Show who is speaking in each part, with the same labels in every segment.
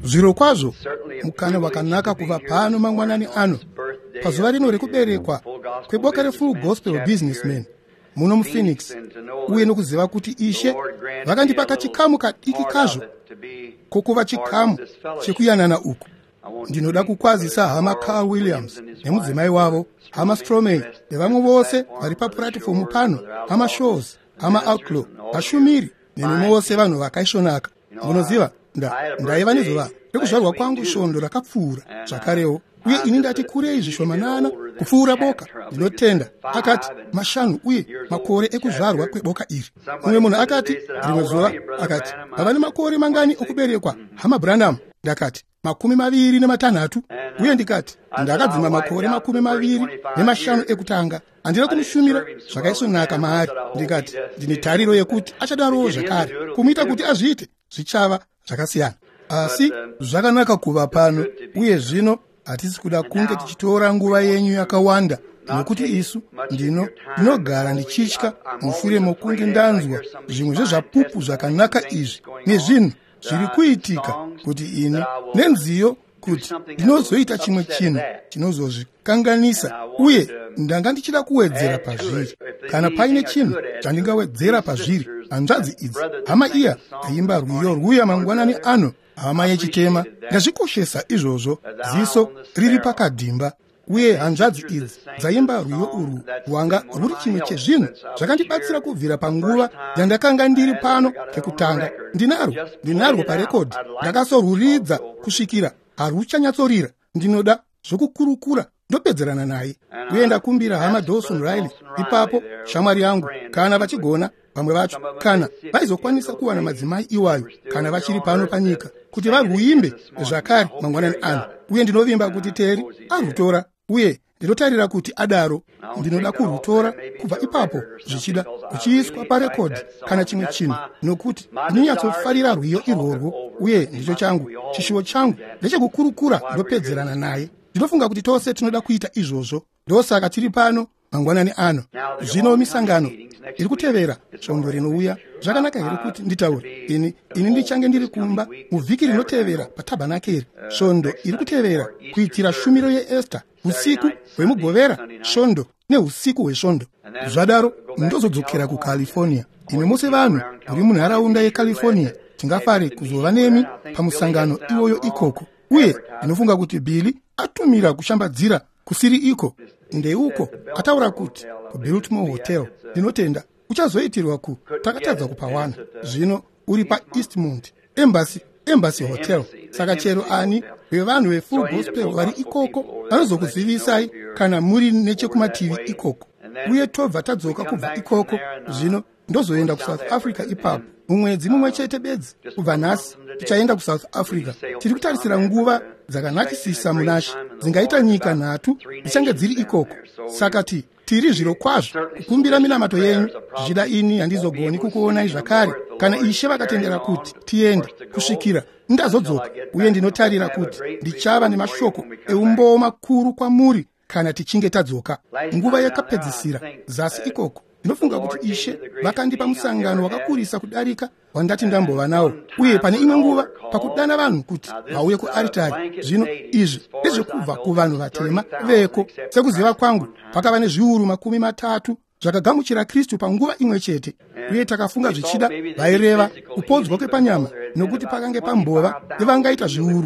Speaker 1: Zviro kwazvo mukana wakanaka kuva pano mangwanani ano pazuva rino rekuberekwa kweboka reFull Gospel Businessman muno muPhoenix, uye nokuziva kuti Ishe vakandipa kachikamu kadiki kazvo kokuva chikamu chekuyanana uku. Ndinoda kukwazisa hama Carl Williams nemudzimai wavo, hama Stromey nevamwe vose vari papuratifomu pano, hama Shows, hama Outlaw, vashumiri nemimwe vose vanhu vakaisvonaka. Munoziva ndaiva nezuva rekuzvarwa kwangu svondo rakapfuura zvakarewo, uye ini ndati kurei zvishomanana kupfuura boka. Ndinotenda akati 5 uye makore ekuzvarwa kweboka iri. Mumwe munhu akati rimwe zuva akati, vava nemakore mangani okuberekwa hama Branham? Ndakati 26, uye ndikati ndakadzima makore 25 ekutanga. Handina kumushumira zvakaisvonaka maari. Ndikati ndine tariro yekuti achadarowo zvakare kumuita kuti azviite zvichava zvakasiyana. Asi zvakanaka kuva pano, uye zvino hatisi kuda kunge tichitora nguva yenyu yakawanda, nokuti isu ndinogara ndichitya mushure mokunge ndanzwa zvimwe zvezvapupu zvakanaka izvi nezvinhu zviri kuitika, kuti ini nenziyo kuti ndinozoita chimwe chinhu chinozozvikanganisa, uye ndanga ndichida kuwedzera pazviri. Kana paine chinhu chandingawedzera pazviri, hanzvadzi idzi, hama iya aimba rwiyo rwuya mangwanani ano, hama yechitema, ndazvikoshesa izvozvo, ziso riri pakadhimba, uye hanzvadzi idzi dzaimba rwiyo urwu rwanga rwuri chimwe chezvinhu zvakandibatsira kubvira panguva yandakanga ndiri pano kekutanga. Ndinarwo parekodhi, ndakasoruridza kusvikira haruchanyatsorira. Ndinoda zvokukurukura ndopedzerana naye, uye ndakumbira hama Dawson Riley ipapo, shamwari yangu, kana vachigona vamwe vacho, kana vaizokwanisa kuwana madzimai iwayo kana vachiri pano panyika, kuti varwuimbe zvakare mangwanani ano. Uye ndinovimba kuti Teri arwutora, uye ndinotarira kuti adaro. Ndinoda kurwutora kubva ipapo zvichida kuchiiswa parekodhi kana chimwe chinhu, nokuti ndinonyatsofarira rwiyo irworwo, uye ndicho changu chishuwo changu ndechekukurukura ndopedzerana naye. Ndinofunga kuti tose tinoda kuita izvozvo, ndosaka tiri pano mangwanani ano. Zvino misangano iri kutevera svondo rinouya, zvakanaka here kuti nditaure? Ini ndichange ndiri kumba muvhiki rinotevera patabhanakeri. Svondo iri kutevera kuitira shumiro yeEsta, usiku hwemugovera svondo neusiku hwesvondo. Zvadaro ndozodzokera kuCalifornia. Imi mose vanhu muri munharaunda yeCalifornia, tingafare kuzova nemi pamusangano iwoyo ikoko, uye ndinofunga kuti Billy atumira kushambadzira kusiri iko ndeuko ataura kuti kuBiltmore Hotel. Ndinotenda uchazoitirwa takatadza kupawana. Zvino uri paEastmont Embassy Hotel. Saka chero ani vevanhu veFull Gospel vari ikoko vanozokuzivisai kana muri nechekumativi ikoko. Uye tobva tadzoka kubva ikoko, zvino ndozoenda kuSouth Africa ipapo mumwedzi mumwe chete bedzi. Kubva nhasi tichaenda kuSouth Africa. Tiri kutarisira nguva dzakanakisisa munashi, dzingaita nyika 3 dzichange dziri ikoko. Saka tiri zviro kwazvo kukumbira minamato yenyu, zvichida ini handizogoni kukuonai zvakare kana Ishe vakatendera kuti tiende, kusvikira ndazodzoka. Uye ndinotarira kuti ndichava nemashoko eumbowo makuru kwamuri kana tichinge tadzoka. Nguva yakapedzisira zasi ikoko, ndinofunga kuti Ishe vakandipa musangano wakakurisa kudarika wandati ndambova nawo, uye pane imwe nguva pakudana vanhu kuti vauye kuaritari. Zvino izvi ndezvekubva kuvanhu vatema veko. Sekuziva kwangu pakava nezviuru 30 zvakagamuchira Kristu panguva imwe chete, uye takafunga zvichida vaireva kupodzwa kwepanyama, nokuti pakange pambova nevangaita zviuru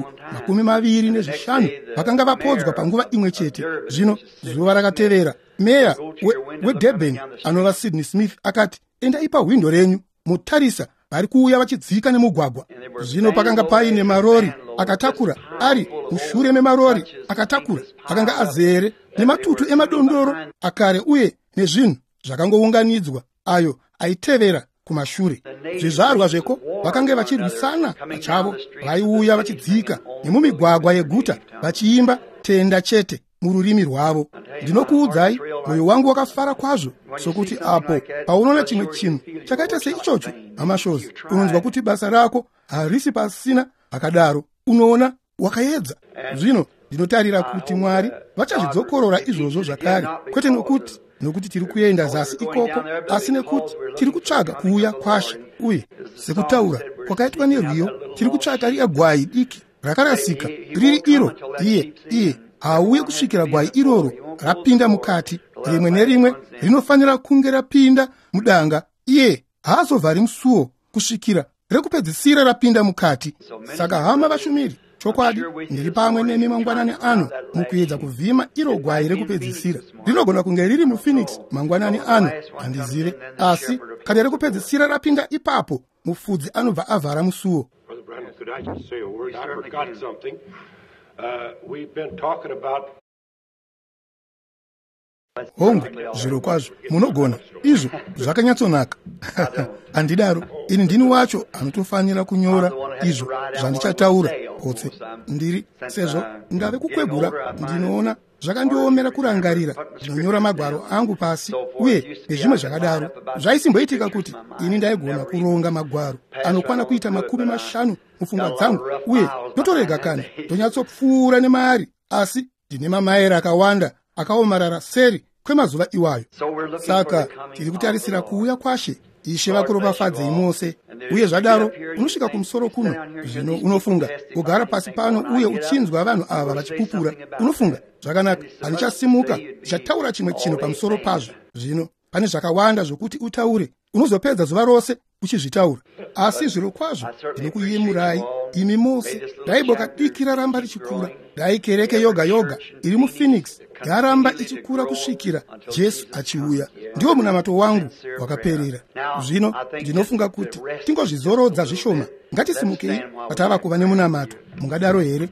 Speaker 1: 25 vakanga vapodzwa panguva imwe chete. Zvino zuva rakatevera, meya weDurban anova Sydney Smith akati, endai pahwindo renyu mutarisa vari kuuya vachidzika nemugwagwa. Zvino pakanga paine marori akatakura, ari mushure memarori akatakura akanga azere nematutu emadondoro akare uye nezvinhu zvakangounganidzwa ayo aitevera kumashure. Zvizvarwa zveko vakanga vachirwisana pachavo, vaiuya vachidzika nemumigwagwa yeguta vachiimba tenda chete mururimi rwavo. Ndinokuudzai, mwoyo wangu wakafara kwazvo, sokuti apo paunoona chimwe chinhu chakaita seichocho, amashozi, unonzwa kuti basa rako harisi pasina akadaro, unoona wakaedza. Zvino ndinotarira kuti Mwari vachazvidzokorora izvozvo zvakare, kwete nokuti tiri kuenda zasi ikoko, asi nekuti tiri kutsvaga kuuya kwashe. Uye sekutaura kwakaitwa nerwiyo, tiri kutsvaga riya gwai diki rakarasika riri iro, iye auye kusvikira gwai iroro rapinda mukati. Rimwe nerimwe rinofanira kunge rapinda mudanga. Iye haazovhari musuo kusvikira rekupedzisira rapinda mukati. Saka hama vashumiri, chokwadi ndiri pamwe nemi mangwanani ano mukuedza kuvhima iro gwai rekupedzisira. Rinogona kunge riri muPhoenix mangwanani ano, handizive, asi kana rekupedzisira rapinda ipapo, mufudzi anobva avhara musuo.
Speaker 2: Could I just say a word? I forgot something. We've been talking about
Speaker 1: hongu zviro kwazvo munogona izvo zvakanyatsonaka. Handidaro ini ndini wacho anotofanira kunyora izvo zvandichataura potse ndiri, sezvo ndave kukwegura ndinoona zvakandiomera kurangarira. Ndinonyora magwaro angu pasi uye nezvimwe zvakadaro. Zvaisimboitika kuti ini ndaigona kuronga magwaro anokwana kuita 50 mupfungwa dzangu uye ndotorega kana ndonyatsopfuura nemaari, asi ndine mamairi akawanda akaomarara seri kwemazuva iwayo. Saka tiri kutarisira kuuya kwaShe. Ishe vakuropafadzei mose. Uye zvadaro unosvika kumusoro kuno, zvino unofunga kugara pasi pano uye uchinzwa vanhu ava vachipupura. Unofunga zvakanaka, handichasimuka ndichataura chimwe chinhu pamusoro pazvo. Zvino pane zvakawanda zvokuti utaure, unozopedza zuva rose uchizvitaura. Asi zviro kwazvo ndinokuyemurai imi mose. Dai boka diki raramba richikura, dai kereke yoga iri muPhoenix yaramba ichikura kusvikira Jesu achiuya. Ndiwo munamato wangu wakaperera. Zvino ndinofunga kuti tingozvizorodza zvishoma. Ngatisimukei patava kuva nemunamato. Mungadaro here?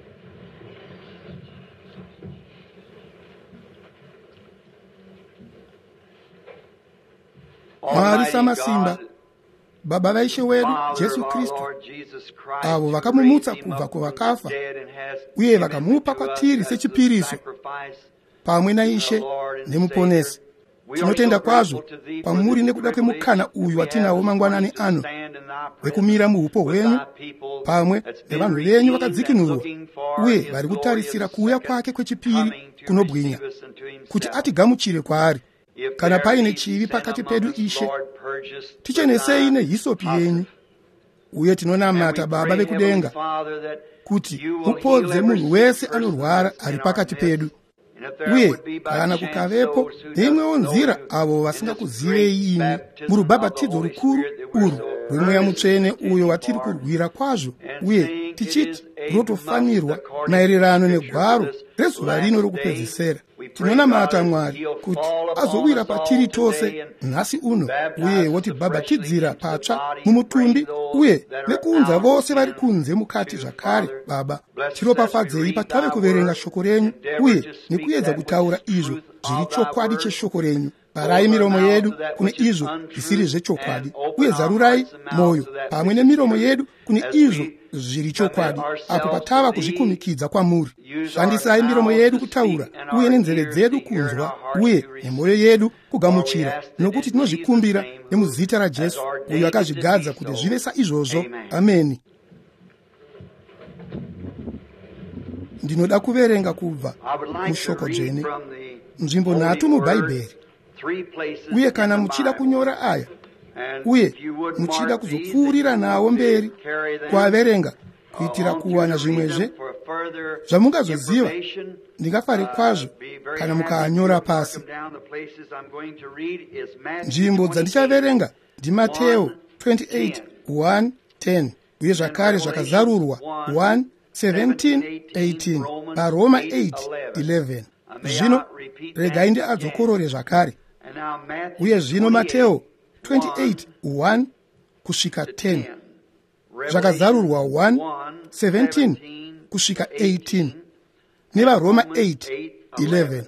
Speaker 1: Mwari samasimba, Baba vaishe wedu Jesu Kristu, avo vakamumutsa kubva kuvakafa uye vakamupa kwatiri sechipiriso pamwe naIshe nemuponesi. Tinotenda kwazvo pamuri nekuda kwemukana uyu watinawo mangwanani ano wekumira muupo hwenyu pamwe nevanhu venyu vakadzikinurwa uye vari kutarisira kuuya kwake kwechipiri kunobwinya, kuti atigamuchire kwaari. Kana paine chivi pakati pedu, Ishe, tichenesei nehisopi yenyu. Uye tinonamata Baba vekudenga kuti mupodze munhu wese anorwara ari pakati pedu. Uye kana kukavepo neimwewo nzira avo vasingakuzivei imi murubhabhatidzo rukuru urwu rweMweya Mutsvene uyo watiri kurwira kwazvo, uye tichiti runotofanirwa maererano negwaro rezuva rino rokupedzisira. Tinonamata Mwari kuti azowira patiri tose nhasi uno, uye wotibhabhatidzira patsva mumutumbi uye nekuunza vose vari kunze mukati zvakare. Baba, tiropafadzei patave kuverenga shoko renyu uye nekuedza kutaura izvo zviri chokwadi cheshoko renyu. Parai miromo yedu kune izvo zvisiri zvechokwadi, uye zarurai mwoyo pamwe nemiromo yedu kune izvo zviri chokwadi, apo patava kuzvikumikidza kwamuri. Shandisai miromo yedu kutaura uye nenzeve dzedu kunzwa uye nemwoyo yedu kugamuchira, nokuti tinozvikumbira nemuzita raJesu uyo akazvigadza kuti zvive saizvozvo. Ameni. Ndinoda kuverenga kubva mushoko dzvene nzvimbo 3 mubhaibheri, uye kana muchida kunyora aya uye muchida kuzopfuurira nawo mberi kuaverenga kuitira kuwana zvimwezve zvamungazoziva, ndingafare kwazvo kana mukaanyora pasi. Nzvimbo dzandichaverenga ndiMateo 28:1-10 uye zvakare zvakazarurwa 1:17-18 naRoma 8:11. Zvino regai ndiadzokorore zvakare. Uye zvino Mateo 28:1 kusvika 10, zvakazarurwa 1:17 kusvika 18 nevaRoma 8:11.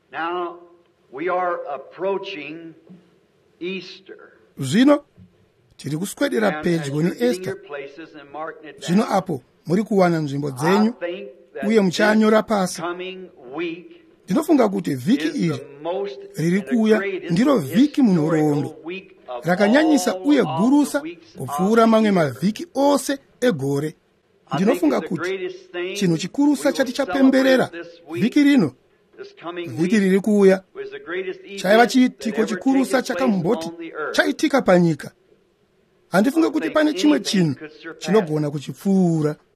Speaker 1: Zvino tiri kuswedera pedyo neEsta. Zvino apo muri kuwana nzvimbo dzenyu uye muchanyora pasi. Ndinofunga kuti vhiki iri riri kuuya ndiro vhiki munhoroondo rakanyanyisa uye gurusa kupfuura mamwe mavhiki ose egore. Ndinofunga kuti chinhu chikurusa chati chapemberera vhiki rino, vhiki riri kuuya, chaiva chiitiko chikurusa chakamumboti chaitika panyika. Handifunga kuti pane chimwe chinhu chinogona kuchipfuura.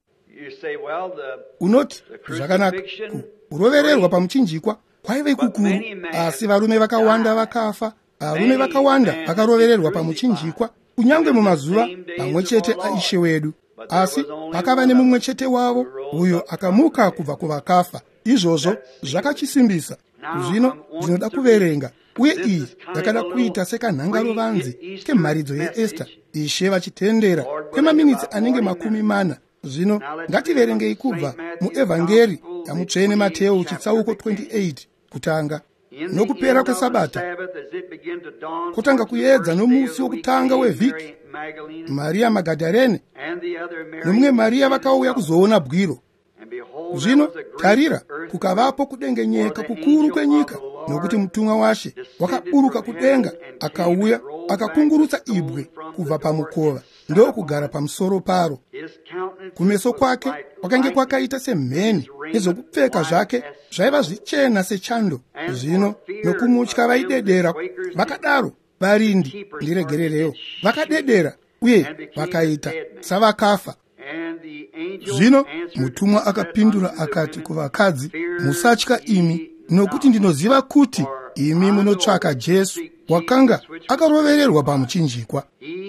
Speaker 1: unoti zvakanaka, kurovererwa pamuchinjikwa kwaive kukuru, asi varume vakawanda vakafa, varume vakawanda vakarovererwa pamuchinjikwa, kunyange mumazuva pamwe chete aishe wedu. Asi pakava nemumwe chete wavo, uyo akamuka kubva kuvakafa. Izvozvo zvakachisimbisa. Zvino ndinoda kuverenga, uye iyi yakada kuita sekanhangarovanzi kemharidzo yeEsta, Ishe vachitendera kwemaminitsi anenge 40. Zvino ngativerengei kubva muevhangeri yamutsvene Mateo chitsauko 28 kutanga. Nokupera kwesabata kutanga kuedza nomusi wokutanga wevhiki, Maria Magadharene nomumwe Maria vakauya kuzoona bwiro. Zvino tarira, kukavapo kudengenyeka kukuru kwenyika, nokuti mutumwa waShe wakaburuka kudenga akauya akakungurutsa ibwe kubva pamukova ndokugara pamusoro paro. Kumeso kwake kwakange kwakaita semheni, nezvokupfeka zvake zvaiva zvichena sechando. Zvino nokumutya vaidedera, vakadaro varindi, ndiregererewo, vakadedera uye vakaita savakafa. Zvino mutumwa akapindura akati kuvakadzi, musatya imi, nokuti ndinoziva kuti imi munotsvaka Jesu wakanga akarovererwa pamuchinjikwa.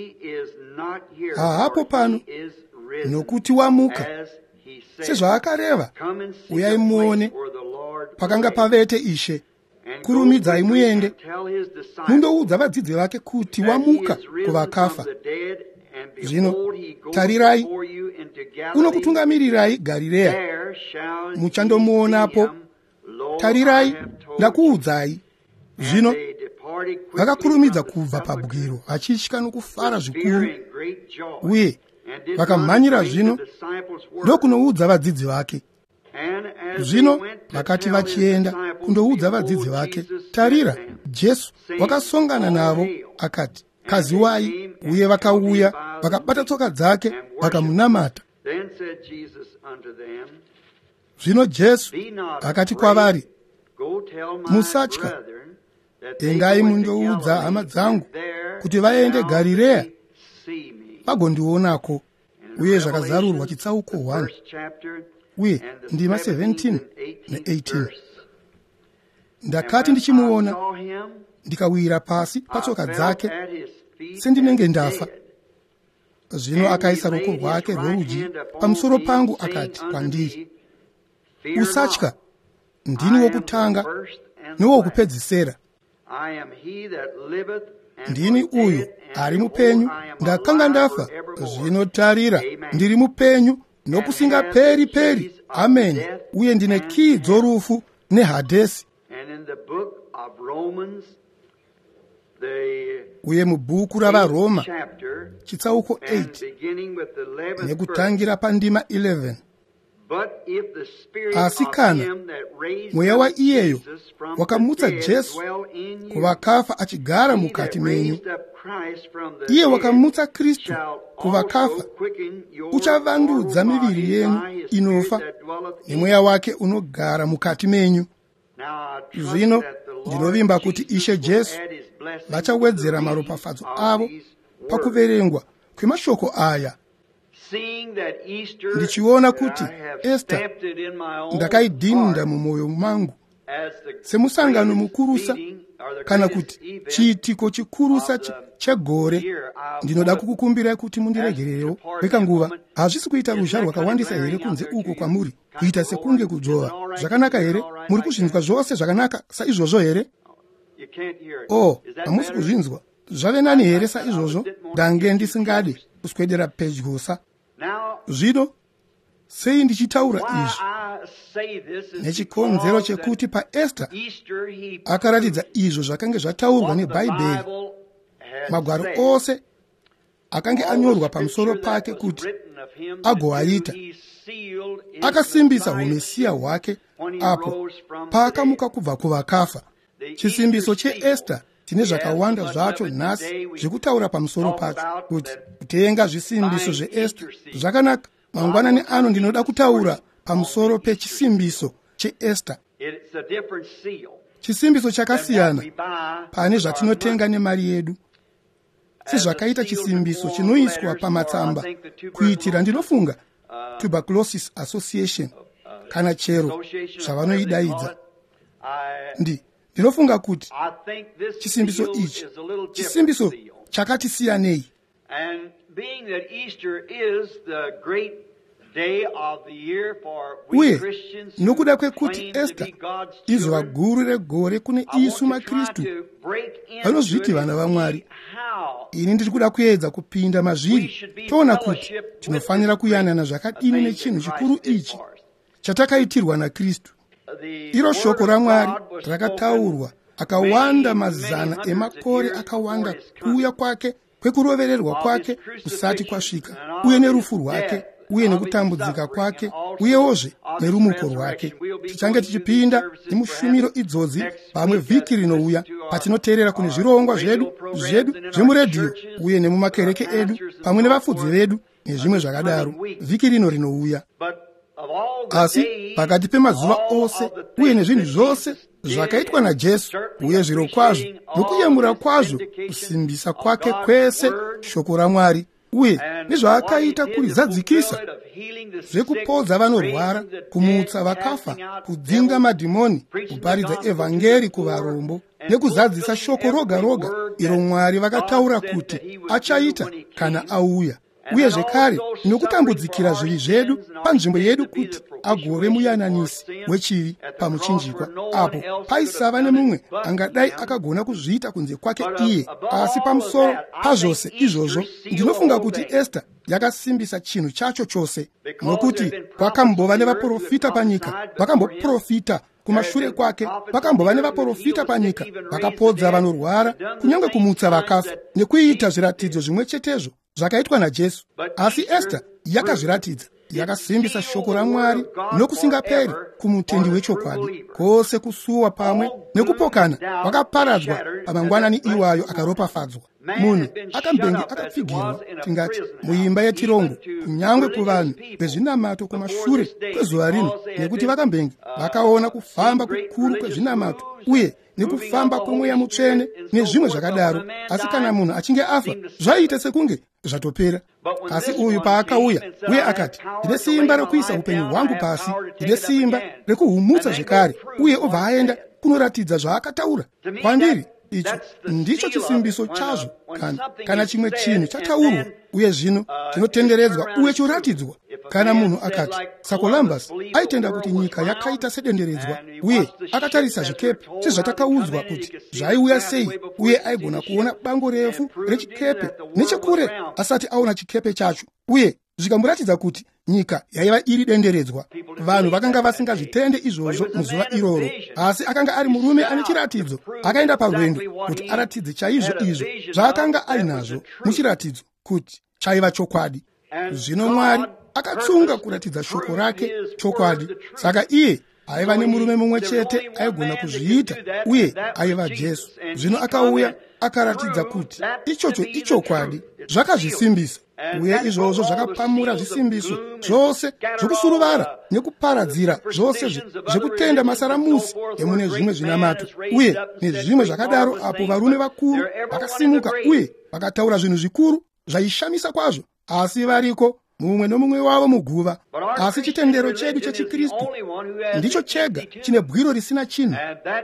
Speaker 1: Haapo pano, nokuti wamuka sezvaakareva. Uyai muone, pakanga pavete Ishe. Kurumidzai muende mundoudza vadzidzi vake kuti wamuka kuvakafa. Zvino tarirai, unokutungamirirai Garirea, muchandomuonapo. Tarirai, ndakuudzai. Zvino vakakurumidza kubva pabwiro vachitya nokufara zvikuru, uye vakamhanyira zvino ndokunoudza vadzidzi vake. Zvino vakati vachienda kundoudza vadzidzi vake, tarira, Jesu wakasongana navo, akati, kaziwai. Uye vakauya vakabata tsoka dzake vakamunamata. Zvino Jesu akati kwavari, musatya, endai mundoudza hama dzangu kuti vaende Garirea vagondionako. Uye zvakazarurwa chitsauko 1 uye ndima 17 ne18. Ndakati ndichimuona, ndikawira pasi patsoka dzake sendinenge ndafa. Zvino akaisa ruoko rwake rworudyi pamusoro pangu akati kwandiri, usatya, ndini wokutanga newokupedzisira. Ndini uyu ari mupenyu, ndakanga ndafa, zvino tarira, ndiri mupenyu nokusingaperi peri. Amen. Uye ndine kiyi dzorufu neHadesi. Uye mubhuku ravaRoma chitsauko 8 nekutangira pandima 11, asi kana mweya waiyeyo wakamutsa Jesu kuvakafa achigara mukati menyu, iye wakamutsa Kristu kuvakafa, uchavandudza miviri yenyu inofa nemweya wake unogara mukati menyu. Zvino ndinovimba kuti Ishe Jesu vachawedzera maropafadzo avo pakuverengwa kwemashoko aya. Ndichiona kuti Esta ndakaidhinda mumwoyo mangu semusangano mukurusa, kana kuti chiitiko chikurusa chegore. Ndinoda kukukumbirai kuti mundiregererewo kwekanguva. Hazvisi kuita ruzha rwakawandisa here kunze uko kwamuri, kuita sekunge kudzova zvakanaka here? Muri kuzvinzwa zvose zvakanaka saizvozvo here? Hamusi kuzvinzwa zvave nani here saizvozvo? Ndange ndisingadi kuswedera pedyosa. Zvino sei ndichitaura izvi? Nechikonzero chekuti paEsta akaratidza izvo zvakange zvataurwa neBhaibheri. Magwaro ose akange anyorwa pamusoro pake kuti agoaita. Akasimbisa umesiya hwake apo paakamuka kubva kuvakafa. Chisimbiso cheEsta tine zvakawanda zvacho nhasi zvekutaura pamusoro pacho, kuti kutenga zvisimbiso zveEsta zvakanaka. Mangwanani ano ndinoda kutaura pamusoro pechisimbiso cheEsta. Chisimbiso chakasiyana pane zvatinotenga nemari yedu. Sezvakaita chisimbiso chinoiswa pamatsamba kuitira, ndinofunga, Tuberculosis Association kana chero zvavanoidaidza. Ndinofunga kuti chisimbiso ichi chisimbiso chakati siyanei. Uye nokuda kwekuti Esther izuva guru regore kune isu maKristu vanozviti vana vaMwari, ini ndiri kuda kuedza kupinda mazviri toona kuti tinofanira kuyanana zvakadini nechinhu chikuru ichi chatakaitirwa naKristu. Iro shoko raMwari rakataurwa akawanda mazana emakore akawanda kuuya kwake kwekurovererwa kwake kusati kwasvika, uye nerufu rwake, uye nekutambudzika kwake, uyewozve nerumuko rwake. Tichange tichipinda nemushumiro idzodzi pamwe vhiki rinouya patinoteerera kune zvirongwa zvedu zvemuredhiyo uye nemumakereke edu pamwe nevafudzi vedu nezvimwe zvakadaro vhiki rino rinouya. Asi pakati pemazuva ose uye nezvinhu zvose zvakaitwa naJesu, uye zviro kwazvo nokuyemura kwazvo kusimbisa kwake kwese shoko raMwari, uye nezvaakaita kurizadzikisa, zvekupodza vanorwara, kumutsa vakafa, kudzinga madhimoni, kuparidza evhangeri kuvarombo, nekuzadzisa shoko roga roga iro Mwari vakataura kuti achaita kana auya, uye zvekare nokutambudzikira zvivi zvedu panzvimbo yedu kuti agove muyananisi wechivi pamuchinjikwa, apo paisava nemumwe angadai akagona kuzviita kunze kwake iye. Asi pamusoro pazvose izvozvo ndinofunga kuti Esther yakasimbisa chinhu chacho chose, nokuti kwakambova nevaprofita panyika vakamboprofita kumashure kwake, vakambova nevaprofita panyika vakapodza vanorwara, kunyange kumutsa vakafa nekuita zviratidzo zvimwe chetezvo zvakaitwa naJesu. Asi Esther yakazviratidza, yakasimbisa shoko raMwari nokusingaperi kumutendi wechokwadi, kwose kusuwa pamwe nekupokana kwakaparadzwa pamangwanani iwayo akaropafadzwa. Munhu akambenge akapfigirwa, tingati muimba yetirongo, kunyangwe kuvanhu vezvinamato kumashure kwezuva rino, nekuti vakambenge vakaona kufamba kukuru kwezvinamato uye nekufamba kwomweya mutsvene nezvimwe zvakadaro. Asi kana munhu achinge afa, zvaiita sekunge zvatopera. Asi uyu paakauya uye akati, ndine simba rekuisa upenyu hwangu pasi, ndine simba rekuhumutsa zvekare, uye obva aenda kunoratidza zvaakataura kwandiri. Icho ndicho chisimbiso chazvo kana chimwe chinhu chataurwa uye zvino chinotenderedzwa uye choratidzwa. Kana munhu akati Sakolambas aitenda kuti nyika yakaita sedenderedzwa uye akatarisa zvikepe sezvatakaudzwa kuti zvaiuya sei, uye aigona kuona bango refu rechikepe nechekure asati aona chikepe chacho, uye zvikamboratidza kuti nyika yaiva iri denderedzwa. Vanhu vakanga vasingazvitende izvozvo muzuva iroro, asi akanga ari murume ane chiratidzo. Akaenda parwendo kuti aratidze chaizvo izvo zvaakanga ainazvo muchiratidzo kuti chaiva chokwadi. Zvino Mwari akatsunga kuratidza shoko rake chokwadi, saka iye aiva nemurume mumwe chete aigona kuzviita, uye aiva Jesu. Zvino akauya akaratidza kuti ichocho ichokwadi, zvakazvisimbisa, uye izvozvo zvakapamura zvisimbiso zvose zvokusuruvara nekuparadzira zvose zvekutenda masaramusi emune zvimwe zvinamato uye nezvimwe zvakadaro, apo varume vakuru vakasimuka uye vakataura zvinhu zvikuru zvaishamisa kwazvo, asi variko mumwe nomumwe wavo muguva. Asi chitendero chedu chechiKristu ndicho chega chine bwiro risina chinhu,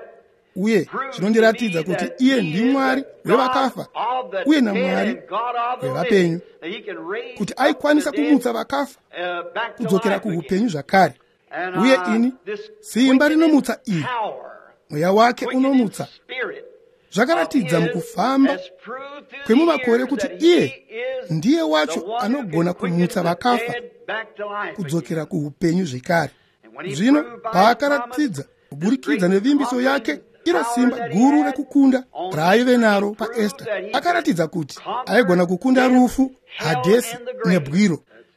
Speaker 1: uye chinondiratidza kuti iye ndiMwari wevakafa uye naMwari wevapenyu, kuti aikwanisa kumutsa vakafa kudzokera kuupenyu zvakare. Uye ini simba rinomutsa iyi, mweya wake unomutsa. Zvakaratidza mukufamba kwemumakore kuti iye ndiye wacho anogona kumutsa vakafa kudzokera kuupenyu zvekare. Zvino paakaratidza kuburikidza nevimbiso yake iro simba guru rekukunda raaive naro paEsther, akaratidza kuti aigona kukunda rufu, Hadhesi nebwiro.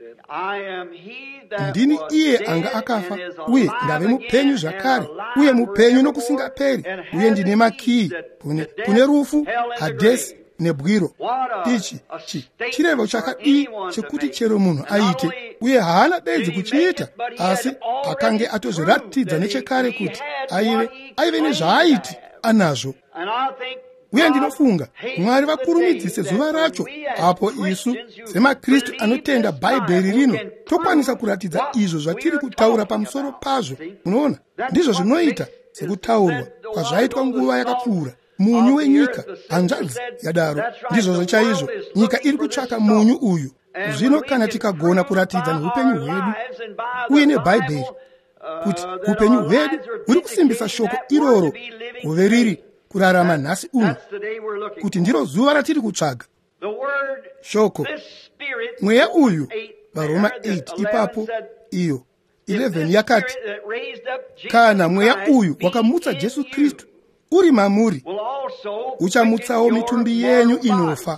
Speaker 1: Ndini iye anga akafa uye ndave mupenyu zvakare, uye mupenyu nokusingaperi, uye ndine makiyi kune rufu, Hadhesi nebwiro. Ichi chirevo chakadii chekuti chero munhu aite, uye haana bedzi kuchiita, asi akange atozviratidza nechekare kuti aive nezvaaiti anazvo. uye ndinofunga Mwari vakurumidzise zuva racho apo isu semakristu anotenda bhaibheri rino tokwanisa kuratidza izvo zvatiri kutaura pamusoro pazvo. Munoona, ndizvo zvinoita sekutaurwa kwazvaitwa nguva yakapfuura. Munyu wenyika, hanzvadzi yadaro, ndizvozvo chaizvo. Nyika iri kutsvaka munyu uyu. Zvino kana tikagona kuratidza neupenyu hwedu uye nebhaibheri kuti upenyu hwedu huri kusimbisa shoko iroro kuve riri kurarama nhasi uno, kuti ndiro zuva ratiri kutsvaga shoko. Mweya uyu, Varoma 8 ipapo iyo 11 yakati, kana mweya uyu wakamutsa Jesu Kristu uri mamuri, uchamutsawo mitumbi yenyu inofa.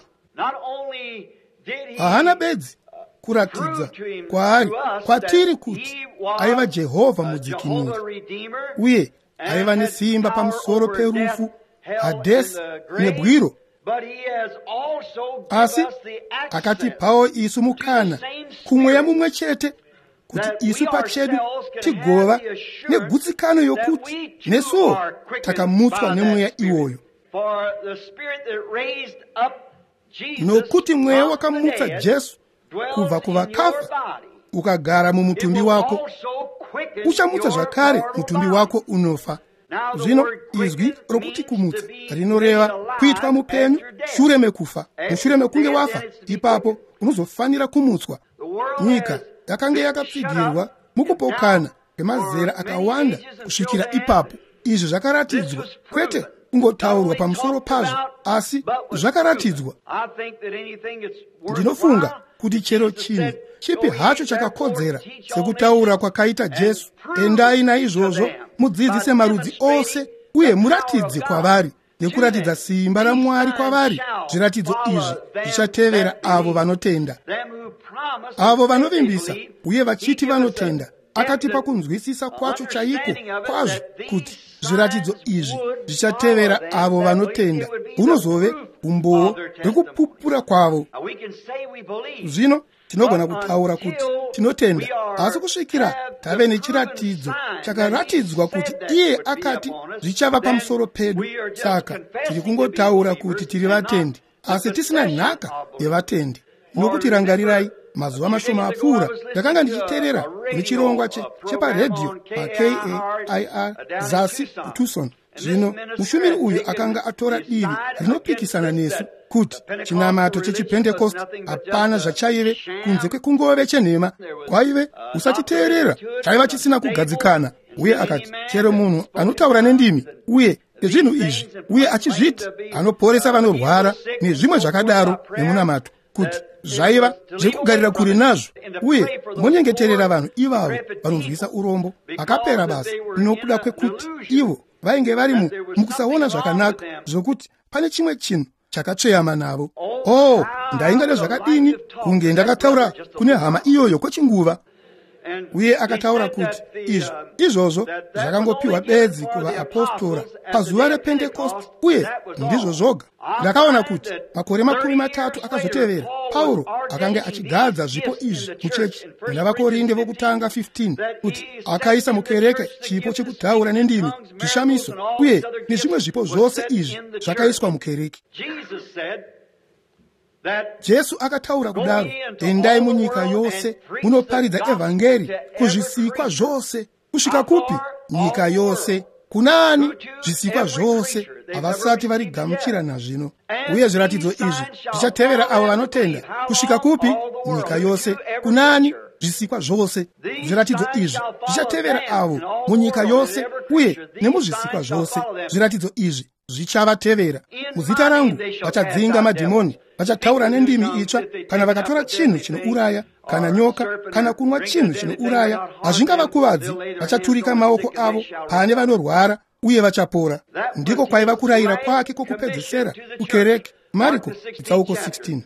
Speaker 1: Hahana bedzi kuratidza kwaari kwatiri kuti aiva Jehovha mudzikinuri, uye aiva nesimba pamusoro perufu, Hadesi nebwiro, asi akatipawo isu mukana kumweya mumwe chete, kuti isu pachedu tigova negutsikano yokuti nesuwo takamutswa nemweya iwoyo. Nokuti mweya wakamutsa Jesu kubva kuvakafa ukagara mumutumbi wako, uchamutsa zvakare mutumbi wako unofa. Zvino izwi rokuti kumutsa rinoreva kuitwa mupenyu shure mekufa. Mushure mekunge wafa, ipapo unozofanira kumutswa. Nyika yakanga yakapfigirwa mukupokana kwemazera akawanda kusvikira ipapo. Izvi zvakaratidzwa, kwete kungotaurwa pamusoro pazvo, asi zvakaratidzwa. Ndinofunga kuti chero chino chipi hacho chakakodzera sekutaura kwakaita Jesu. Endai naizvozvo mudzidzise marudzi ose uye muratidze kwavari nekuratidza simba raMwari kwavari. Zviratidzo izvi zvichatevera avo vanotenda, avo vanovimbisa uye vachiti vanotenda. Akatipa kunzwisisa kwacho chaiko kwazvo kuti zviratidzo izvi zvichatevera avo vanotenda. Hunozove umboo hwekupupura kwavo. Zvino tinogona kutaura kuti tinotenda, asi kusvikira tave nechiratidzo chakaratidzwa kuti iye akati zvichava pamusoro pedu. Saka tiri kungotaura kuti tiri vatendi, asi tisina nhaka yevatendi. Nokuti rangarirai, mazuva mashoma apfuura ndakanga ndichiteerera nechirongwa cheparedhiyo paKAIR zasi kuTucson. Zvino mushumiri uyu akanga atora divi rinopikisana nesu kuti chinamato chechipentekosti hapana zvachaive kunze kwekungove chenhema. Kwaive usachiteerera, chaiva chisina kugadzikana. Uye akati chero munhu anotaura nendimi uye nezvinhu izvi uye achizviti anoporesa vanorwara nezvimwe zvakadaro nemunamato, kuti zvaiva zvekugarira kure nazvo. Uye monyengeterera vanhu ivavo vanonzwisa urombo vakapera basa, nokuda kwekuti ivo vainge vari mukusaona zvakanaka zvokuti pane chimwe chinhu chakatsveyama navo. Ndaingada zvakadini kunge ndakataura kune hama iyoyo kwechinguva. Uye akataura kuti izvozvo zvakangopiwa bedzi kuvaapostora pazuva rePentekosti, uye ndizvo zvoga. Ndakaona kuti makore 30 akazotevera, Pauro akanga achigadza zvipo izvi muchechi navakorinde vokutanga 15, kuti akaisa mukereke chipo chekutaura nendimi, zvishamiso uye nezvimwe zvipo zvose izvi zvakaiswa mukereke. Jesu akataura kudaro, endai munyika yose munoparidza evhangeri kuzvisikwa zvose. Kusvika kupi? Nyika yose. Kunani? Zvisikwa zvose havasati varigamuchira nazvino. Uye zviratidzo izvi zvichatevera avo vanotenda. Kusvika kupi? Nyika yose. Kunani? Zvisikwa zvose. Zviratidzo izvi zvichatevera avo munyika yose uye nemuzvisikwa zvose. Zviratidzo izvi zvichavatevera. Muzita rangu vachadzinga madhimoni, vachataura nendimi itsva, kana vakatora chinhu chinouraya, kana nyoka, kana kunwa chinhu chinouraya, hazvingavakuvadzi. Vachaturika maoko avo pane vanorwara uye vachapora. Ndiko kwaiva kurayira kwake kwokupedzisira kukereke. Mariko chitsauko 16.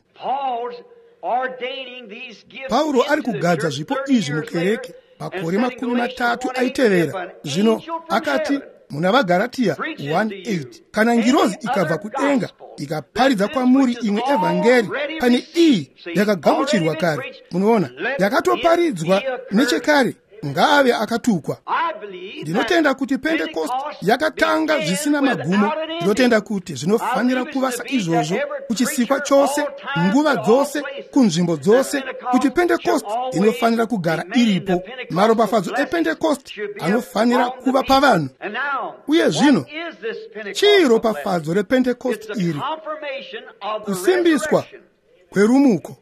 Speaker 1: Pauro ari kugadza zvipo izvi mukereke makore 30 aitevera. Zvino akati muna vaGaratia 1:8, kana ngirozi ikabva kudenga ikaparidza kwamuri imwe evhangeri, pane iyi yakagamuchirwa kare. Munoona, yakatoparidzwa nechekare ngave akatukwa. Ndinotenda kuti Pentecost yakatanga zvisina magumo. Ndinotenda kuti zvinofanira kuva saizvozvo kuchisikwa chose, nguva dzose, kunzvimbo dzose, kuti Pentecost inofanira kugara iripo. Maropafadzo ePentecost anofanira kuva pavanhu. Uye zvino chii ropafadzo rePentecost iri? Kusimbiswa kwerumuko.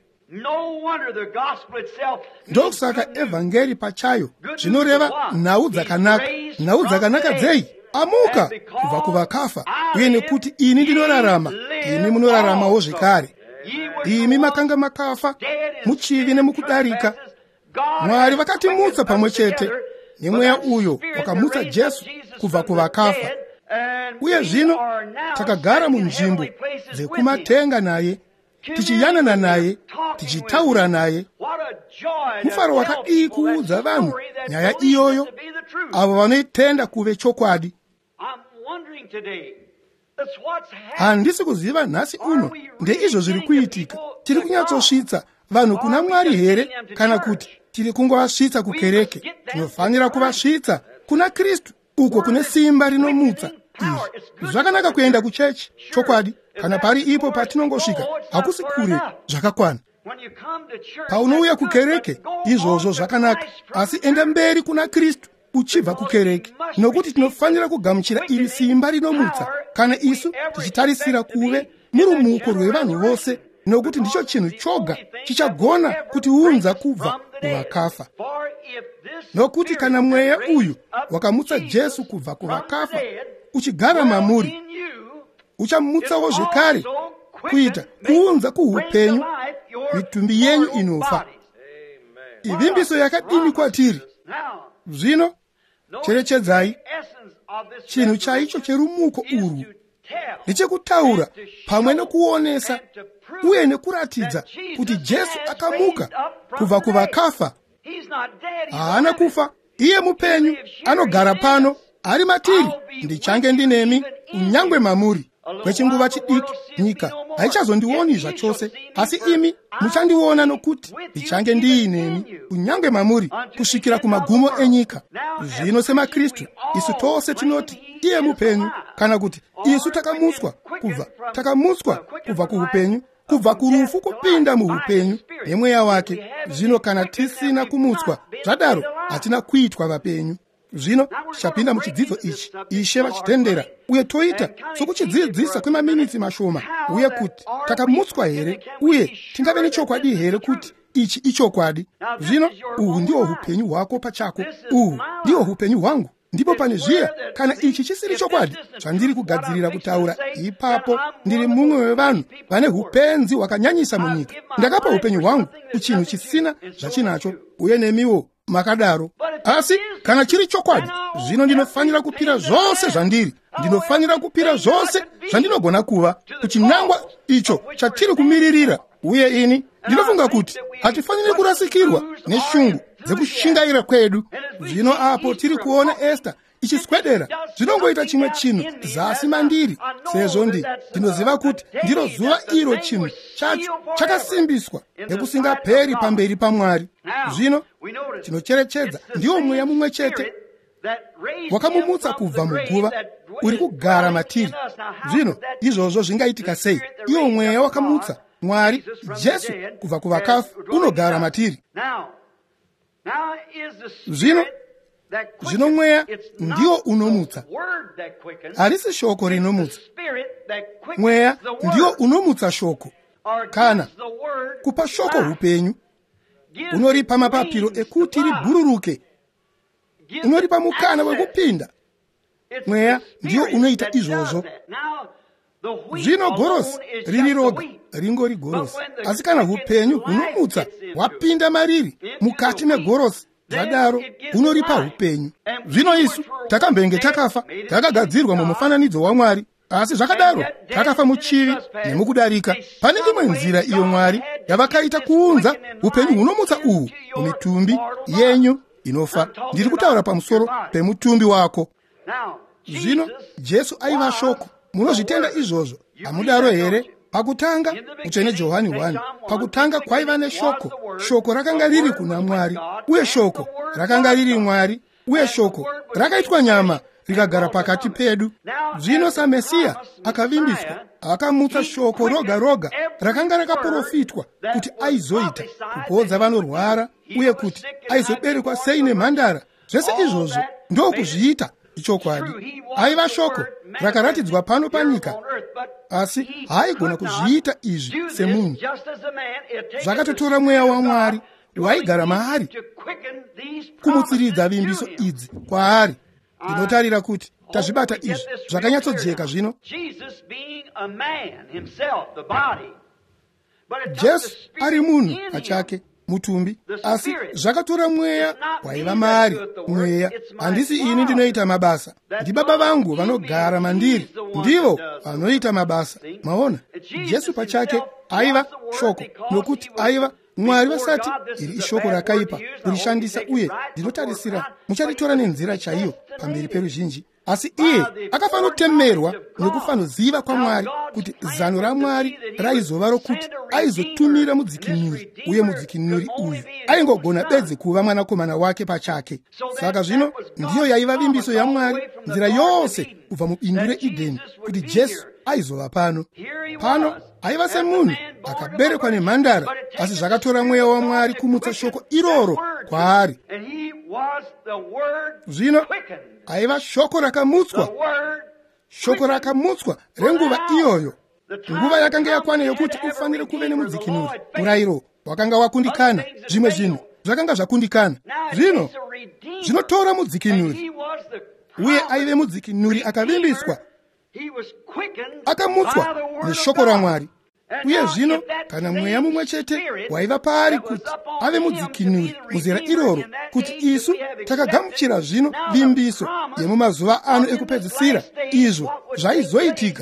Speaker 1: Ndokusaka evhangeri pachayo zvinoreva nhau dzakanaka dzei, amuka kubva kuvakafa, uye nekuti ini ndinorarama, imi munoraramawo zvekare. Imi makanga makafa muchivi nemukudarika, Mwari vakatimutsa pamwe chete nemweya uyo wakamutsa Jesu kubva kuvakafa. Uye zvino takagara munzvimbo dzekumatenga naye, tichiyanana naye, tichitaura naye. Mufaro wakadii kuudza vanhu nyaya iyoyo, avo vanoitenda kuve chokwadi. Handisi kuziva nhasi uno ndeizvo zviri kuitika. Tiri kunyatsosvitsa vanhu kuna Mwari here, kana kuti tiri kungovasvitsa kukereke? Tinofanira kuvasvitsa kuna Kristu, uko kune simba rinomutsa. Zvakanaka kuenda kuchechi, chokwadi. Kana pari ipo patinongosvika, hakusi kure, zvakakwana. Paunouya kukereke, izvozvo zvakanaka, asi enda mberi kuna Kristu uchibva kukereke, nokuti tinofanira kugamuchira iri simba rinomutsa kana isu tichitarisira kuve murumuko rwevanhu vose, nokuti ndicho chinhu choga chichagona kutiunza kubva kuvakafa. Nokuti kana mweya uyu wakamutsa Jesu kubva kuvakafa uchigara mamuri, uchamutsawo zvekare kuita kuunza kuupenyu mitumbi yenyu inofa. Ivimbiso yakadini kwatiri. Zvino cherechedzai, chinhu chaicho cherumuko urwu ndechekutaura pamwe nekuonesa uye nekuratidza kuti Jesu akamuka kubva kuvakafa. Haana kufa, iye mupenyu, anogara pano, ari matiri. Ndichange ndinemi unyangwe mamuri. Kwechinguva chidiki nyika haichazondioni zvachose, asi imi muchandiona, nokuti ndichange ndiinemi unyangwe mamuri kusvikira kumagumo enyika. Zvino semaKristu isu tose tinoti iye mupenyu, kana kuti isu takamutswa kubva kuupenyu, kubva kurufu kupinda muupenyu nemweya wake. Zvino kana tisina kumutswa, zvadaro hatina kuitwa vapenyu. Zvino tichapinda muchidzidzo ichi, Ishe vachitendera, uye toita sokuchidzidzisa kwemaminitsi mashoma, uye kuti takamutswa here, uye tingave nechokwadi here kuti ichi ichokwadi. Zvino uhu ndiwo upenyu hwako pachako, uhu ndiwo upenyu hwangu. Ndipo pane zviya, kana ichi chisiri chokwadi zvandiri kugadzirira kutaura, ipapo ndiri mumwe wevanhu vane upenzi hwakanyanyisa munyika. Ndakapa upenyu hwangu kuchinhu chisina zvachinacho, uye nemiwo makadaro. Asi kana chiri chokwadi, zvino ndinofanira kupira zvose zvandiri, ndinofanira kupira zvose zvandinogona kuva kuchinangwa icho chatiri kumiririra. Uye ini ndinofunga kuti hatifaniri kurasikirwa neshungu dzekushingaira kwedu. Zvino apo tiri kuona Esta ichiswedera, zvinongoita chimwe chinhu zasi mandiri, sezvo ndinoziva kuti ndiro zuva iro chinhu chacho chakasimbiswa nekusingaperi pamberi paMwari. Zvino tinocherechedza ndiwo mweya mumwe chete wakamumutsa kubva muguva uri kugara matiri. Zvino izvozvo zvingaitika sei? Iwo mweya wakamutsa Mwari Jesu kubva kuvakafa unogara matiri. Zvino mweya ndiwo unomutsa, harisi shoko rinomutsa. Mweya ndiwo unomutsa shoko, kana kupa shoko upenyu. Unoripa mapapiro ekuti ribhururuke, unoripa mukana wekupinda. Mweya ndiwo unoita izvozvo. Zvino gorosi riri roga ringori gorosi, asi kana upenyu hunomutsa hwapinda mariri mukati megorosi, zvadaro hunoripa upenyu. Zvino isu takambenge takafa, takagadzirwa mumufananidzo waMwari, asi zvakadaro takafa muchivi nemukudarika. Pane imwe nzira iyo Mwari yavakaita kuunza upenyu hunomutsa uhu mumitumbi yenyu inofa. Ndiri kutaura pamusoro pemutumbi wako. Zvino Jesu aiva shoko. Munozvitenda izvozvo? Hamudaro here? pakutanga utsvene Johani 1 pakutanga kwaiva neshoko, shoko rakanga riri kuna Mwari, uye shoko rakanga riri Mwari, uye shoko rakaitwa nyama rikagara pakati pedu. Zvino saMesiya akavimbiswa akamutsa shoko roga roga rakanga rakaprofitwa kuti aizoita kupodza vanorwara uye kuti aizoberekwa sei nemhandara. Zvese izvozvo ndokuzviita ichokwadi. Aiva shoko rakaratidzwa pano panyika, asi haigona kuzviita izvi semunhu. Zvakatotora mweya waMwari waigara maari kumutsiridza vimbiso idzi kwaari. Ndinotarira kuti tazvibata izvi zvakanyatsojeka zvino. Jesu ari munhu pachake, mutumbi, asi zvakatora mweya waiva maari. Mweya, handisi ini ndinoita mabasa, ndi Baba vangu vanogara mandiri, ndivo vanoita mabasa. Maona, Jesu pachake aiva shoko, nokuti aiva Mwari vasati iri ishoko rakaipa kurishandisa, uye ndinotarisira mucharitora nenzira chaiyo pamberi peruzhinji. Asi iye akafanotemerwa nekufanoziva kwa Mwari kuti zano raMwari raizova rokuti aizotumira mudzikinuri, uye mudzikinuri uyu aingogona bedzi kuva mwanakomana wake pachake. Saka zvino ndiyo yaiva vimbiso yaMwari nzira yose kubva mubindu reEdheni kuti Jesu aizova pano. Pano aiva semunhu akaberekwa nemhandara, asi zvakatora mweya waMwari kumutsa shoko iroro kwaari. Zvino aiva shoko rakamutswa, shoko rakamutswa renguva iyoyo. Nguva yakanga yakwana yokuti ufanire kuve nemudzikinuri. Murayiro wakanga wakundikana, zvimwe zvinhu zvakanga zvakundikana. Zvino zvinotora mudzikinuri, uye aive mudzikinuri akavimbiswa, akamutswa neshoko raMwari. Uye zvino kana mweya mumwe chete waiva paari kuti ave mudzikinuri muzera iroro, kuti isu takagamuchira zvino vimbiso yemumazuva ano ekupedzisira, izvo zvaizoitika.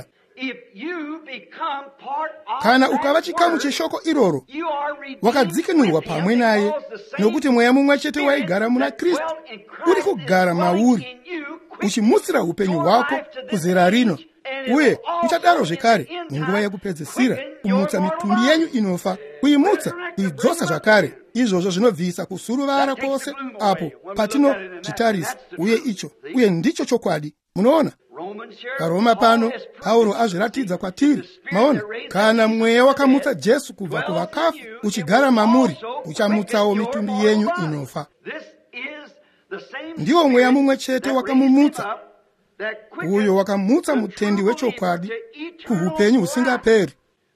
Speaker 1: Kana ukava chikamu cheshoko iroro, wakadzikinurwa pamwe naye, nokuti mweya mumwe chete waigara muna Kristu uri kugara mauri, uchimutsira upenyu hwako kuzera rino. Uye uchadaro zvekare munguva yekupedzisira, kumutsa mitumbi yenyu inofa, kuimutsa kuidzosa zvakare. Izvozvo zvinobvisa kusuruvara kwose apo patinozvitarisa, uye ndicho chokwadi. Munoona, paRoma pano Pauro azviratidza kwatiri. Maona, kana mweya wakamutsa Jesu kubva kuvakafa uchigara mamuri, uchamutsawo mitumbi yenyu inofa. Ndiwo mweya mumwe chete wakamumutsa, uyo wakamutsa mutendi wechokwadi kuupenyu husingaperi.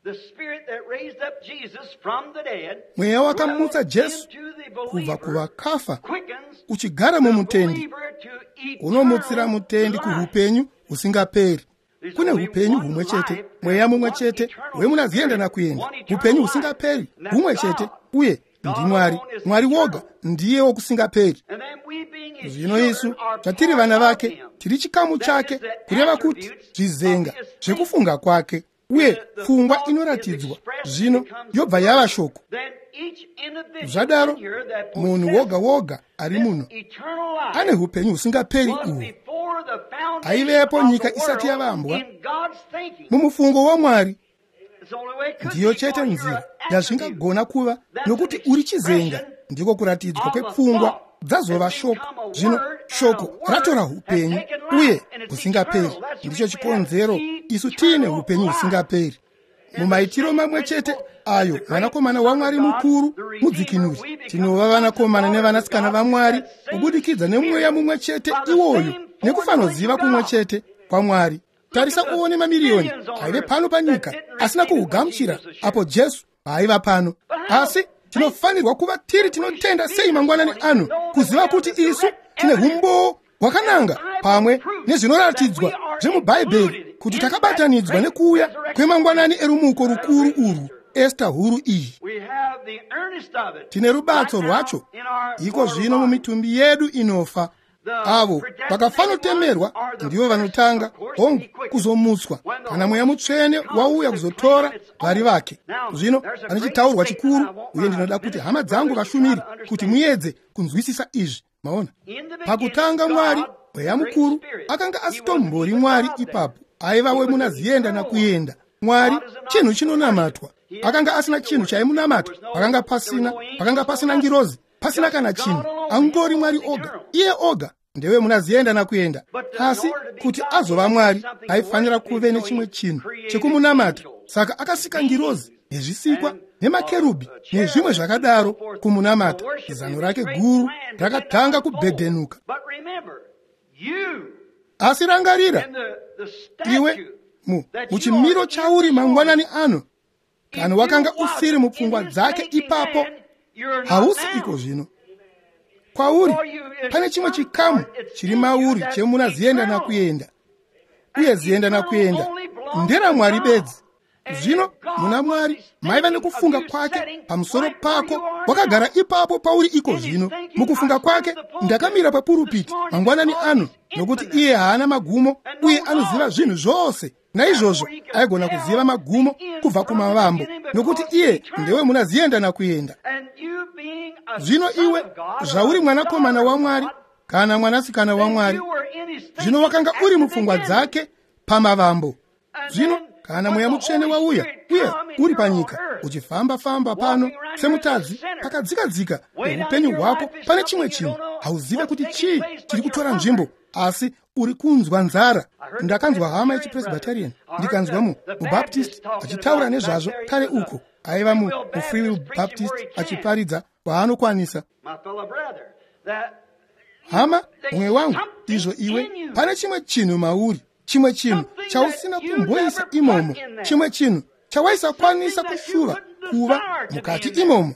Speaker 1: Mweya wakamutsa Jesu kubva kuvakafa uchigara mumutendi, unomutsira mutendi kuupenyu husingaperi. Kune upenyu humwe chete, mweya mumwe chete wemunazienda nakuenda, upenyu husingaperi humwe chete, uye ndi Mwari. Mwari woga ndiye wokusingaperi. Zvino isu tatiri vana vake, tiri chikamu chake, kureva kuti zvizenga zvekufunga kwake, uye pfungwa inoratidzwa zvino yobva yava shoko. Zvadaro munhu woga woga ari muno ane upenyu husingaperi uhu. Aivepo nyika isati yavambwa. Mumufungo waMwari ndiyo chete nzira yazvingagona kuva, nokuti uri chizenga ndiko kuratidzwa kwepfungwa dzazova shoko. Zvino shoko ratora upenyu uye husingaperi. Ndicho chikonzero isu tiine upenyu husingaperi. Mumaitiro mamwe chete ayo mwanakomana waMwari mukuru, mudzikinuri, tinova vanakomana nevanasikana vaMwari kubudikidza nemweya mumwe chete iwoyo, nekufanoziva kumwe chete kwaMwari. Tarisa kuone mamiriyoni aive pano panyika asina kuhugamuchira apo Jesu aiva pano. Asi tinofanirwa kuva tiri tinotenda sei mangwanani ano, kuziva kuti isu tine umbo hwakananga pamwe nezvinoratidzwa zvemubhaibheri, kuti takabatanidzwa nekuuya kwemangwanani erumuko rukuru urwu, Esta huru iyi. Tine rubatso rwacho iko zvino mumitumbi yedu inofa. Avo vakafanotemerwa ndivo vanotanga hongu kuzomutswa kana mweya mutsvene wauya kuzotora vari vake. Zvino pane chitaurwa chikuru, uye ndinoda kuti hama dzangu vashumiri kuti muedze kunzwisisa izvi. Maona, pakutanga Mwari mweya mukuru akanga asitombori Mwari ipapo, aiva wemunazienda nakuenda. Mwari chinhu chinonamatwa. Akanga asina chinhu chaimunamata, pakanga pasina ngirozi, pasina kana chinhu, angori Mwari oga. Iye oga ndewe munazienda nakuenda. Asi kuti azova Mwari aifanira kuve nechimwe chinhu chekumunamata. Saka akasika ngirozi nezvisikwa nemakerubi nezvimwe zvakadaro kumunamata. Zano rake guru rakatanga kubhedhenuka. Asi rangarira, iwe muchimiro chauri mangwanani ano, kana wakanga usiri mupfungwa dzake ipapo, hausi iko zvino. Kwauri pane chimwe chikamu chiri mauri chemunazienda nakuenda. Uye zienda nakuenda ndera Mwari bedzi. Zvino muna Mwari maiva nekufunga kwake pamusoro pako, wakagara ipapo pauri iko zvino. Mukufunga kwake ndakamira papurupiti mangwanani ano, nokuti iye haana magumo uye anoziva zvinhu zvose. Naizvozvo aigona kuziva magumo kubva kumavambo, nokuti iye ndewe munazienda nakuenda. Zvino iwe zvauri mwanakomana waMwari kana mwanasikana waMwari, zvino wakanga uri mupfungwa dzake pamavambo. Zvino kana Mweya Mutsvene wauya uye uri panyika uchifamba-famba pano semutadzi pakadzika-dzika upenyu hwako, pane chimwe chinhu hauzive kuti chii chiri kutora nzvimbo, asi uri kunzwa nzara. Ndakanzwa hama yechipresbyterian, ndikanzwa mubaptist achitaura nezvazvo kare uko. Aiva muFree Will Baptist achiparidza kwaanokwanisa. Hama, mumwe wangu, izvo iwe, pane chimwe chinhu mauri, chimwe chinhu chausina kumboisa imomo, chimwe chinhu chawaisakwanisa kushuva kuva mukati imomo,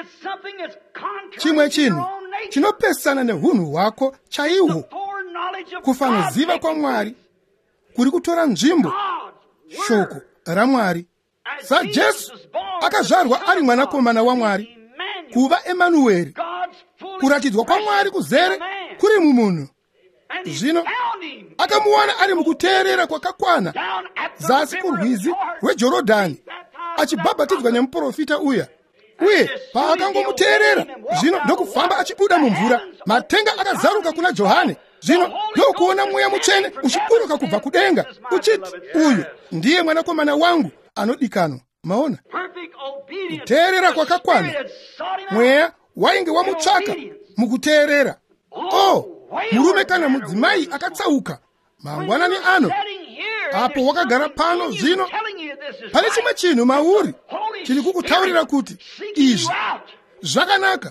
Speaker 1: chimwe chinhu chinopesana nehunhu hwako chaihwo. Kufanoziva kwaMwari kuri kutora nzvimbo shoko raMwari. SaJesu akazvarwa ari mwanakomana waMwari, kuva Emanueri, kuratidzwa kwaMwari kuzere kuri mumunhu. Zvino akamuwana ari mukuteerera kwakakwana zasi kurwizi rweJorodhani, achibhabhatidzwa nemuprofita uya. Uye paakangomuteerera, zvino ndokufamba achibuda mumvura, matenga akazaruka kuna Johani. Zvino ndokuona Mweya Mutsvene uchiburuka kubva kudenga uchiti, uyu ndiye mwanakomana wangu anodikanwa. Maona, kuteerera kwakakwana. Mweya wainge wamutsvaka mukuteerera. Murume kana mudzimai akatsauka mangwanani ano, apo wakagara pano zvino, pane chimwe chinhu mauri chiri kukutaurira kuti izvi zvakanaka.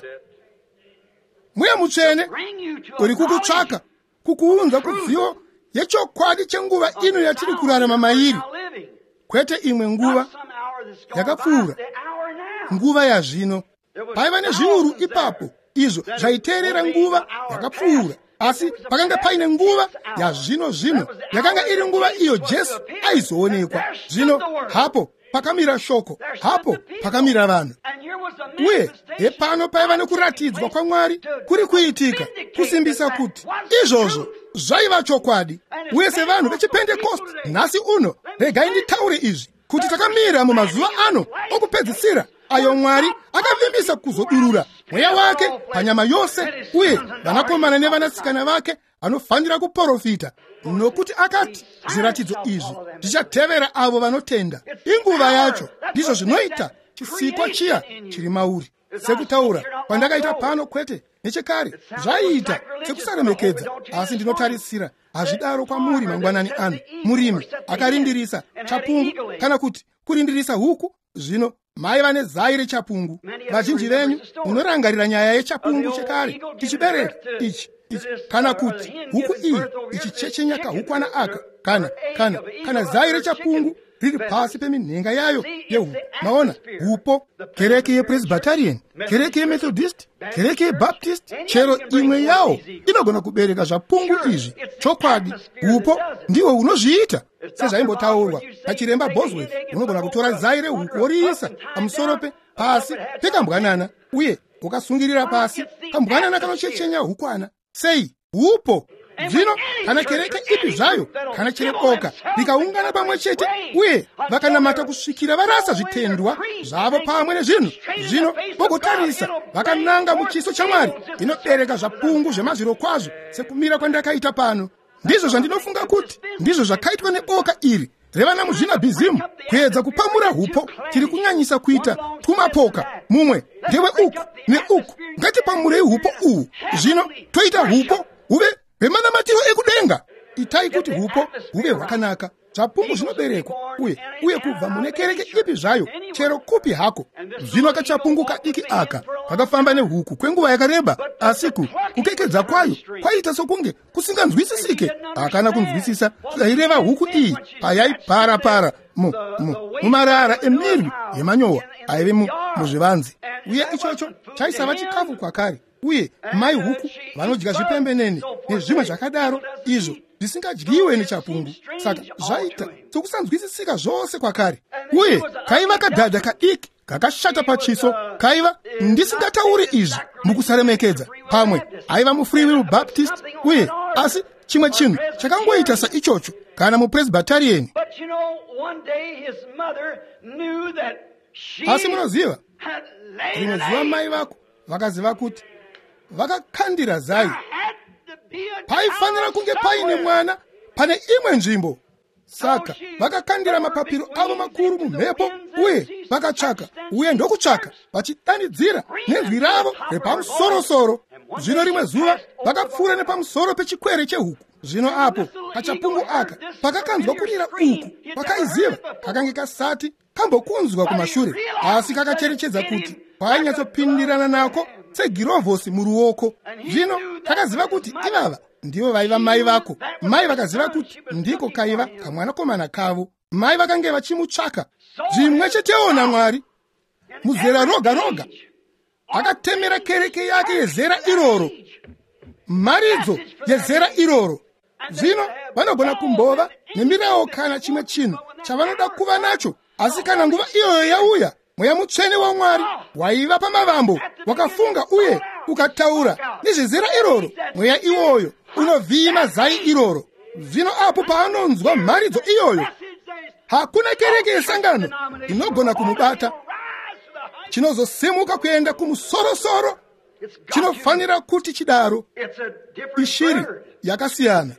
Speaker 1: Mweya Mutsvene uri kukutsvaka kukuunza kuzivo yechokwadi chenguva ino yatiri kurarama mairi, kwete imwe nguva yakapfuura, nguva yazvino. Paiva nezviuru ipapo izvo zvaiteerera nguva yakapfuura, asi pakanga paine nguva yazvino yakanga iri nguva iyo Jesu aizoonekwa. Zvino hapo pakamira shoko, hapo pakamira vanhu. Uye hepano paiva nekuratidzwa kwaMwari kuri kuitika, kusimbisa kuti izvozvo zvaiva chokwadi. Uye sevanhu vechiPentekoste nhasi uno, regai nditaure izvi, kuti takamira mumazuva ano okupedzisira ayo Mwari akavimbisa kuzodurura Mweya wake panyama yose, uye vanakomana nevanasikana vake anofanira kuprofita, nokuti akati zviratidzo izvi zvichatevera avo vanotenda. Inguva yacho, ndizvo zvinoita chisikwa chiya chiri mauri. Sekutaura kwandakaita pano kwete nechekare zvaiita sekusaremekedza, asi ndinotarisira hazvidaro kwamuri mangwanani ano. Murimi akarindirisa chapungu kana kuti kurindirisa huku, zvino maiva nezai rechapungu. Vazhinji venyu munorangarira nyaya yechapungu chekare, chichibereka ichi kana kuti huku iyi ichichechenya kahukwana aka, kana zai rechapungu riri pasi peminhenga yayo yehuku. Maona, hupo kereke yePresbyterian, kereke yeMethodist, kereke yeBaptist, chero imwe yawo inogona kubereka zvapungu izvi. Chokwadi, hupo ndiwo unozviita. Sezvaimbotaurwa pachiremba Bosworth, unogona kutora zai rehuku woriisa pamusoro pasi pekambwanana, uye ukasungirira pasi kambwanana kanochechenya hukwana. Sei? Hupo. Zvino kana kereke ipi zvayo, kana chereboka rikaungana pamwe chete uye vakanamata kusvikira varasa zvitendwa zvavo pamwe nezvinhu, zvino vogotarisa vakananga muchiso chaMwari, inobereka zvapungu zvemazviro kwazvo, sekumira kwandakaita pano. Ndizvo zvandinofunga kuti ndizvo zvakaitwa neboka iri revana muzvina bhizimu kuedza kupamura hupo tiri kunyanyisa kuita tumapoka mumwe ndewe uku neuku. Ngatipamurei hupo uhu zvino toita hupo huve hwemanamatiro ekudenga. Itai kuti hupo huve hwakanaka. Chapungu zvinoberekwa uye kubva mune kereke ipi zvayo chero kupi hako. Zvino kachapungu kadiki aka kakafamba nehuku kwenguva yakareba, asi kukekedza kwayo kwaita sokunge kusinganzwisisike. Hakana kunzwisisa zvaireva huku iyi payaipara mumarara emirwi yemanyowa aive muzvivanze, uye ichocho chaisava chikafu kwakare. Uye mai huku vanodya zvipembenene nezvimwe zvakadaro izvo zvisingadyiwe nechapungu. Saka zvaita sokusanzwisisika zvose kwakare. Uye kaiva kadhadha kadiki kakashata pachiso, kaiva ndisingatauri izvi mukusaremekedza. Pamwe aiva muFree Will Baptist uye asi chimwe chinhu chakangoita saichocho kana muPresbyterian. Asi munoziva, rimwe zuva mai vako vakaziva kuti vakakandira Zai. Paifanira kunge paine mwana pane imwe nzvimbo. Saka vakakandira mapapiro avo makuru mumhepo uye vakatsvaka, uye ndokutsvaka vachidanidzira nenzwi ravo repamusoro-soro. Zvino rimwe zuva vakapfuura nepamusoro pechikwere chehuku. Zvino apo kachapungu aka pakakanzwa kurira uku pakaiziva kakange kasati kambokunzwa kumashure, asi kakacherechedza kuti painyatsopindirana nako segirovhosi muruoko. Zvino kakaziva kuti ivava ndivo vaiva mai vako. Mai vakaziva kuti ndiko kaiva kamwanakomana kavo. Mai vakange vachimutsvaka zvimwe chetewo naMwari. Muzera roga roga akatemera kereke yake yezera iroro, maridzo yezera iroro. Zvino vanogona kumbova nemirayiro kana chimwe chinhu chavanoda kuva nacho, asi kana nguva iyoyo yauya, Mweya Mutsvene waMwari waiva pamavambo wakafunga uye ukataura nezvezera iroro, mweya iwoyo unovhima Zai iroro. Zvino apo paanonzwa mharidzo iyoyo, hakuna kereke yesangano inogona kumubata. Chinozosimuka kuenda kumusoro-soro, chinofanira kuti chidaro. Ishiri yakasiyana,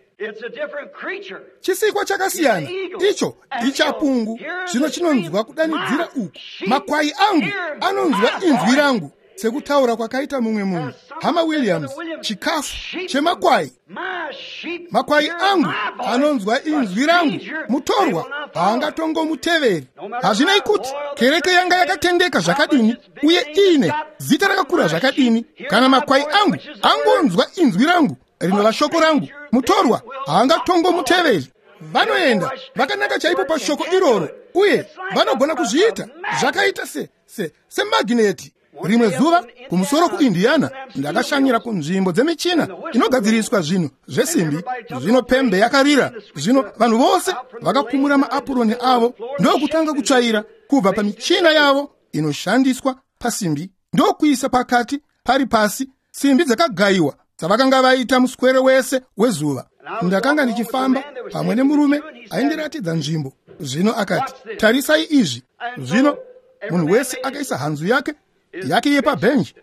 Speaker 1: chisikwa chakasiyana, icho ichapungu. Zvino chinonzwa kudanidzira uku. Makwai angu anonzwa inzwi rangu, sekutaura kwakaita mumwe munhu, Hama Williams, chikafu chemakwai. Makwai angu anonzwa inzwi rangu, mutorwa haangatongomuteveri. Hazvinei kuti kereke yanga yakatendeka zvakadini uye ine zita rakakura zvakadini, kana makwai angu angonzwa inzwi rangu rinova shoko rangu, mutorwa haangatongomuteveri. Vanoenda vakanaka chaipo pashoko iroro, uye vanogona kuzviita zvakaita semagineti. Rimwe zuva kumusoro kuIndiana ndakashanyira kunzvimbo dzemichina inogadziriswa zvinhu zvesimbi. Zvino pembe yakarira. Zvino vanhu vose vakakumura maapuroni avo ndokutanga kutsvaira kubva pamichina yavo inoshandiswa pasimbi ndokuisa pakati pari pasi simbi dzakagayiwa dzavakanga vaita muswere wese wezuva. Ndakanga ndichifamba pamwe nemurume aindiratidza nzvimbo. Zvino akati, tarisai izvi. Zvino munhu wese akaisa hanzu yake yepabhenji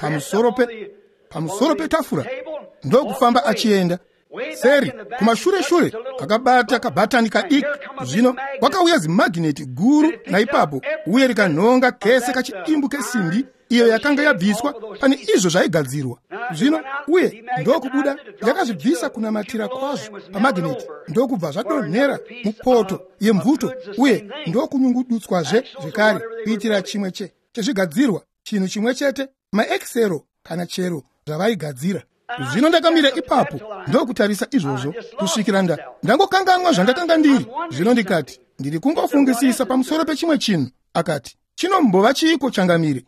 Speaker 1: pamusoro petafura ndokufamba achienda. Seri kumashure-shure akabata kabhatani kadiki. Zvino wakauya zimagineti guru naipapo, uye rikanhonga kese kachidimbu kesimbi iyo yakanga yabviswa pane izvo zvaigadzirwa. Zvino uye ndokubuda yakazvibvisa kunamatira kwazvo pamagineti, ndokubva zvadonhera mupoto yemvuto, uye ndokunyungudutswazve zvekare kuitira chimwe chezvigadzirwa, chinhu chimwe chete, maexero kana chero zvavaigadzira. Zvino ndakamira ipapo ndokutarisa izvozvo kusvikira ndangokanganwa zvandakanga ndiri. Zvino ndikati, ndiri kungofungisisa pamusoro pechimwe chinhu. Akati, chinombova chiiko changamire?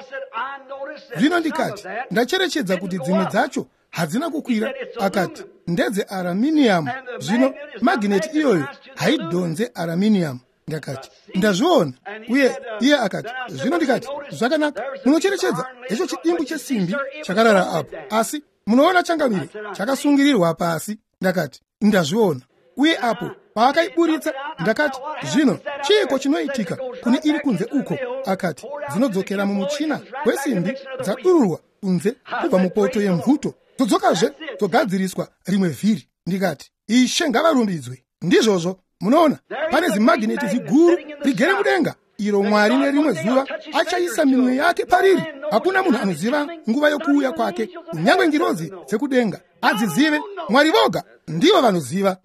Speaker 1: Zvino ndikati, ndacherechedza kuti dzimwe dzacho hadzina kukwira. Akati, ndedze araminium. Zvino magineti iyoyo haidhonze araminium. Ndakati, ndazviona. Uye iye akati, zvino ndikati, zvakanaka, munocherechedza icho chidimbu chesimbi chakarara apo, asi munoona changamire chakasungirirwa pasi. Ndakati, ndazviona. Uye apo paakaiburitsa ndakati, zvino chiiko chinoitika kune iri kunze uko? Akati, dzinodzokera mumuchina wesimbi dzadururwa kunze kubva mupoto yemvuto, dzodzokazve dzogadziriswa rimwe vhiri. Ndikati, Ishe ngavarumbidzwe. Ndizvozvo munoona pane zimagineti ziguru rigere mudenga iro Mwari nerimwe zuva achaisa minwe yake pariri. Hakuna munhu anoziva nguva yokuuya kwake, kunyangwe ngirozi dzekudenga adzizive, Mwari voga ndivo vanoziva.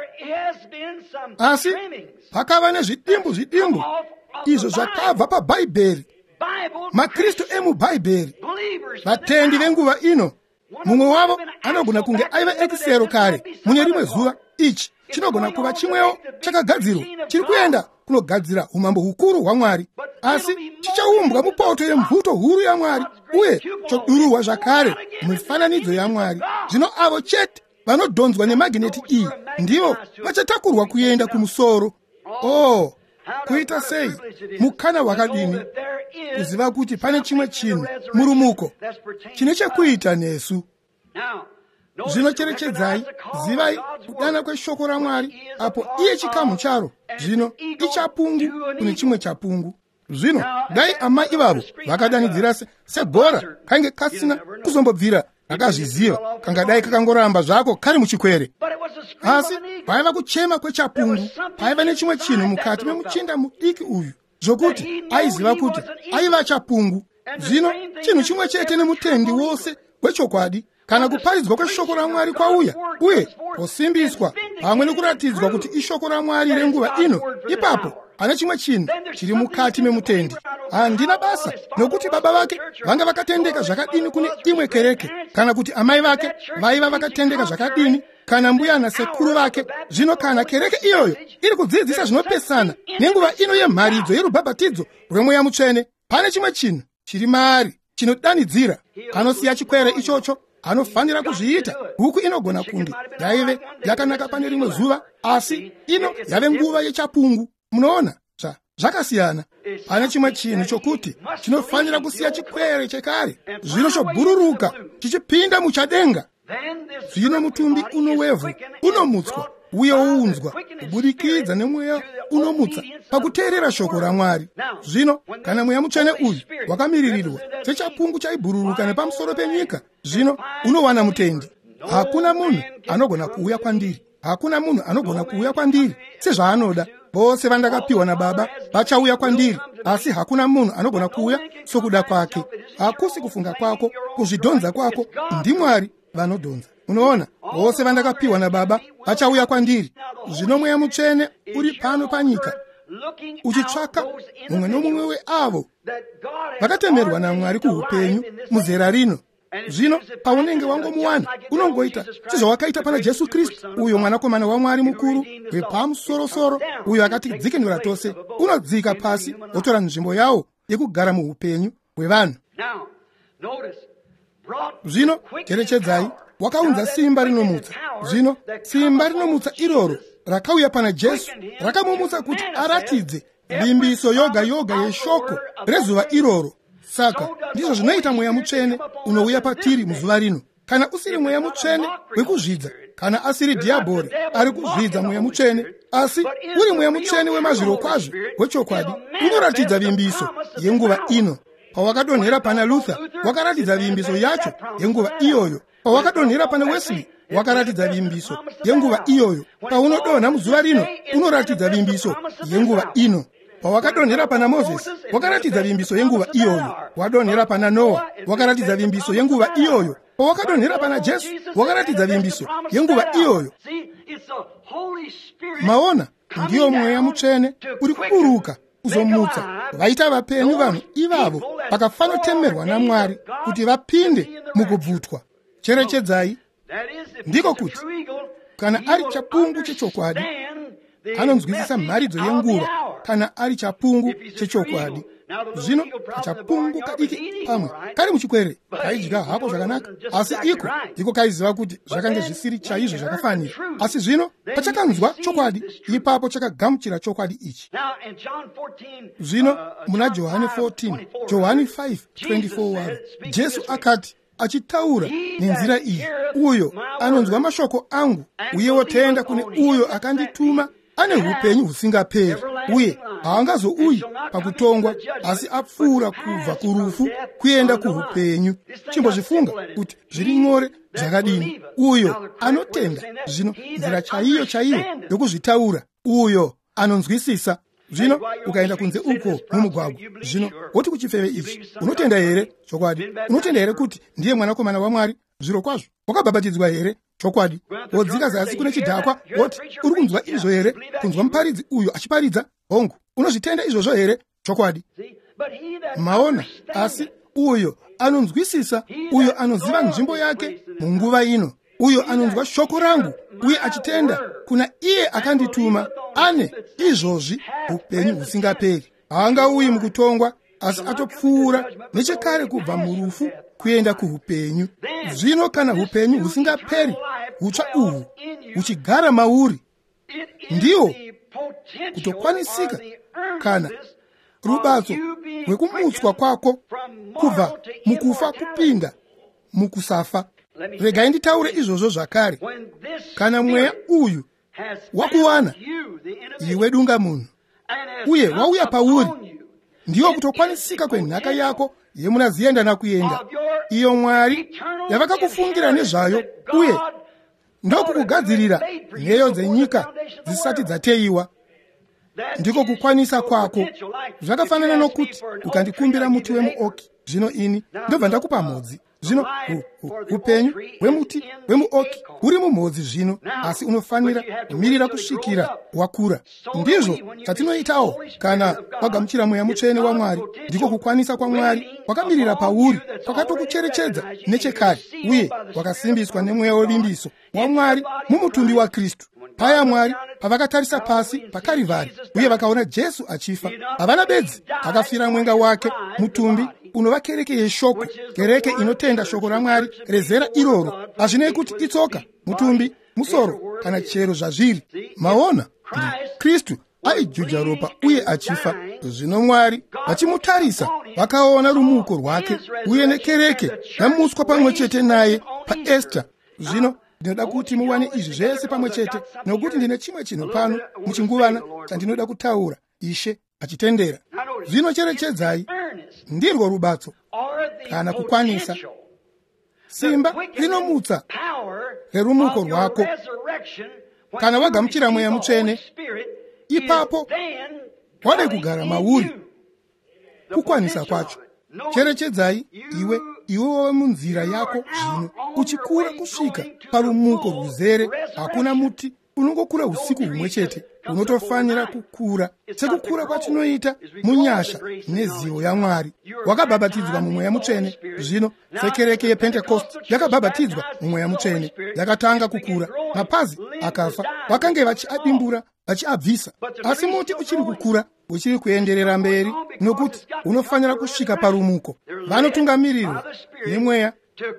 Speaker 1: Asi pakava nezvidimbu izvo zvakabva paBhaibheri, maKristu emubhaibheri, vatendi venguva ino. Mumwe wavo anogona kunge aiva ekisero kare mune rimwe zuva. Ichi chinogona kuva chimwewo chakagadzirwa chiri kuenda kunogadzira umambo hukuru hwaMwari, asi chichaumbwa mupoto yemvuto huru yaMwari uye chodururwa zvakare mumifananidzo yaMwari. Zvino avo chete vanodhonzwa nemagineti iyi ndivo vachatakurwa kuenda kumusoro. Kuita sei mukana wakadini kuziva kuti pane chimwe chinhu murumuko chine chekuita nesu. Zvino cherechedzai, zivai kudana kweshoko raMwari apo iye chikamu charo zvino ichapungu kune chimwe chapungu. Zvino dai amai ivavo vakadanidzira segora kange kasina kuzombobvira rakazviziva, kangadai kakangoramba zvako kari muchikwere. Asi paiva kuchema kwechapungu, paiva nechimwe chinhu mukati memuchinda mudiki uyu zvokuti aiziva kuti aiva chapungu. Zvino chinhu chimwe chete nemutendi wose wechokwadi kana kuparidzwa kweshoko raMwari kwauya uye kusimbiswa pamwe nekuratidzwa kuti ishoko raMwari renguva ino, ipapo pane chimwe chinhu chiri mukati memutendi. Handina basa nokuti baba vake vanga vakatendeka zvakadini kune imwe kereke, kana kuti amai vake vaiva vakatendeka zvakadini, kana mbuya nasekuru vake. Zvino kana kereke iyoyo iri kudzidzisa zvinopesana nenguva ino yemharidzo yerubhabhatidzo rweMweya Mutsvene, pane chimwe chinhu chiri maari chinodanidzira. Anosiya chikwere ichocho, anofanira kuzviita. Huku inogona kunge yaive yakanaka pane rimwe zuva, asi ino yave nguva yechapungu. Munoona zvakasiyana. Pane chimwe chinhu chokuti chinofanira kusiya chikwere chekare, zvino chobhururuka chichipinda muchadenga. Zvino mutumbi unowevhu unomutswa uye uunzwa kubudikidza nemweya unomutsa pakuteerera shoko raMwari. Zvino kana Mweya Mutsvene uyu wakamiririrwa sechapungu chaibhururuka nepamusoro penyika, zvino unowana mutendi. Hakuna munhu anogona kuuya kwandiri, hakuna munhu anogona kuuya kwandiri sezvaanoda. Vose vandakapiwa naBaba vachauya kwandiri, asi hakuna munhu anogona kuuya sokuda kwake. Hakusi kufunga kwako, kuzvidhonza kwako, ndiMwari vanodhonza. Unoona, vose vandakapiwa naBaba vachauya kwandiri. Zvino Mweya Mutsvene uri pano panyika uchitsvaka mumwe nomumwe weavo vakatemerwa naMwari kuupenyu muzera rino. Zvino paunenge wangomuwana unongoita sezvawakaita pana Jesu Kristu, uyo mwanakomana waMwari mukuru wepamusoro-soro, uyo akatidzikinura tose. Unodzika pasi wotora nzvimbo yawo yekugara muupenyu hwevanhu. Zvino cherechedzai, wakaunza simba rinomutsa. Zvino simba rinomutsa iroro rakauya pana Jesu rakamumutsa kuti aratidze vimbiso yoga yeshoko rezuva iroro. Saka ndizvo zvinoita Mweya Mutsvene unouya patiri muzuva rino. Kana usiri Mweya Mutsvene wekuzvidza, kana asiri dhiabhori ari kuzvidza Mweya Mutsvene, asi uri Mweya Mutsvene wemazviro kwazvo wechokwadi, unoratidza vimbiso yenguva ino. Pawakadonhera pana Luther wakaratidza vimbiso yacho yenguva iyoyo. Pawakadonhera pana Wesley wakaratidza vimbiso yenguva iyoyo. Paunodonha muzuva rino unoratidza vimbiso yenguva ino. Pawakadonhera pana Moses wakaratidza vimbiso yenguva iyoyo. Wadonhera pana Noah wakaratidza vimbiso yenguva iyoyo. Pawakadonhera pana Jesu wakaratidza vimbiso yenguva iyoyo. Maona, ndiyo Mweya Mutsvene uri kuburuka kuzomutsa vaita vapenyu vanhu ivavo vakafanotemerwa naMwari kuti vapinde mukubvutwa. Cherechedzai, ndiko kuti kana ari chapungu chechokwadi anonzwisisa mharidzo yenguva, kana ari chapungu chechokwadi. Zvino chapungu kadiki pamwe kari muchikwere kaidya hako zvakanaka, asi iko kaiziva kuti zvakange zvisiri chaizvo zvakafanira. Asi zvino pachakanzwa chokwadi, ipapo chakagamuchira chokwadi ichi. Zvino muna Johani 14, Johani 5:24 Jesu akati achitaura nenzira iyi, uyo anonzwa mashoko angu uye wotenda kune uyo akandituma ane upenyu husingaperi, uye haangazouyi pakutongwa, asi apfuura kubva kurufu kuenda kuupenyu. Chimbozvifunga kuti zviri nyore zvakadini uyo anotenda. Zvino nzira chaiyo yokuzvitaura uyo anonzwisisa. Zvino ukaenda kunze uko mumugwagwa, zvino woti kuchifeve ichi, unotenda here chokwadi? Unotenda here kuti ndiye mwanakomana waMwari? Zviro kwazvo wakabhabhatidzwa here chokwadi? Wodzika zasi kune chidhakwa woti uri kunzwa izvo here? Kunzwa muparidzi uyo achiparidza hongu, unozvitenda izvozvo here chokwadi? Maona, asi uyo anonzwisisa, uyo anoziva nzvimbo yake munguva ino, uyo anonzwa shoko rangu uye achitenda kuna iye akandituma, ane izvozvi upenyu husingaperi. Haangauyi mukutongwa, asi atopfuura nechekare kubva murufu kuenda kuupenyu. Zvino kana upenyu husingaperi hutsva uhwu huchigara mauri, ndiwo kutokwanisika kana rubatso rwekumutswa kwako kubva mukufa kupinda mukusafa. Regai nditaure izvozvo zvakare. Kana mweya uyu wakuwana iwe dunga munhu, uye wauya pauri, ndiwo kutokwanisika kwenhaka yako yemunaziendana kuenda, iyo Mwari yavakakufungira nezvayo, uye ndokukugadzirira nheyo dzenyika dzisati dzateyiwa. Ndiko kukwanisa kwako. Zvakafanana nokuti ukandikumbira muti wemuoki, zvino ini ndobva ndakupa mhodzi. Zvino upenyu hwemuti wemuoki huri mumhodzi zvino, asi unofanira kumirira kusvikira wakura. Ndizvo zvatinoitawo kana wagamuchira mweya mutsvene waMwari. Ndiko kukwanisa kwaMwari kwakamirira pauri, kwakatokucherechedza nechekare, uye wakasimbiswa nemweya wevimbiso waMwari mumutumbi waKristu. Paya Mwari pavakatarisa pasi paKarivari uye vakaona Jesu achifa, havana bedzi akafira mwenga wake, mutumbi unova kereke yeshoko, kereke inotenda shoko raMwari rezera iroro. Hazvinei kuti itsoka, mutumbi, musoro kana chero zvazviri. Maona, Kristu aijuja ropa uye achifa. Zvino Mwari vachimutarisa vakaona rumuko rwake uye nekereke yamuswa pamwe chete naye paEsta. Zvino ndinoda kuti muwane izvi zvese pamwe chete, nokuti ndine chimwe chinhu pano muchinguvana chandinoda kutaura, Ishe achitendera. Zvino cherechedzai, ndirwo rubatso kana kukwanisa, simba rinomutsa rerumuko rwako. Kana wagamuchira mweya mutsvene, ipapo wade kugara mauri, kukwanisa kwacho. Cherechedzai, iwe munzira yako zvino, uchikura kusvika parumuko ruzere. Hakuna muti unongokura usiku humwe chete, unotofanira kukura sekukura kwatinoita munyasha nezivo yaMwari. Wakabhabhatidzwa mumweya mutsvene, zvino sekereke yePentekosti yakabhabhatidzwa mumweya mutsvene, yakatanga kukura. Mapazi akafa, vakange vachiadimbura vachiabvisa, asi muti uchiri kukura, uchiri kuenderera mberi, nokuti unofanira kusvika parumuko. Vanotungamirirwa nemweya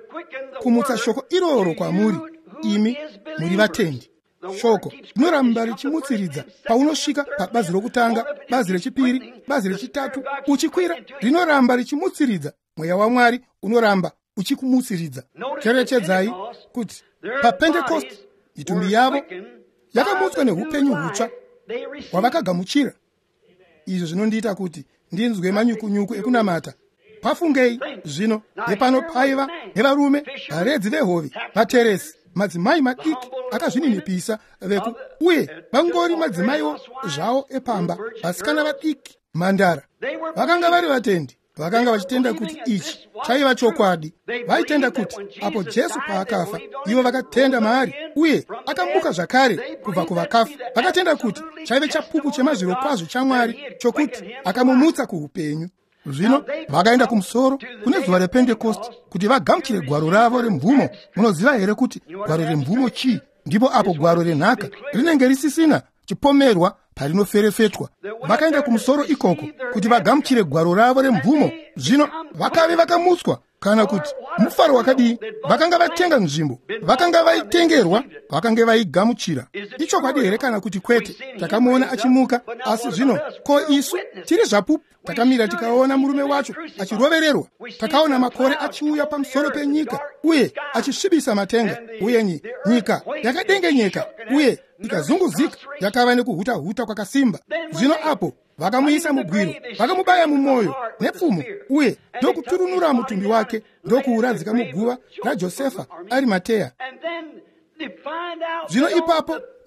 Speaker 1: kumutsa shoko iroro kwamuri, imi muri vatendi. Shoko rinoramba richimutsiridza paunosvika pabazi rokutanga, bazi rechipiri, bazi rechitatu, uchikwira rinoramba richimutsiridza. Mweya waMwari unoramba uchikumutsiridza. Cherechedzai kuti paPentekosti mitumbi yavo yakamutswa neupenyu hutsva hwavakagamuchira. Izvo zvinondiita kuti ndinzwe manyukunyuku ekunamata. Pafungei zvino, nepano paiva nevarume, varedzi vehove, vateresi, madzimai madiki akazvininipisa veku, uye vangori madzimaiwo zvawo epamba, vasikana vadiki, mhandara. Vakanga vari vatendi, vakanga vachitenda kuti ichi chaiva chokwadi. Vaitenda kuti apo Jesu paakafa, ivo vakatenda maari uye akamuka zvakare kubva kuvakafa. Vakatenda kuti chaive chapupu chemazviro kwazvo chaMwari chokuti akamumutsa kuupenyu. Zvino vakaenda kumusoro kune zuva rePentekosti kuti vagamuchire gwaro ravo remvumo. Munoziva here kuti gwaro remvumo chii? Ndipo apo gwaro renhaka rinenge risisina chipomerwa parinoferefetwa. Vakaenda kumusoro ikoko kuti vagamuchire gwaro ravo remvumo. Zvino vakave vakamutswa, kana kuti mufaro wakadii. Vakanga vatenga nzvimbo, vakanga vaitengerwa, vakanga vaigamuchira. Ichokwadi here kana kuti kwete? Takamuona achimuka, asi zvino ko isu tiri zvapupu takamira tikaona murume wacho achirovererwa. Takaona makore achiuya pamusoro penyika uye achisvibisa matenga, uye nyika yakadengenyeka uye ikazunguzika, yakava nekuhuta kwakasimba. Zvino apo vakamuisa mugwiro, vakamubaya mumwoyo nepfumo, uye ndokuturunura mutumbi wake, ndokuuradzika muguva raJosefa Arimatea. Zvino ipapo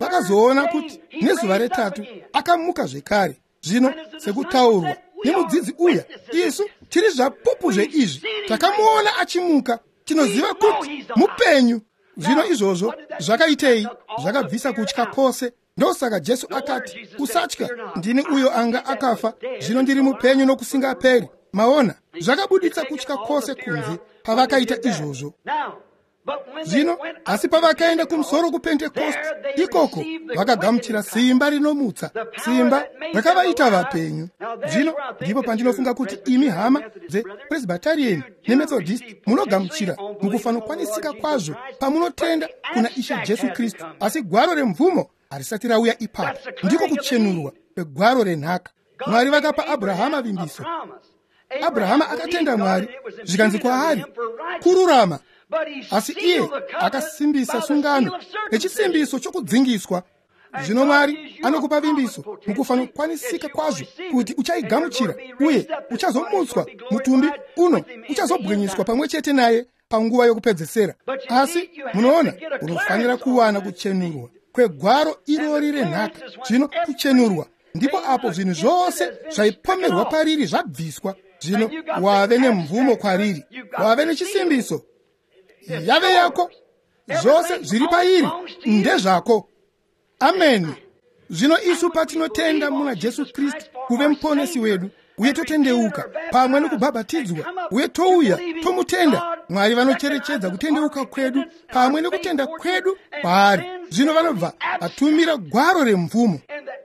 Speaker 1: vakazoona kuti nezuva retatu akamuka zvekare. Zvino sekutaurwa nemudzidzi uya, isu tiri zvapupu zveizvi, takamuona achimuka, tinoziva kuti mupenyu. Zvino izvozvo zvakaitei? Zvakabvisa kutya kwose. Ndosaka Jesu akati, usatya, ndini uyo anga akafa, zvino ndiri mupenyu nokusingaperi. Maona, zvakabuditsa kutya kwose kunze pavakaita izvozvo. Zvino asi pavakaenda kumusoro kuPentekoste, ikoko vakagamuchira simba rinomutsa, simba rakavaita vapenyu. Zvino ndipo pandinofunga kuti imi hama dzePresbyterian neMethodist munogamuchira mukufanokwanitika kwazvo pamunotenda kuna Ishe Jesu Kristu, asi gwaro remvumo harisati rauya ipapo. Ndiko kuchenurwa kwegwaro renhaka. Mwari vakapa Abrahama vimbiso. Abrahama akatenda Mwari, zvikanzi kwaari kururama. Asi iye akasimbisa sungano nechisimbiso chokudzingiswa. Zvino Mwari anokupa vimbiso mukufanokwanitika kwazvo kuti uchaigamuchira uye uchazomutswa, mutumbi uno uchazobwinyiswa pamwe chete naye panguva yokupedzesera. Asi munoona, unofanira kuwana kuchenurwa kwegwaro irori renhaka. Zvino kuchenurwa ndipo apo zvinhu zvose zvaipomerwa pariri zvabviswa. Zvino wave nemvumo kwariri, wave nechisimbiso, yave yako, zvose zviri pairi ndezvako. Ameni. Zvino isu patinotenda muna Jesu Kristu kuve muponesi wedu, uye totendeuka pamwe nokubhabhatidzwa, uye touya tomutenda, Mwari vanocherechedza kutendeuka kwedu pamwe nekutenda kwedu kwaari. Zvino vanobva vatumira gwaro remvumo.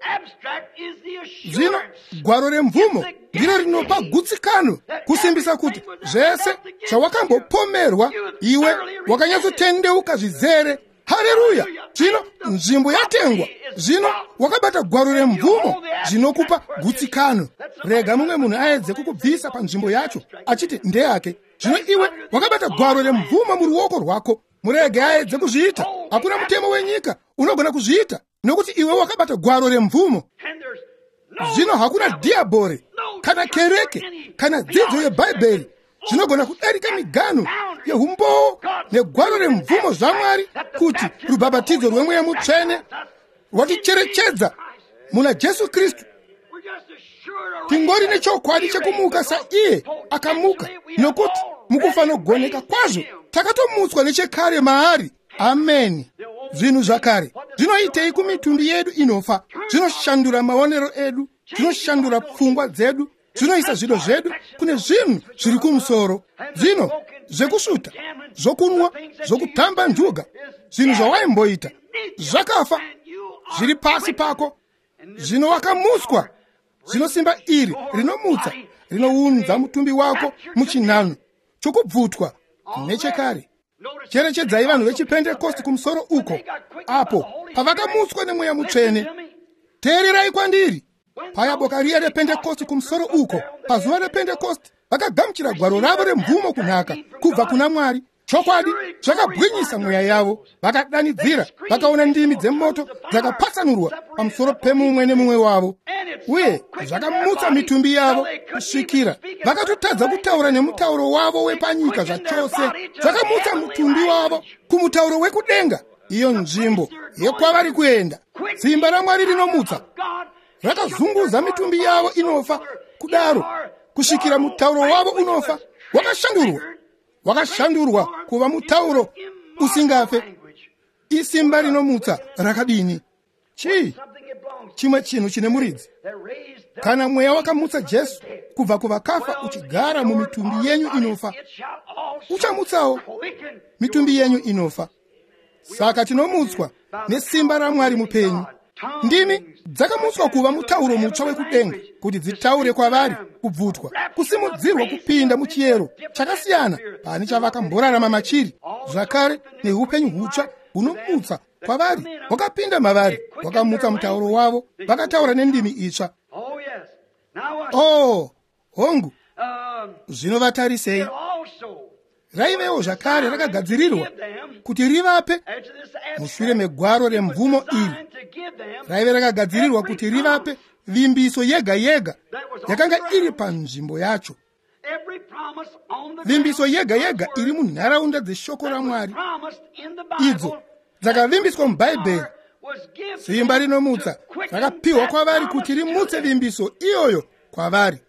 Speaker 1: Zvino gwaro remvumo ndiro rinopa gutsikano, kusimbisa kuti zvese zvawakambopomerwa iwe wakanyatsotendeuka zvizere. Haleluya! Zvino nzvimbo yatengwa. Zvino wakabata gwaro remvumo zvinokupa gutsikano. Rega mumwe munhu aedze kukubvisa panzvimbo yacho achiti ndeyake. Zvino iwe wakabata gwaro remvumo muruoko rwako. Murege aedze kuzviita. Hakuna mutemo wenyika unogona kuzviita, nokuti iwe wakabata gwaro remvumo. Zvino hakuna diabore kana kereke kana dzidzo yeBhaibheri zvinogona kudarika migano yehumbo negwaro remvumo zvaMwari kuti rubhabhatidzo rwemweya mutsvene rwaticherechedza muna Jesu Kristu. Tingori nechokwadi chekumuka saiye akamuka, nokuti mukufanogoneka kwazvo takatomutswa nechekare maari. Ameni. Zvinhu zvakare zvinoitei kumitumbi yedu inofa? Zvinoshandura maonero edu, zvinoshandura pfungwa dzedu, zvinoisa zvido zvedu kune zvinhu zviri kumusoro. Zvino zvekusvuta, zvokunwa, zvokutamba njuga, zvinhu zvawaimboita zvakafa, zviri pasi pako. Zvino wakamutswa. Zvino simba iri rinomutsa rinounza mutumbi wako muchinhano chokubvutwa nechekare. Cherechedzai vanhu vechiPentekosti kumusoro uko, apo pavakamutswa nemweya mutsvene. Teererai kwandiri. Paya boka riya rePentekosti kumusoro uko, pazuva rePentekosti vakagamuchira gwaro ravo remvumo kunhaka kubva kuna Mwari. Chokwadi zvakabwinyisa mweya yavo. Vakadanidzira, vakaona ndimi dzemoto dzakapatsanurwa pamusoro pemumwe nemumwe wavo, uye zvakamutsa mitumbi yavo kusvikira vakatotadza kutaura nemutauro wavo wepanyika zvachose. Zvakamutsa mutumbi wavo kumutauro wekudenga, iyo nzvimbo yekwavari kuenda. Simba raMwari rinomutsa rakazunguza mitumbi yavo inofa, kudaro kusvikira mutauro wavo unofa wakashandurwa kuva mutauro usingafe. Isimba rinomutsa rakadini? Chimwe chinhu chine muridzi. Kana mweya wakamutsa Jesu kubva kuvakafa uchigara mumitumbi yenyu inofa, uchamutsawo mitumbi yenyu inofa. Saka tinomutswa nesimba raMwari mupenyu. Ndimi dzakamutswa kuva mutauro mutsva wekudenga, kuti dzitaure kwavari kubvutwa, kusimudzirwa kupinda muchiyero chakasiyana pani chavakamborarama machiri. Zvakare neupenyu hutsva hunomutsa kwavari, wakapinda mavari, wakamutsa mutauro wavo, vakataura nendimi itsva. Hongu, zvinovatarisei? Raivewo zvakare rakagadzirirwa kuti rivape mushure megwaro remvumo iri. Raive rakagadzirirwa kuti rivape vimbiso yega yega yakanga iri panzvimbo yacho. Vimbiso yega yega iri munharaunda dzeshoko raMwari, idzo dzakavimbiswa muBhaibheri, simba rinomutsa rakapiwa kwavari kuti rimutse vimbiso iyoyo kwavari.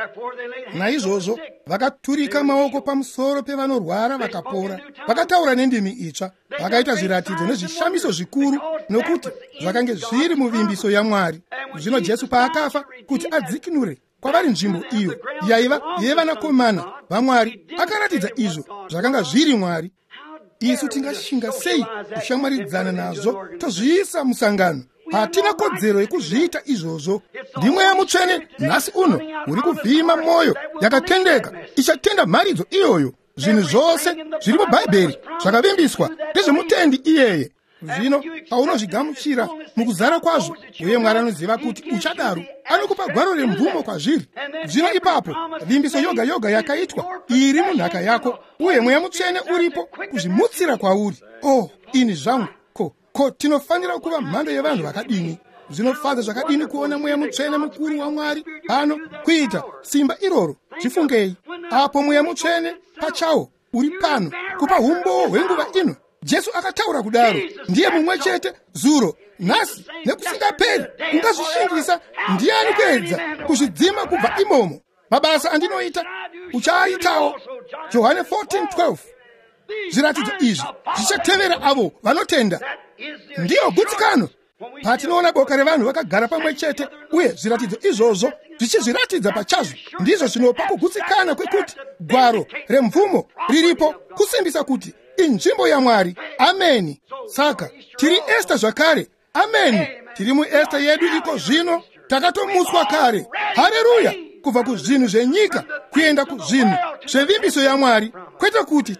Speaker 1: Naizvozvo vakaturika maoko pamusoro pevanorwara vakapora, vakataura nendimi itsva, vakaita zviratidzo nezvishamiso zvikuru, nokuti zvakange zviri muvimbiso yaMwari. Zvino Jesu paakafa kuti adzikinure kwavari nzvimbo iyo yaiva yevanakomana vaMwari, akaratidza izvo zvakanga zviri Mwari. Isu tingashinga sei kushamwaridzana nazvo tozviisa musangano? Hatina kodzero yekuzviita izvozvo. Ndimwe yamutsvene nhasi uno uri kuvhima mwoyo yakatendeka ichatenda mharidzo iyoyo. Zvinhu zvose zviri mubhaibheri zvakavimbiswa ndezvemutendi iyeye. Zvino paunozvigamuchira mukuzara kwazvo, uye Mwari anoziva kuti uchadaro, anokupa gwaro remvumo kwazviri. Zvino ipapo vimbiso yoga yoga yakaitwa iri munhaka yako, uye Mweya Mutsvene uripo kuzvimutsira kwauri. Oh, ini zvangu ko tinofanira kuva mhando yevanhu vakadini? Zvinofadza zvakadini kuona Mweya Mutsvene mukuru waMwari pano kuita simba iroro. Zvifungei, apo Mweya Mutsvene pachawo uri pano kupa umbowo hwenguva ino. Jesu akataura kudaro, ndiye mumwe chete zuro, nhasi nekusingaperi. Ungazvishingisa ndiani kuedza kuzvidzima kubva imomo? Mabasa andinoita uchaitawo. Johane 14:12. Zviratidzo izvi zvichatevera avo vanotenda. Ndiyo gutsikano patinoona boka revanhu vakagara pamwe chete, uye zviratidzo izvozvo zvichizviratidza pachazvo, ndizvo zvinopa kugutsikana kwekuti gwaro remvumo riripo kusimbisa kuti inzvimbo yaMwari. Ameni. Saka tiri Esta zvakare. Ameni. Tiri muEsta yedu iko zvino, takatomuswa kare. Haleluya. Kubva kuzvinhu zvenyika kuenda kuzvinhu zvevimbiso yaMwari, kwete kuti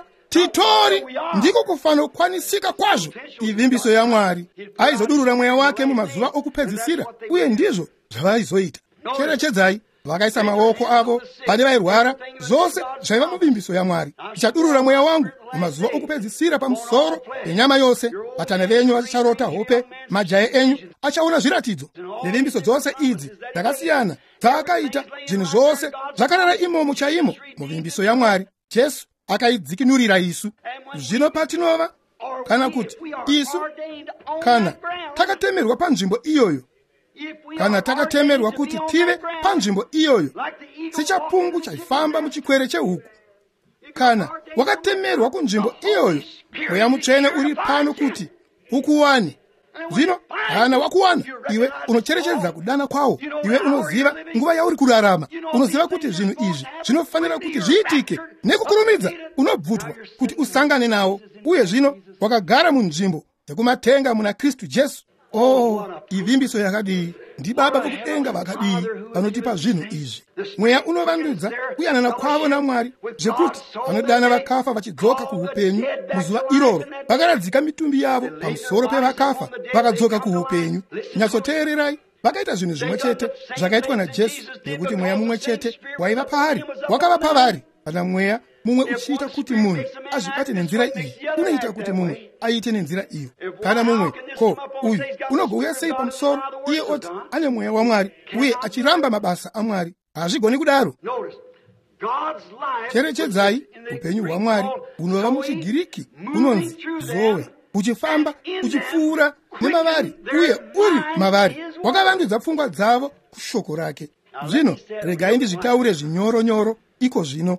Speaker 1: titori ndiko kufanira kukwanisika kwazvo ivimbiso yaMwari. Aizodurura Mweya wake mumazuva okupedzisira, uye ndizvo zvavaizoita. Cherechedzai, vakaisa maoko avo pane vairwara, zvose zvaiva muvimbiso yaMwari. Ndichadurura Mweya wangu mumazuva okupedzisira pamusoro penyama yose. Vatana venyu vacharota hope, majaya enyu achaona zviratidzo. Nevimbiso dzose idzi dzakasiyana dzakaita zvinhu zvose zvakarara imomo chaimo muvimbiso yaMwari. Jesu akaidzikinurira isu. Zvino patinova kana kuti isu kana takatemerwa panzvimbo iyoyo, kana takatemerwa kuti tive panzvimbo iyoyo sechapungu chaifamba muchikwere chehuku, kana wakatemerwa kunzvimbo iyoyo, Mweya Mutsvene uri pano kuti ukuwane. Zvino kana wakuwana, iwe unocherechedza kudana kwawo. Iwe unoziva nguva yauri kurarama, unoziva kuti zvinhu izvi zvinofanira kuti zviitike nekukurumidza. Unobvutwa kuti usangane nawo, uye zvino wakagara munzvimbo yekumatenga muna Kristu Jesu. Oh, ivimbiso yakadii! Ndi Baba vokudenga vakadii vanotipa zvinhu izvi. Mweya unovandudza kuyanana kwavo naMwari, zvekuti vanodana vakafa vachidzoka kuupenyu muzuva iroro. Vakaradzika mitumbi yavo pamusoro pevakafa vakadzoka kuupenyu. Nyatsoteererai, vakaita zvinhu zvimwe chete zvakaitwa naJesu, nekuti Mweya mumwe chete waiva paari wakava pavari. Kana Mweya mumwe uchiita kuti munhu azvibate nenzira iyi, unoita kuti mumwe aite nenzira iyo. Kana mumwe uyu unogouya sei pamusoro, iye oti ane Mweya waMwari uye achiramba mabasa aMwari? Hazvigoni kudaro. Cherechedzai, upenyu hwaMwari hunova muchigiriki hunonzi zoe, uchifamba uchipfuura nemavari, uye uri mavari. Wakavandudza pfungwa dzavo kushoko rake. Zvino regai ndizvitaure zvinyoronyoro iko zvino.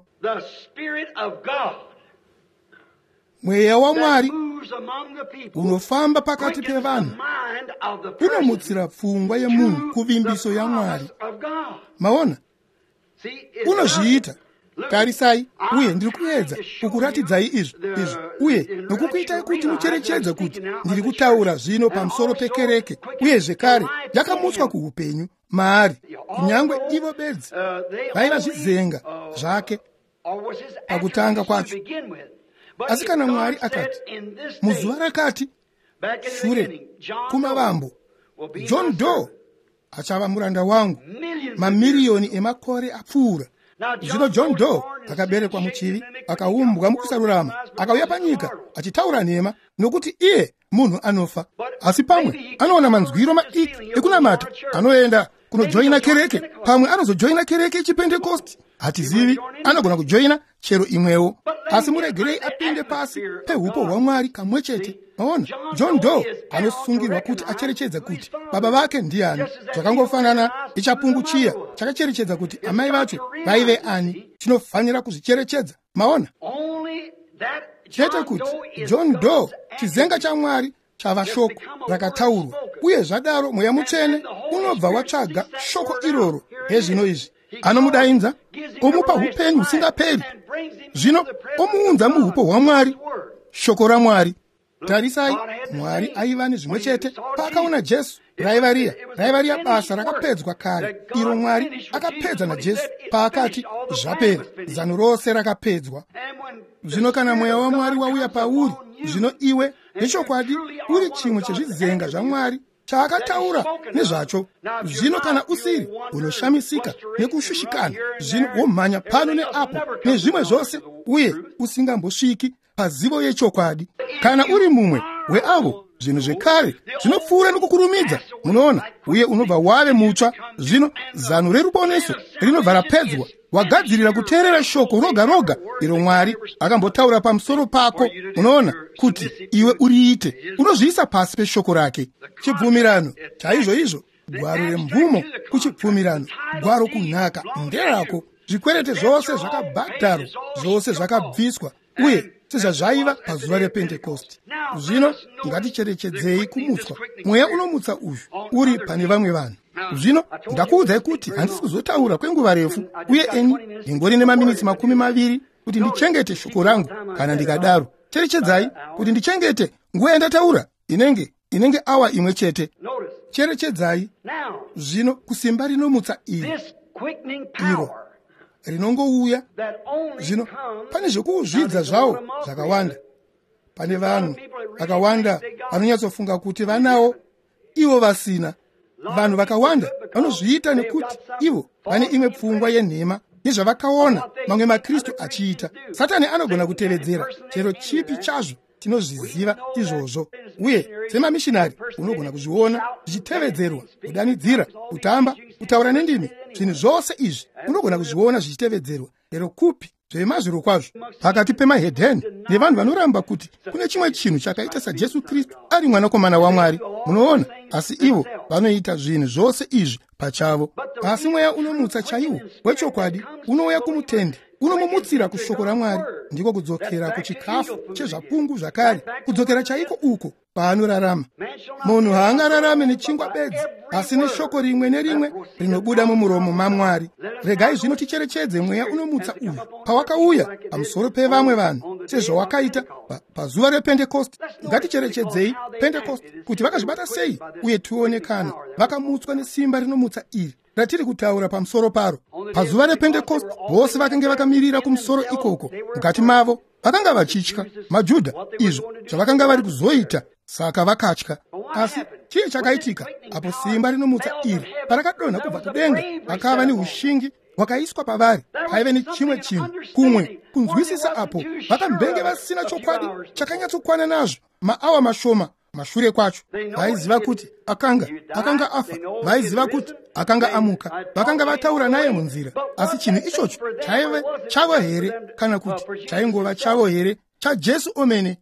Speaker 1: Mweya waMwari unofamba pakati pevanhu, unomutsira pfungwa yemunhu kuvimbiso yaMwari. Maona, unozviita. Tarisai, uye ndiri kuedza kukuratidzai izvo, uye nokukuitai kuti mucherechedze kuti ndiri kutaura zvino pamusoro pekereke, uye zvekare yakamutswa kuupenyu maari. Kunyangwe ivo bedzi vaiva zvizenga zvake pakutanga kwacho. Asi kana Mwari akati muzuva rakati shure kumavambo, John Doe achava muranda wangu mamiriyoni emakore apfuura. Zvino John Doe akaberekwa muchivi, akaumbwa mukusarurama, akauya panyika achitaura nhema, nokuti iye munhu anofa. Asi pamwe anoona manzwiro maiki ekunamata, anoenda kunojoina kereke, pamwe anozojoina kereke yechipentekosti, hatizivi, anogona kujoina chero imwewo, asi muregerei apinde pasi peupo hwaMwari kamwe chete. Maona, John Doe anosungirwa kuti acherechedze kuti baba vake ndiani, zvakangofanana nechapungu chiya chakacherechedza kuti amai vacho vaive ani. Tinofanira kuzvicherechedza. Maona, chete kuti John Doe chizenga chaMwari chava shoko rakataurwa, uye zvadaro Mweya Mutsvene unobva watsvaga shoko iroro hezvino izvi. Anomudainza, omupa upenyu husingaperi, zvino omuunza muupo hwaMwari, shoko raMwari. Tarisai, Mwari aiva nezvimwe chete paakaona Jesu. Raiva riya basa rakapedzwa kare, iro Mwari akapedza naJesu paakati zvapera, zano rose rakapedzwa. Zvino kana Mweya waMwari wauya pauri, zvino iwe nechokwadi uri chimwe chezvizenga zvaMwari chaakataura nezvacho. Zvino kana usiri, unoshamisika nekushushikana, zvino womhanya pano neapo nezvimwe zvose, uye usingambosviki pazivo yechokwadi. Kana uri mumwe weavo, zvinhu zvekare zvinopfuura nokukurumidza, munoona, uye unobva wave mutsva. Zvino zano reruponeso rinobva rapedzwa. Wagadzirira kuteerera shoko roga roga iro Mwari akambotaura pamusoro pako, munoona, kuti iwe uriite. Unozviisa pasi peshoko rake. Chibvumirano chaizvo gwaro remvumo kuchibvumirano, gwaro kunhaka nderako. Zvikwerete zvose zvakabhadharwa, zvose zvakabviswa, uye sezvazvaiva pazuva rePentekosti. Zvino ngaticherechedzei kumutswa. Mweya unomutsa uyu uri pane vamwe vanhu. Zvino ndakuudzai kuti handisi kuzotaura kwenguva refu, uye eni ndingori nemaminitsi 20 kuti ndichengete shoko rangu. Kana ndikadaro, cherechedzai kuti ndichengete nguva yandataura inenge awa imwe chete. Cherechedzai. Zvino kusimba rinomutsa iro rinongouya. Zvino pane zvokuzvidza zvawo zvakawanda. Pane vanhu vakawanda vanonyatsofunga kuti vanawo ivo vasina. Vanhu vakawanda vanozviita nekuti ivo vane imwe pfungwa yenhema nezvavakaona mamwe maKristu achiita. Satani anogona kutevedzera chero chipi chazvo, tinozviziva izvozvo, uye semamishinari unogona kuzviona zvichitevedzerwa, kudanidzira, kutamba, kutaura nendimi. Zvinhu zvose izvi unogona kuzviona zvichitevedzerwa. Lero kupi zvemazviro kwazvo pakati pemahedheni nevanhu vanoramba kuti kune chimwe chinhu chakaita saJesu Kristu ari mwanakomana waMwari, munoona, asi ivo vanoita zvinhu zvose izvi pachavo. Asi Mweya unomutsa chaiwo wechokwadi unouya kumutende, unomumutsira kushoko raMwari, ndiko kudzokera kuchikafu chezvapungu zvakare, kudzokera chaiko uko paanorarama. Munhu haangararame nechingwa bedzi, asi neshoko rimwe nerimwe rinobuda mumuromo maMwari. Regai zvino ticherechedze Mweya unomutsa uyu pawakauya pamusoro pevamwe vanhu, sezvawakaita pazuva rePentekosti. Ngaticherechedzei Pentekosti kuti vakazvibata sei, uye tione kana vakamutswa nesimba rinomutsa iri ratiri kutaura pamusoro paro. Pazuva rePentekosti vose vakanga vakamirira kumusoro ikoko. Mukati mavo vakanga vachitya maJudha izvo zvavakanga vari kuzoita, saka vakatya. Asi chii chakaitika apo simba rinomutsa iri parakadonha kubva kudenga? Vakava neushingi hwakaiswa pavari. Paive nechimwe chinhu, kumwe kunzwisisa apo vakambenge vasina chokwadi chakanyatsokwana nazvo maawa mashoma mashure kwacho. Vaiziva kuti akanga afa, vaiziva kuti akanga amuka, vakanga vataura naye munzira. Asi chinhu ichocho chaive chavo here, kana kuti chaingova chavo here, chaJesu omene?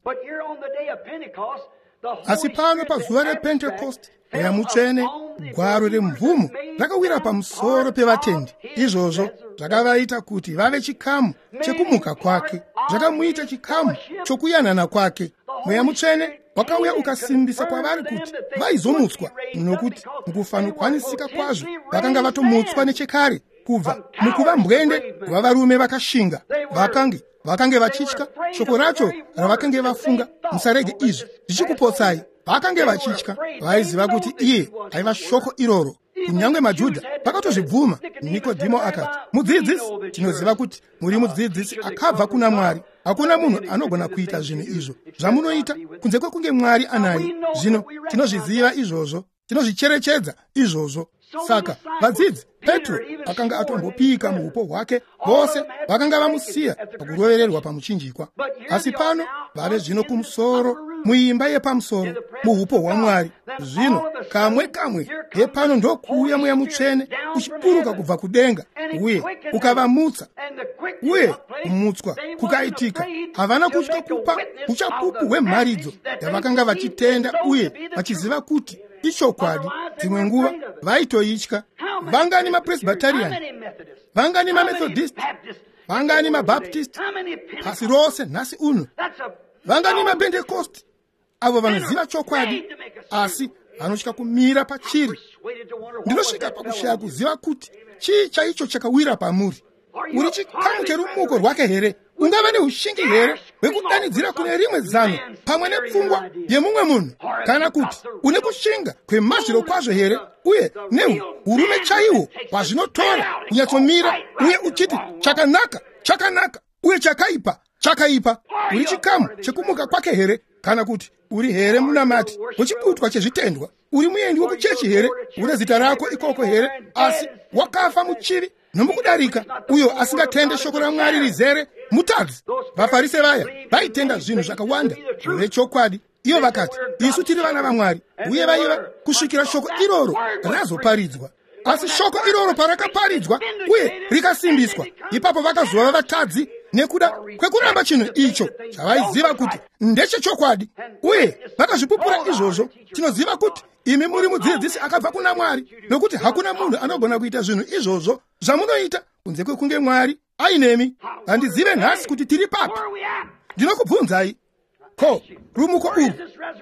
Speaker 1: Asi pano pazuva rePentekosti, Mweya Mutsvene, gwaro remvumo rakawira pamusoro pevatendi. Izvozvo zvakavaita kuti vave chikamu chekumuka kwake, zvakamuita chikamu chokuyanana kwake. Mweya Mutsvene wakauya ukasimbisa kwavari kuti vaizomutswa, nokuti mukufanukwanisika kwazvo vakanga vatomutswa nechekare, kubva mukuva mbwende wavarume vakashinga. Vakange vachitya shoko racho ravakange vafunga. Musarege izvi zvichikupotsai. Vakange vachitya, vaiziva kuti iye aiva shoko iroro. Kunyange maJudha vakatozvibvuma. Nikodhimo akati, mudzidzisi, tinoziva kuti muri mudzidzisi akabva kuna Mwari. Hakuna munhu anogona kuita zvinhu izvo zvamunoita kunze kwekunge Mwari anaye. Zvino tinozviziva izvozvo. tinozvicherechedza izvozvo. Saka vadzidzi Petro akanga atombopika muupo hwake, vose vakanga vamusiya pakurovererwa pamuchinjikwa. Asi pano vave zvino kumusoro, muimba yepamusoro, muupo hwaMwari. Zvino kamwe yepano ndokuuya Mweya Mutsvene uchipuruka kubva kudenga, uye ukavamutsa, uye kumutswa kukaitika. Havana kutya kupa uchapupu hwemharidzo yavakanga vachitenda uye vachiziva kuti ichokwadi. Dzimwe nguva vaitoitya. Vangani mapresbyterian, vangani mamethodist, vangani mabaptist, pasi rose nhasi uno, vangani mapentecost, avo vanoziva chokwadi asi vanotya kumira pachiri. Ndinosvika pakushaya kuziva kuti chii chaicho chakawira pamuri. Uri chikamu cherumuko rwake here? Ungava neushingi here hwekudanidzira kune rimwe zano pamwe nepfungwa yemumwe munhu? Kana kuti une kushinga kwemazviro kwazvo here, uye neurume chaihwo wazvinotora kunyatsomira uye uchiti chakanaka uye chakaipa? Uri chikamu chekumuka kwake here? Kana kuti uri here munamati wechibutwa chezvitendwa? Uri muendi wokuchechi here? Une zita rako ikoko here, asi wakafa muchivi nomukudarika, uyo asingatende shoko raMwari rizere mutadzi? VaFarise vaya vaitenda zvinhu zvakawanda zvechokwadi. Iyo vakati, isu tiri vana vaMwari, uye vaiva kusvikira shoko iroro razoparidzwa. Asi shoko iroro parakaparidzwa uye rikasimbiswa, ipapo vakazova vatadzi nekuda kwekuramba chinhu icho chavaiziva kuti ndechechokwadi, uye vakazvipupura izvozvo. Tinoziva kuti imi muri mudzidzisi akabva kuna Mwari, nokuti hakuna munhu anogona kuita zvinhu izvozvo zvamunoita kunze kwekunge Mwari ainemi. Handizive nhasi kuti tiri papi. Ndinokubvunzai, ko rumuko urwu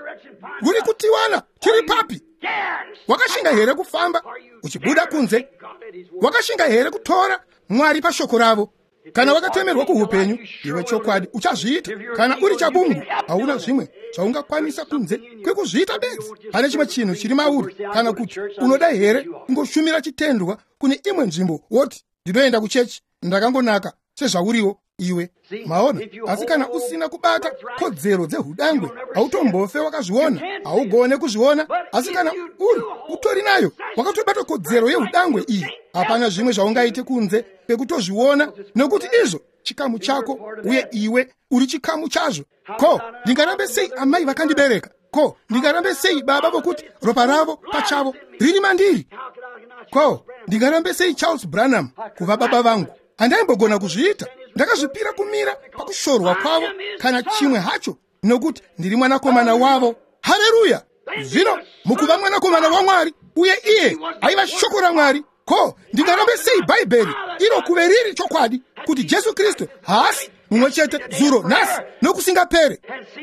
Speaker 1: ruri kutiwana tiri papi? Wakashinga here kufamba uchibuda kunze? Wakashinga here kutora Mwari pashoko ravo? Kana wakatemerwa kuupenyu, iwe chokwadi uchazviita. Kana uri chabungu, hauna zvimwe zvaungakwanisa kunze kwekuzviita bedzi. Pane chimwe chinhu chiri mauri. Kana kuti unoda here kungoshumira chitendwa kune imwe nzvimbo woti ndinoenda kuchechi, ndakangonaka sezvauriwo iwe. Maona, asi kana usina kubata kodzero dzehudangwe, hautombofe wakazviona, haugone kuzviona. Asi kana utori nayo, wakatobata kodzero yehudangwe iyi, hapana zvimwe zvaungaite kunze kwekutozviona, nokuti izvo chikamu chako, uye iwe uri chikamu chazvo. Ko, ndingarambe sei amai vakandibereka? Ko, ndingarambe sei baba vokuti ropa ravo pachavo riri mandiri? Ko, ndingarambe sei Charles Branham kuva baba vangu? Handaimbogona kuzviita. Ndakazvipira kumira pakushorwa kwavo kana chimwe hacho, nokuti ndiri mwanakomana wavo. Haleluya! Zvino mukuva mwanakomana waMwari, uye iye aiva shoko raMwari, ko, ndingarambe sei Bhaibheri iro kuve riri chokwadi, kuti Jesu Kristu haasi mumwe chete dzuro nhasi nokusingapere.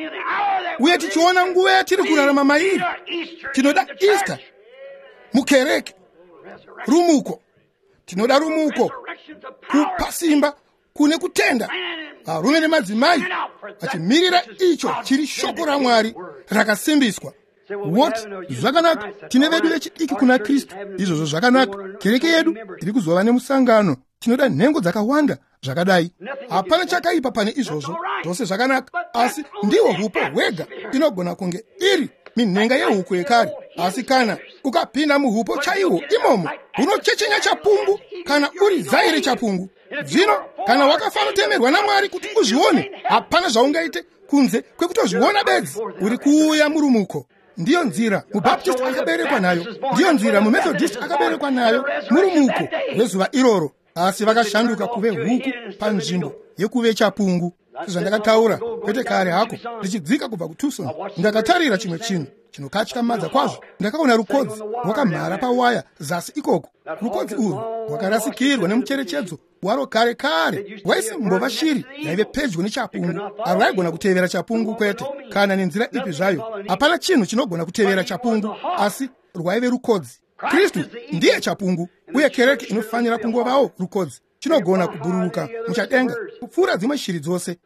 Speaker 1: Uye tichiona nguva yatiri kurarama mairi, tinoda Easter, mukereke, rumuko. Tinoda rumuko, kupa simba kune kutenda, varume nemadzimai vachimirira icho chiri shoko raMwari rakasimbiswa. Woti zvakanaka, tine vedu vechidiki kuna Kristu, izvozvo zvakanaka. Kereke yedu iri kuzova nemusangano, tinoda nhengo dzakawanda zvakadai. Hapana chakaipa pane izvozvo, zvose zvakanaka. Asi ndiwo hupo hwega inogona kunge iri minhenga yehuku yekare. Asi kana ukapinda muhupo chaihwo imomo, unochechenya chapungu kana uri zaire chapungu. Zvino kana wakafanotemerwa naMwari kuti uzvione, hapana zvaungaite kunze kwekutozviona bedzi. Uri kuuya murumuko. Ndiyo nzira mubaptist akaberekwa nayo, ndiyo nzira mumethodist akaberekwa nayo, murumuko wezuva iroro. Asi vakashanduka kuve huku panzvimbo yekuve chapungu. Zvandakataura kwete kare hako ndichidzika kubva kuTucson, ndakatarira chimwe chinhu chinokatyamadza kwazvo. Ndakaona rukodzi rwakamhara pawaya zasi ikoko. Rukodzi urwu rwakarasikirwa nemucherechedzo waro kare waisimbova shiri yaive pedyo nechapungu. Harwaigona kutevera chapungu kwete, kana nenzira ipi zvayo. Hapana chinhu chinogona kutevera chapungu, asi rwaive rukodzi. Kristu ndiye chapungu, uye kereke inofanira kungovawo rukodzi. Chinogona kubhururuka muchadenga kupfuura dzimwe shiri dzose.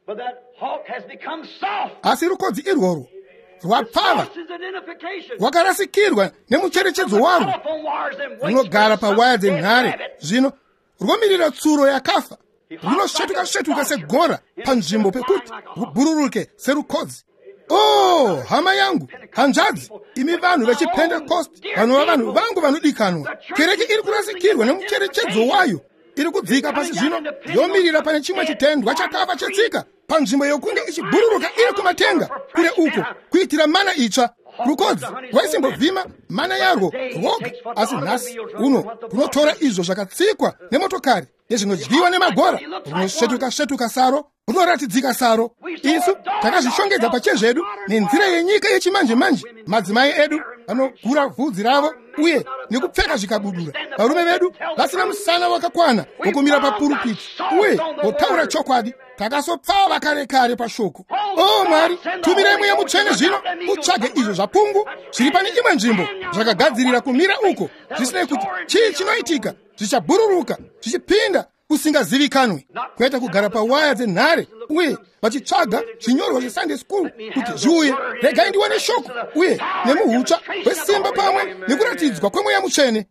Speaker 1: Asi rukodzi irworwo rwapfava, rwakarasikirwa nemucherechedzo warwo, runogara pawaya dzenhare. Zvino rwomirira tsuro yakafa, runosvetuka-svetuka segora panzvimbo pekuti rubhururuke serukodzi. Oh, hama yangu, hanzvadzi, imi vanhu vechipentecost, vanhu vanhu vangu vanodikanwa. Kereke iri kurasikirwa nemucherechedzo wayo. Iri kudzika pasi zvino, yomirira pane chimwe chitendwa chakafa chetsika, panzvimbo yokunge ichibhururuka iri kumatenga, kure uko, kuitira mana itsva. Rukodzi rwaisimbovhima mana yarwo rwoga, asi nhasi uno kunotora izvo zvakatsikwa nemotokari nezvinodyiwa nemagora, runosvetuka saro, runoratidzika saro. Isu takazvishongedza pachezvedu nenzira yenyika yechimanje-manje. Madzimai edu vanogura vhudzi ravo uye nekupfeka zvikabudura. Varume vedu vasina musana wakakwana wokumira papurupiti uye votaura chokwadi. Takasopfava kare pashoko. Oh Mwari, tumirei Mweya Mutsvene zvino utsvage izvo zvapungu zviri pane imwe nzvimbo zvakagadzirira kumira uko, zvisinei kuti chii chinoitika, zvichabhururuka zvichipinda kusingazivikanwi, kwete kugara pawaya dzenhare uye vachitsvaga chinyorwa chesunday school kuti zviuye. Regai ndiwane shoko uye nemuhutsva hwesimba pamwe nekuratidzwa kwemweya mutsvene.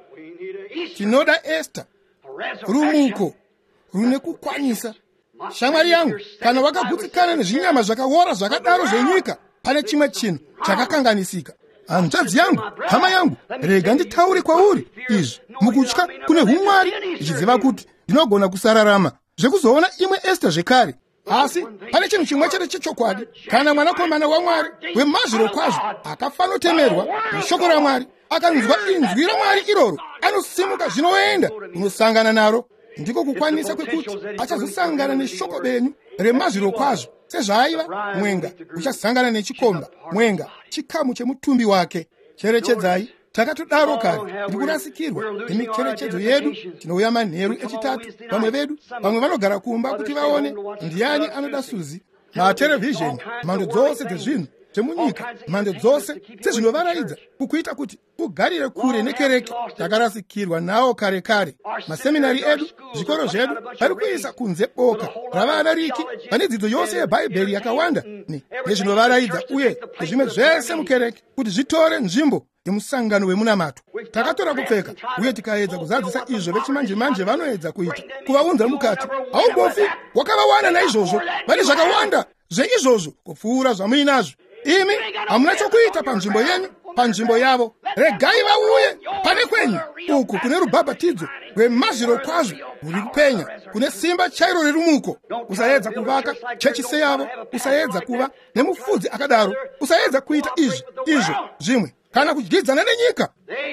Speaker 1: Tinoda Esta, rumuko rune kukwanisa. Shamwari yangu, kana wakagutsikana nezvinyama zvakaora zvakadaro zvenyika, pane chimwe chinhu chakakanganisika. Hanzvadzi yangu, hama yangu, rega nditaure kwauri izvi mukutya kune humwari, ichiziva kuti ndinogona kusararama zvekuzoona imwe Esta zvekare. Asi pane chinhu chimwe chete chechokwadi: kana mwanakomana waMwari wemazviro kwazvo akafanotemerwa neshoko raMwari, akanzwa inzwi raMwari iroro, anosimuka zvinoenda unosangana naro. Ndiko kukwanisa kwekuti achazosangana neshoko benyu remazviro kwazvo, sezvaaiva mwenga uchasangana nechikomba, mwenga chikamu chemutumbi wake. Cherechedzai, takatodaro kare, tiri kurasikirwa nemicherechedzo yedu. Tinouya manheru echitatu, vamwe vedu, vamwe vanogara kumba kuti vaone ndiani anoda Suzi. Matelevhizheni, mhando dzose dzezvinhu zvemunyika, mhando dzose dzezvinovaraidza kukuita kuti ugarire kure nekereke. Takarasikirwa nawo kare. Maseminari edu, zvikoro zvedu vari kuisa kunze boka ravana riki vane dzidzo yose yebhaibheri yakawanda nezvinovaraidza uye nezvimwe zvese mukereke kuti zvitore nzvimbo yemusangano wemunamato. Takatora kupfeka uye tikaedza kuzadzisa izvo vechimanje-manje vanoedza kuita, kuvaunza mukati. Haumbofi wakavawana naizvozvo, vane zvakawanda zveizvozvo kupfuura zvamuinazvo. Imi hamuna chokuita panzvimbo yenyu, panzvimbo yavo. Regai vauye pane kwenyu, uku kune rubhabhatidzo rwemazviro kwazvo rwuri kupenya, kune simba chairo rerumuko. Usaedza kuvaka chechi seyavo, usaedza kuva nemufudzi akadaro, usaedza kuita izvo zvimwe kana kudyidzana nenyika.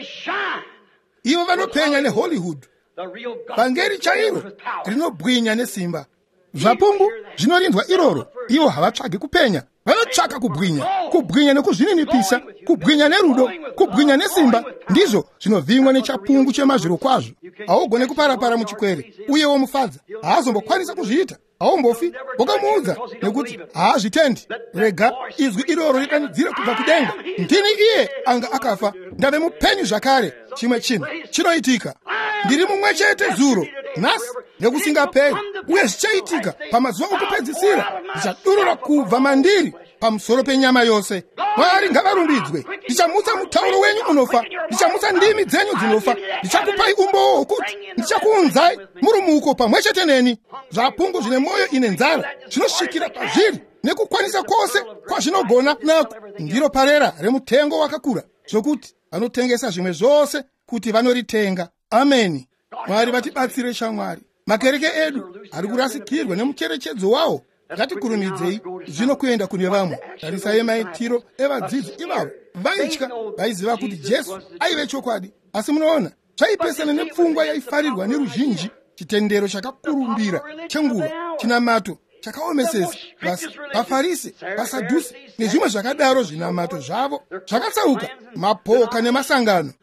Speaker 1: Ivo vanopenya neHollywood, vangeri chairo rinobwinya nesimba. Zvapungu zvinorindwa iroro, ivo havatsvagi kupenya, vanotsvaka kubwinya nekuzvininipisa, kubwinya nerudo, kubwinya nesimba. Ndizvo zvinovhimwa nechapungu chemazviro kwazvo. Haugone kuparapara muchikwere uye womufadza, haazombokwanisa kuzviita. Haumbofi wakamuudza nekuti haazvitendi. Rega izwi iroro ridanidzire kubva kudenga, ndini iye anga akafa, ndave mupenyu zvakare. Chimwe chinhu chinoitika, ndiri mumwe chete zuro, nhasi nekusingaperi, uye zvichaitika pamazuva okupedzisira. Ndichadurura kubva mandiri pamusoro penyama yose. Mwari ngavarumbidzwe. Ndichamutsa mutauro wenyu unofa, ndichamutsa ndimi dzenyu dzinofa, ndichakupai umbowo hwokuti ndichakuunzai murumuko pamwe chete neni. Zvapungu zvine mwoyo ine nzara zvinosvikira pazviri nekukwanisa kwose kwazvinogona nako. Ndiro parera remutengo wakakura zvokuti vanotengesa zvimwe zvose kuti vanoritenga. Ameni. Mwari vatibatsire shamwari. Makereke edu ari kurasikirwa nemucherechedzo wawo. Ngatikurumidzei zvino kuenda kune vamwe. Tarisai maitiro evadzidzi ivavo. Vaitya, vaiziva kuti Jesu aive chokwadi, asi munoona chaipesana nepfungwa yaifarirwa neruzhinji. Chitendero chakakurumbira chenguva, chinamato chakaomesesa. VaFarisi, vaSadhusi nezvimwe zvakadaro, zvinamato zvavo zvakatsauka, mapoka nemasangano.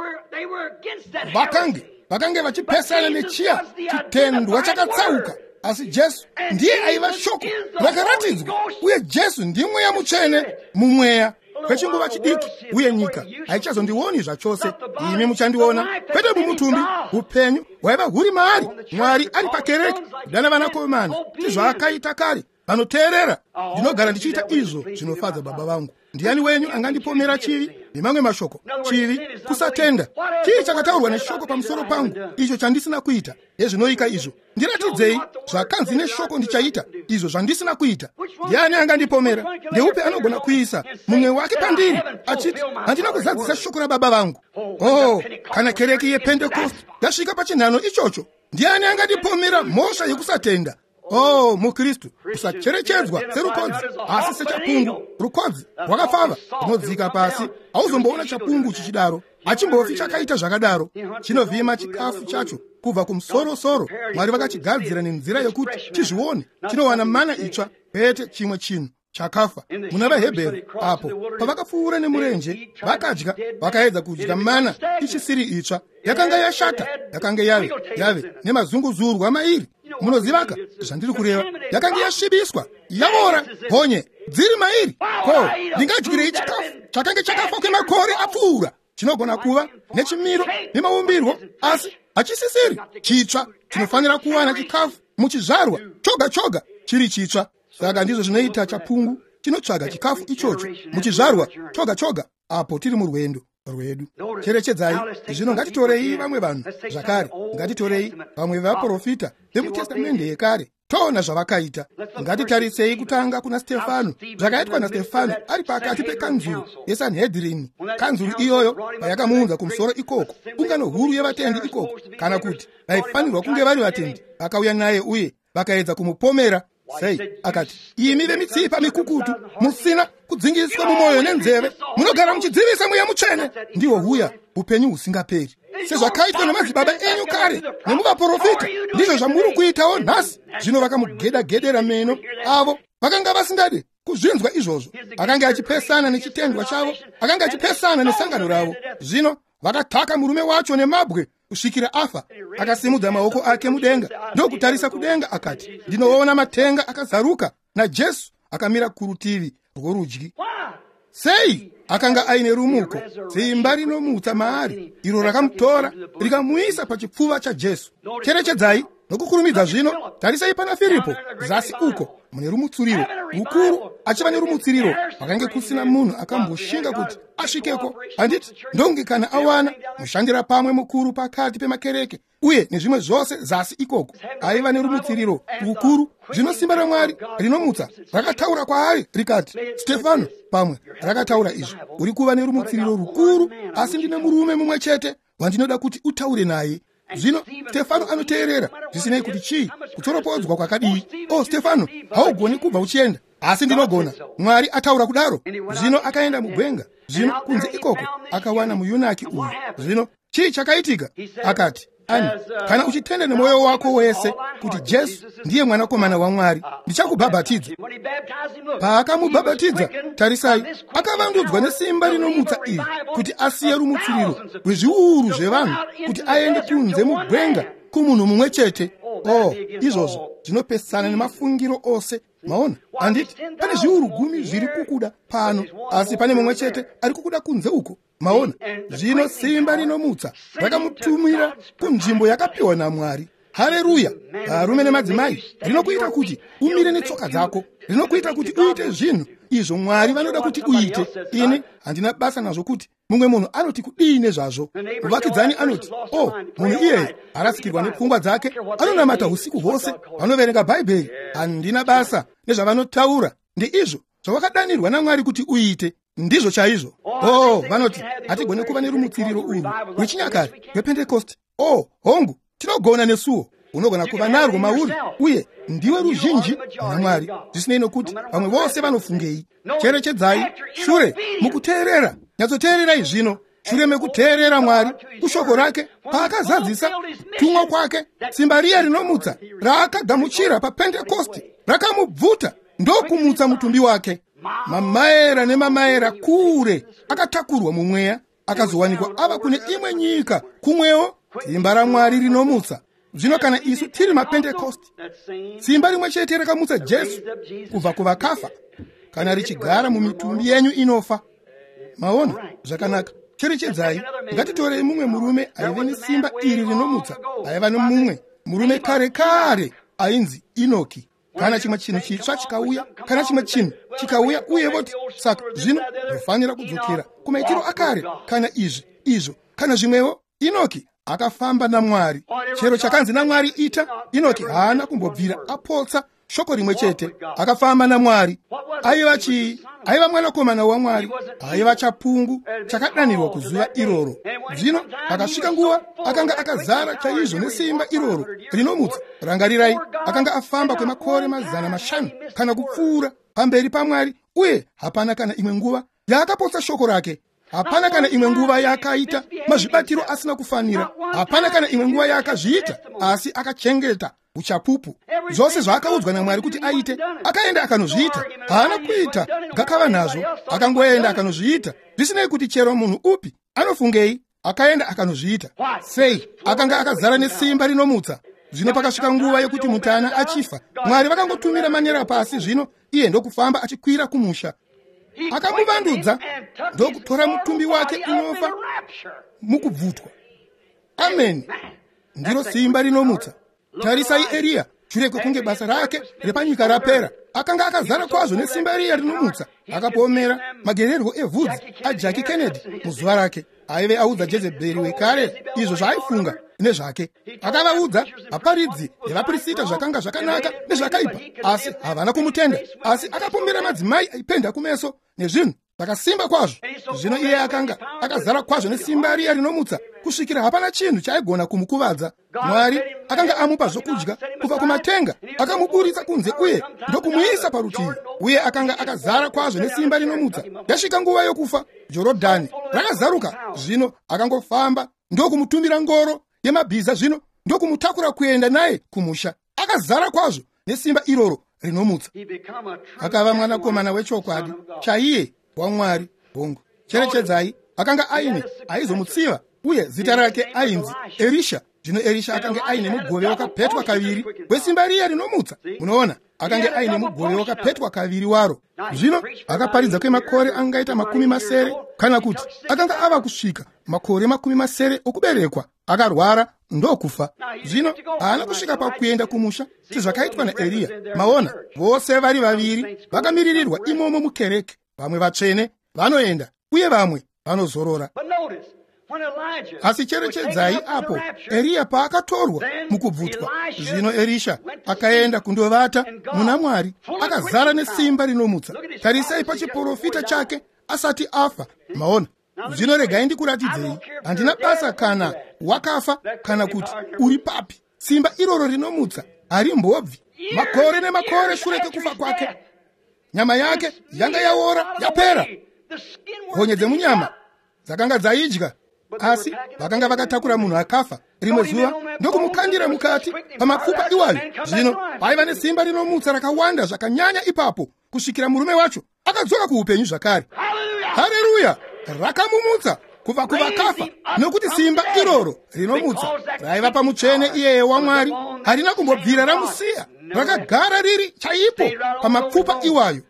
Speaker 1: Vakange vachipesana nechiya chitendwa chakatsauka. Asi Jesu ndiye aiva shoko rakaratidzwa, uye Jesu ndiye Mweya Mutsvene mumweya. Kwechinguva chidiki uye nyika haichazondioni zvachose, imi muchandiona. Kwete mumutumbi, upenyu hwaiva huri maari, Mwari ari pakereke kudana vanakomana sezvaakaita kare vanoteerera. Ndinogara ndichiita izvo zvinofadza Baba vangu. Ndiani wenyu angandipomera chivi? nemamwe mashoko chivi kusatenda chii chakataurwa neshoko pamusoro pangu icho chandisina kuita yezvinoika izvo ndiratidzei zvakanzi neshoko ndichaita izvo zvandisina kuita. Ndiani angandipomera? Ndeupe anogona kuisa mumwe wake pandiri achiti handina kuzadzisa shoko rababa vangu? Kana kereke yepentekosti yasvika pachinhano ichocho, ndiani angandipomera mhosva yekusatenda? Mukristu usacherechedzwa serukodzi asi sechapungu. Rukodzi rwakapfava runodzika pasi, hauzomboona chapungu chichidaro achimbofi chakaita zvakadaro. Chinovhima chikafu chacho kubva kumusoro-soro. Mwari vakachigadzira nenzira yekuti chizvione. Chinowana mana itsva kwete chimwe chinhu chakafa. Muna vaHebheru apo pavakapfuura nemurenje vakadya, vakaedza kudya mana ichisiri itsva, yakanga yashata, yakanga yave nemazunguzurwa mairi. Munozivaka zvandiri kureva? Yakanga yasvibiswa, yaora honye dziri mairi. Ndingadyirei chikafu chakanga chakafa kwemakore apfuura? Chinogona kuva nechimiro nemaumbirwo, asi hachisisiri chitsva. Chinofanira kuwana chikafu muchizvarwa choga chiri chitsva. Saka ndizvo zvinoita chapungu, chinotsvaga chikafu ichocho muchizvarwa choga apo tiri murwendo rwedu. Cherechedzai zvino, ngatitorei vamwe vanhu zvakare, ngatitorei vamwe vaprofita vemutestamende yekare, toona zvavakaita. Ngatitarisei kutanga kuna Stefano, zvakaitwa naStefano ari pakati pekanzuru yeSanhedrini. Kanzuru iyoyo payakamuunza kumusoro ikoko, ungano huru yevatendi ikoko, kana kuti vaifanirwa kunge vari vatendi, vakauya naye uye vakaedza kumupomera. Sei akati, imi vemitsipa mikukutu, musina kudzingiswa mumwoyo nenzeve, munogara muchidzivisa mweya mutsvene, ndiwo huya upenyu husingaperi. Sezvakaitwa namadzibaba enyu kare nemuvaprofita, ndizvo zvamuri kuitawo nhasi. Zvino vakamugedagedera meno avo vakanga vasingade kuzvinzwa izvozvo. Akanga achipesana nechitendwa chavo, akanga achipesana nesangano ravo. Zvino vakataka murume wacho nemabwe kusvikira afa. Akasimudza maoko ake mudenga, ndokutarisa kudenga akati, ndinoona matenga akazaruka naJesu akamira kurutivi rworudyi. Sei? Akanga aine rumuko, simba rinomutsa maari, iro rakamutora rikamuisa pachipfuva chaJesu. Cherechedzai nokukurumidza zvino, tarisai pana Firipo zasi uko mune rumutsuriro rukuru, achiva nerumutsiriro wakange kusina munhu akamboshinga kuti asvikeko. Handiti ndonge kana awana mushandira pamwe mukuru pakati pemakereke uye nezvimwe zvose zasi ikoko, aiva nerumutsiriro rukuru. Zvino simba raMwari rinomutsa rakataura kwaari rikati, Stefano, pamwe rakataura izvo, uri kuva nerumutsiriro rukuru, asi ndine murume mumwe chete wandinoda kuti utaure naye. Zvino Stefano anoteerera zvisinei kuti chii, kutoropodzwa kwakadii. Stefano, haugoni kubva uchienda. Asi ndinogona, Mwari ataura kudaro. Zvino akaenda mugwenga. Zvino kunze ikoko akawana muyunaki uyu. Zvino chii chakaitika? Akati, Ani, kana uchitenda nemwoyo wako wese kuti Jesu ndiye mwanakomana waMwari, ndichakubhabhatidza. Paakamubhabhatidza, tarisai, akavandudzwa nesimba rinomutsa iri kuti asiye rumutsiriro rwezviuru zvevanhu kuti aende kunze mugwenga kumunhu mumwe chete. Izvozvo zvinopesana nemafungiro ose. Maona, handiti pane zviuru 10 zviri kukuda pano, asi pane mumwe chete ari kukuda kunze uko. Maona, zvino simba rinomutsa rakamutumira kunzvimbo yakapiwa naMwari. Haleluya! Varume nemadzimai, rinokuita kuti umire netsoka dzako, rinokuita kuti uite zvinhu izvo Mwari vanoda kuti uite. Ini handina basa nazvo kuti mumwe munhu anoti kudii zvazvo. Muvakidzani anoti, munhu iyeye arasikirwa nepfungwa dzake, anonamata usiku hwose, vanoverenga Bhaibheri. Handina basa nezvavanotaura, ndizvo zvavakadanirwa naMwari kuti uite. Ndizvo chaizvo. Vanoti hatigone kuva nerumutsiriro urwu rwechinyakare rwePentekosti. Hongu, tinogona nesuwo. Unogona kuva narwo mauri, uye ndiwe ruzhinji naMwari, zvisinei nokuti vamwe vose vanofungei. Cherechedzai, shure mukuteerera, nyatsoteererai zvino, shure mekuteerera Mwari kushoko rake paakazadzisa tumwa kwake, simba riya rinomutsa raakagamuchira paPentekosti rakamubvuta ndokumutsa mutumbi wake. Mamaera nemamaera kure akatakurwa mumweya, akazowanikwa ava kune imwe nyika kumwewo, simba raMwari rinomutsa. Zvino kana isu tiri maPentekosti, simba rimwe chete rakamutsa Jesu kubva kuvakafa, kana richigara mumitumbi yenyu inofa. Maona zvakanaka. Cherechedzai, ngatitorei mumwe murume aive nesimba iri rinomutsa. Aiva nomumwe murume kare ainzi Inoki. kana chimwe chinhu chitsva chikauya, kana chimwe chinhu chikauya uye voti saka zvino ndofanira kudzokera kumaitiro akare, kana izvo kana zvimwewo. Inoki akafamba naMwari. Chero chakanzi naMwari ita, Inoki haana kumbobvira apotsa shoko rimwe chete. Akafamba naMwari. Aiva mwanakomana waMwari, aiva chapungu chakadanirwa kuzuva iroro. Zvino akasvika nguva akanga akazara chaizvo nesimba iroro rinomutsa. Rangarirai, akanga afamba kwemakore 500 kana kupfuura pamberi paMwari, uye hapana kana imwe nguva yaakapotsa shoko rake. Hapana kana imwe nguva yaakaita mazvibatiro asina kufanira. Hapana kana imwe nguva yaakazviita asi akachengeta uchapupu. Zvose zvaakaudzwa naMwari kuti aite, akaenda akanozviita. Haana kuita gakava nazvo, akangoenda akanozviita. Zvisinei kuti chero munhu upi anofungei, akaenda akanozviita. Sei? Akanga akazara nesimba rinomutsa. Zvino pakasvika nguva yekuti mutana achifa, Mwari vakangotumira manera pasi. Zvino iye ndokufamba achikwira kumusha. Akamuvandudza ndokutora mutumbi wake inofa mukubvutwa. Amen. Ndiro simba rinomutsa. Tarisai Eria, shure kwekunge basa rake repanyika rapera, akanga akazara kwazvo nesimba riya rinomutsa. Akapomera magererwo evhudzi aJackie Kennedy muzuva rake. Aive audza Jezebheri wekare izvo zvaaifunga nezvake. Akavaudza vaparidzi nevaprista zvakanga zvakanaka nezvakaipa, asi havana kumutenda. Asi akapomera madzimai aipenda kumeso nezvinhu zvakasimba kwazvo. Zvino iye akanga akazara kwazvo nesimba riya rinomutsa kusvikira hapana chinhu chaigona kumukuvadza. Mwari akanga amupa zvokudya kubva kumatenga, akamuburitsa kunze uye ndokumuisa parutivi. Uye akanga akazara kwazvo nesimba rinomutsa. Yasvika nguva yokufa, Jorodhani rakazaruka. Zvino akangofamba ndokumutumira ngoro yemabhiza. Zvino ndokumutakura kuenda naye kumusha. Akazara kwazvo nesimba iroro rinomutsa. Akava mwanakomana wechokwadi chaiye waMwari. Bongo cherechedzai, akanga aine aizomutsiva, uye zita rake ainzi Elisha. Zvino Elisha akanga aine mugove wakapetwa kaviri wesimba riya rinomutsa. Munoona, akanga aine mugove wakapetwa kaviri waro. Zvino akaparidza kwemakore angaita 70 kana kuti akanga ava kusvika makore 70 okuberekwa. Akarwara ndokufa. Zvino haana kusvika pakuenda kumusha sezvakaitwa naEria. Maona, vose vari vaviri vakamiririrwa imomo mukereke. Vamwe vatsvene vanoenda uye vamwe vanozorora. Asi cherechedzai apo Eria paakatorwa mukubvutwa. Zvino Elisha akaenda kundovata muna Mwari, akazara nesimba rinomutsa. Tarisai pachiprofita chake asati afa. Maona, zvino regai ndikuratidzei, handina basa kana wakafa kana kuti uri papi. Simba iroro rinomutsa harimbobvi. Makore nemakore shure kwekufa kwake, nyama yake yanga yaora yapera. Honye dzemunyama dzakanga dzaidya, asi vakanga vakatakura munhu akafa rimwe zuva ndokumukandira mukati pamapfupa iwayo. Zvino paiva nesimba rinomutsa rakawanda zvakanyanya ipapo kusvikira murume wacho akadzoka kuupenyu zvakare. Haleluya! Rakamumutsa kubva kuvakafa, nokuti simba iroro rinomutsa raiva pamutsvene iyeye waMwari harina kumbobvira ramusiya. Rakagara riri chaipo pamapfupa iwayo.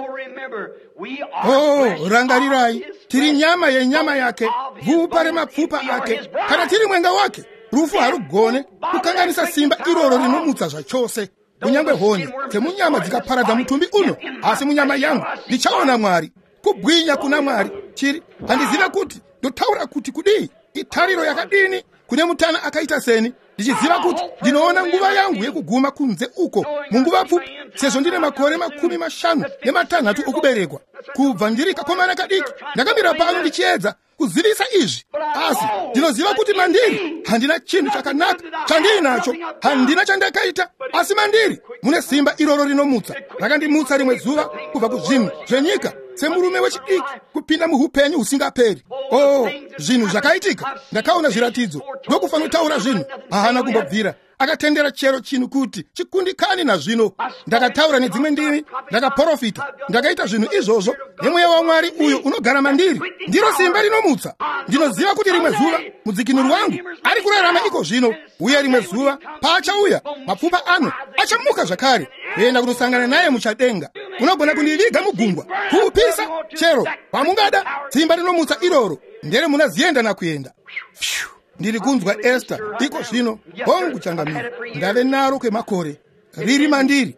Speaker 1: Rangarirai, tiri nyama yenyama yake, gupa remapfupa ake. Kana tiri mwenga wake, rufu harugone kukanganisa simba iroro rinomutsa zvachose. Kunyange honye dzemunyama dzikaparadza mutumbi uno, asi munyama yangu ndichaona Mwari. Kubwinya kuna Mwari chiri. Handiziva kuti ndotaura kuti kudii, itariro yakadini kune mutana akaita seni. Ndichiziva kuti ndinoona nguva yangu yekuguma kunze uko munguva pfupi, sezvo ndine makore 56 okuberekwa. Kubva ndiri kakomana kadiki ndakamira pano ndichiedza kuzivisa izvi, asi ndinoziva kuti mandiri handina chinhu chakanaka chandinacho, handina chandakaita, asi mandiri mune simba iroro rinomutsa. Rakandimutsa rimwe zuva kubva kuzvinhu zvenyika semurume wechidiki kupinda muhupenyu husingaperi. Zvinhu zvakaitika, ndakaona zviratidzo, ndokufanira kutaura zvinhu, haana kumbobvira. Akatendera chero chinhu kuti chikundikani nazvino. Ndakataura nedzimwe ndimi, ndakaprofita, ndakaita zvinhu izvozvo nemweya waMwari uyo unogara mandiri. Ndiro simba rinomutsa. Ndinoziva kuti rimwe zuva mudzikinuri wangu ari kurarama iko zvino, uye rimwe zuva paachauya mapfupa ano achamuka zvakare kuenda kunosangana naye muchadenga. Unogona kundiviga mugungwa kuupisa chero pamungada. Simba rinomutsa iroro ndere munazienda nakuenda. Ndiri kunzwa Esther iko zvino hongu changamira, ndave naro kwemakore riri mandiri.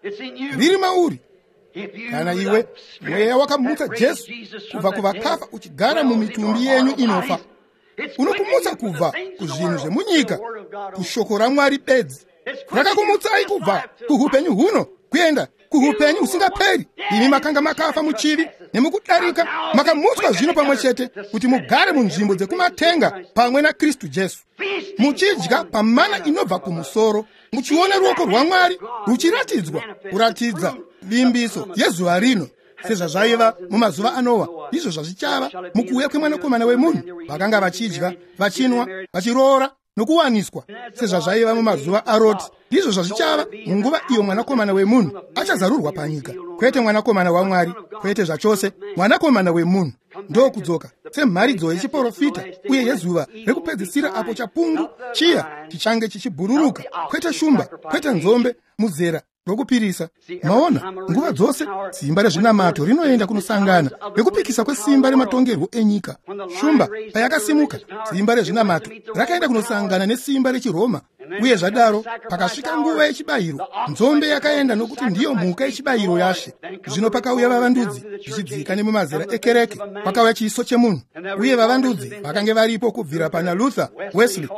Speaker 1: riri mauri. Kana iwe mweya wakamutsa Jesu kubva kuvakafa uchigara mumitumbi yenyu inofa, unokumutsa kubva kuzvinhu zvemunyika, kushoko raMwari bedzi rakakumutsai kubva kuhupenyu huno kuenda kuhupenyu husingaperi. Imi makanga makafa muchivi nemukudarika, makamutswa zvino pamwe chete kuti mugare munzvimbo dzekumatenga pamwe naKristu Jesu, muchidya pamana inobva kumusoro, muchiona ruoko rwaMwari ruchiratidzwa, kuratidza vimbiso yezuva rino sezvazvaiva mumazuva aNoa. Izvo zvazvichava mukuuya kwemwanakomana wemunhu. Vakanga vachidya, vachinwa, vachiroora nokuwaniswa sezvazvaiva mumazuva aRoti. Izvo zvazvichava munguva iyo mwanakomana wemunhu achazarurwa panyika. Kwete mwanakomana waMwari, kwete zvachose mwanakomana wemunhu. Ndokudzoka semharidzo yechiprofita uye yezuva rekupedzisira, apo chapungu chiya chichange chichibhururuka, kwete shumba, kwete nzombe muzera rokupirisa. Maona, nguva dzose simba rezvinamato rinoenda kunosangana rekupikisa kwesimba rematongerwo enyika. Shumba payakasimuka, simba rezvinamato rakaenda kunosangana nesimba rechiRoma, uye zvadaro pakasvika nguva yechibayiro, nzombe yakaenda nokuti ndiyo mhuka yechibayiro yashe. Zvino pakauya vavandudzi zvichidzika nemumazera ekereke, pakauya chiso chemunhu, uye vavandudzi vakange varipo kubvira pana Luther, Wesley,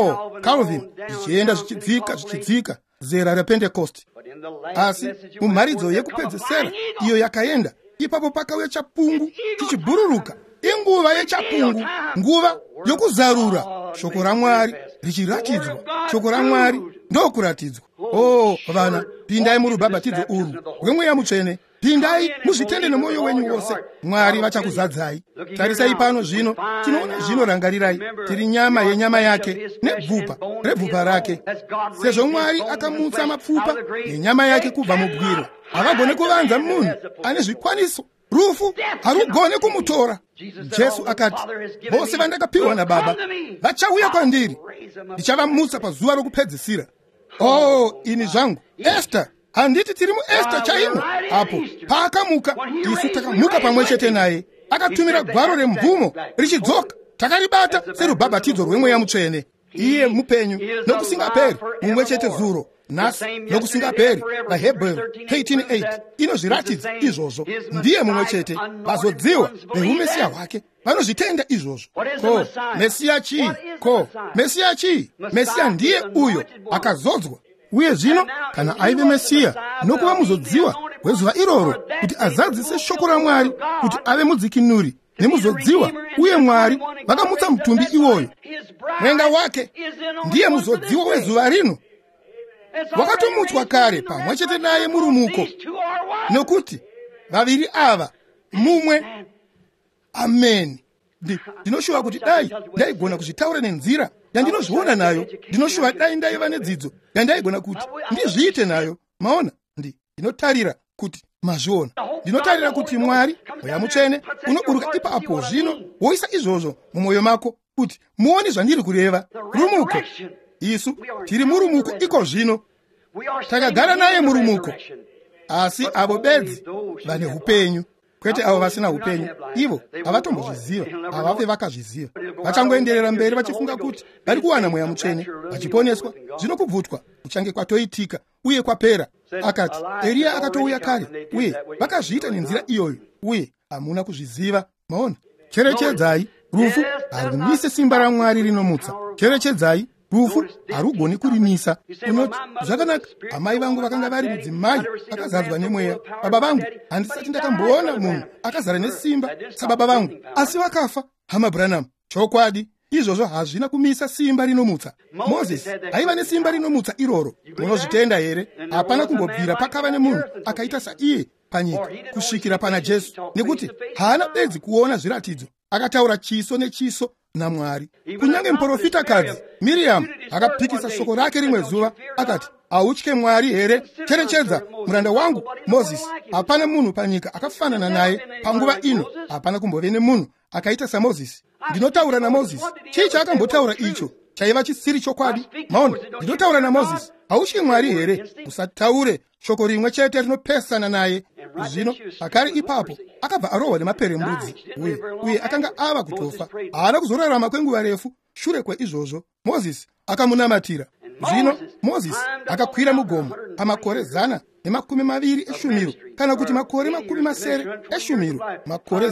Speaker 1: Calvin, zvichienda zvichidzika zera rePentecost. Asi mumharidzo yekupedzisira iyo yakaenda, ipapo pakauya chapungu chichibhururuka. Inguva yechapungu, nguva yokuzarura shoko raMwari richiratidzwa. Shoko raMwari ndokuratidzwa. Vana, pindai murubhabhatidzo urwu rweMweya Mutsvene, pindai muzvitende nemwoyo wenyu wose, Mwari vachakuzadzai. Tarisai pano zvino, tinoona zvino, rangarirai, tiri nyama yenyama yake nebvupa rebvupa rake. Sezvo Mwari akamutsa mapfupa nenyama yake kubva mubwiro, havagone kuvanza munhu ane zvikwaniso. Rufu harugone kumutora. Jesu akati, vose vandakapiwa naBaba vachauya kwandiri, ndichavamutsa pazuva rokupedzisira. Ini zvangu Esta, handiti tiri muEsta chaimo? Apo paakamuka, isu takamuka pamwe chete naye. Akatumira gwaro remvumo richidzoka, takaribata serubhabhatidzo rweMweya Mutsvene. Iye mupenyu nokusingaperi, mumwe chete zuro nhasi nokusingaperi. VaHebheru 13:8 inozviratidza izvozvo. Ndiye mumwe chete. Vazodziwa neumesiya hwake vanozvitenda izvozvo. Mesiya chii? Mesiya chii? Mesiya ndiye uyo akazodzwa. Uye zvino kana aive Mesiya, nokuva muzodziwa wezuva iroro kuti azadzise shoko raMwari, kuti ave mudzikinuri nemuzodziwa, uye Mwari vakamutsa mutumbi iwoyo. Mwenga wake ndiye muzodziwa wezuva rino. Wakatomutswa kare pamwe chete naye murumuko, nokuti vaviri ava mumwe. Amen. Ndinoshuva kuti dai ndaigona kuzvitaura nenzira yandinozviona nayo. Ndinoshuva dai ndaiva nedzidzo yandaigona kuti ndizviite nayo. Maona, ndinotarira kuti mazviona. Ndinotarira kuti Mwari, Mweya Mutsvene, unoburuka ipapo zvino woisa izvozvo mumwoyo mako kuti muone zvandiri kureva. Rumuko. Isu tiri murumuko iko zvino, takagara naye murumuko. Asi avo bedzi vane upenyu, kwete avo vasina upenyu. Ivo havatombozviziva, havave vakazviziva. Vachangoenderera mberi vachifunga kuti vari kuwana Mweya Mutsvene, vachiponeswa. Zvino kubvutwa kuchange kwatoitika uye kwapera. Akati Eria akatouya kare, uye vakazviita nenzira iyoyo, uye hamuna kuzviziva. Maona, cherechedzai, rufu harumise simba raMwari rinomutsa. Cherechedzai, rufu harugoni kurimisa. Unoti zvakanaka, amai vangu vakanga vari mudzimai akazadzwa nemweya. Baba vangu handisati ndakamboona munhu akazara nesimba sababa vangu, asi vakafa. Hama Branham, chokwadi, izvozvo hazvina kumisa simba rinomutsa. Mozisi aiva nesimba rinomutsa iroro. Munozvitenda here? Hapana kumbobvira pakava nemunhu akaita saiye panyika kusvikira pana Jesu, nekuti haana bedzi kuona zviratidzo. Akataura chiso nechiso naMwari. Kunyange muprofitakadzi Miriamu akapikisa shoko rake rimwe zuva, akati, hautye Mwari here? Cherechedza muranda wangu Mozisi. Hapana munhu panyika akafanana naye panguva ino. Hapana kumbove nemunhu akaita saMozisi. Ndinotaura naMozisi. Chii chaakambotaura icho chaiva chisiri chokwadi? Maona, ndinotaura naMozisi. Hautye Mwari here? Usataure shoko rimwe chete rinopesana naye. Zvino akari ipapo akabva arohwa nemaperembudzi, uye akanga ava kutofa. Haana kuzorarama kwenguva refu. Shure kweizvozvo Mozisi akamunamatira. Zvino Mozisi akakwira mugomo pamakore 120 eshumiro, kana kuti makore 70 eshumiro, makore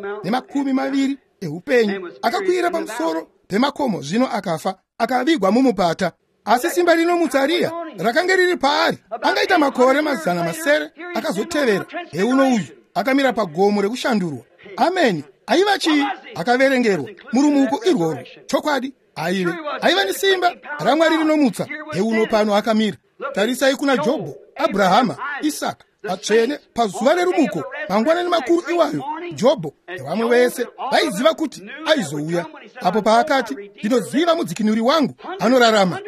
Speaker 1: 120 eupenyu. Akakwira pamusoro pemakomo, zvino akafa, akavigwa mumupata. Asi simba rino mutsariya rakanga riri paari. Angaita makore 700 akazotevera. Euno uyu akamira pagomo rekushandurwa. Ameni. Aiva chii? Akaverengerwa murumuko irworo. Chokwadi aiva nesimba raMwari rinomutsa. Euno pano akamira. Tarisai kuna Jobho, Abrahama, Isaka, vatsvene pazuva rerumuko mangwanani makuru iwayo. Jobho nevamwe vese vaiziva kuti aizouya. Apo paakati, ndinoziva mudzikinuri wangu anorarama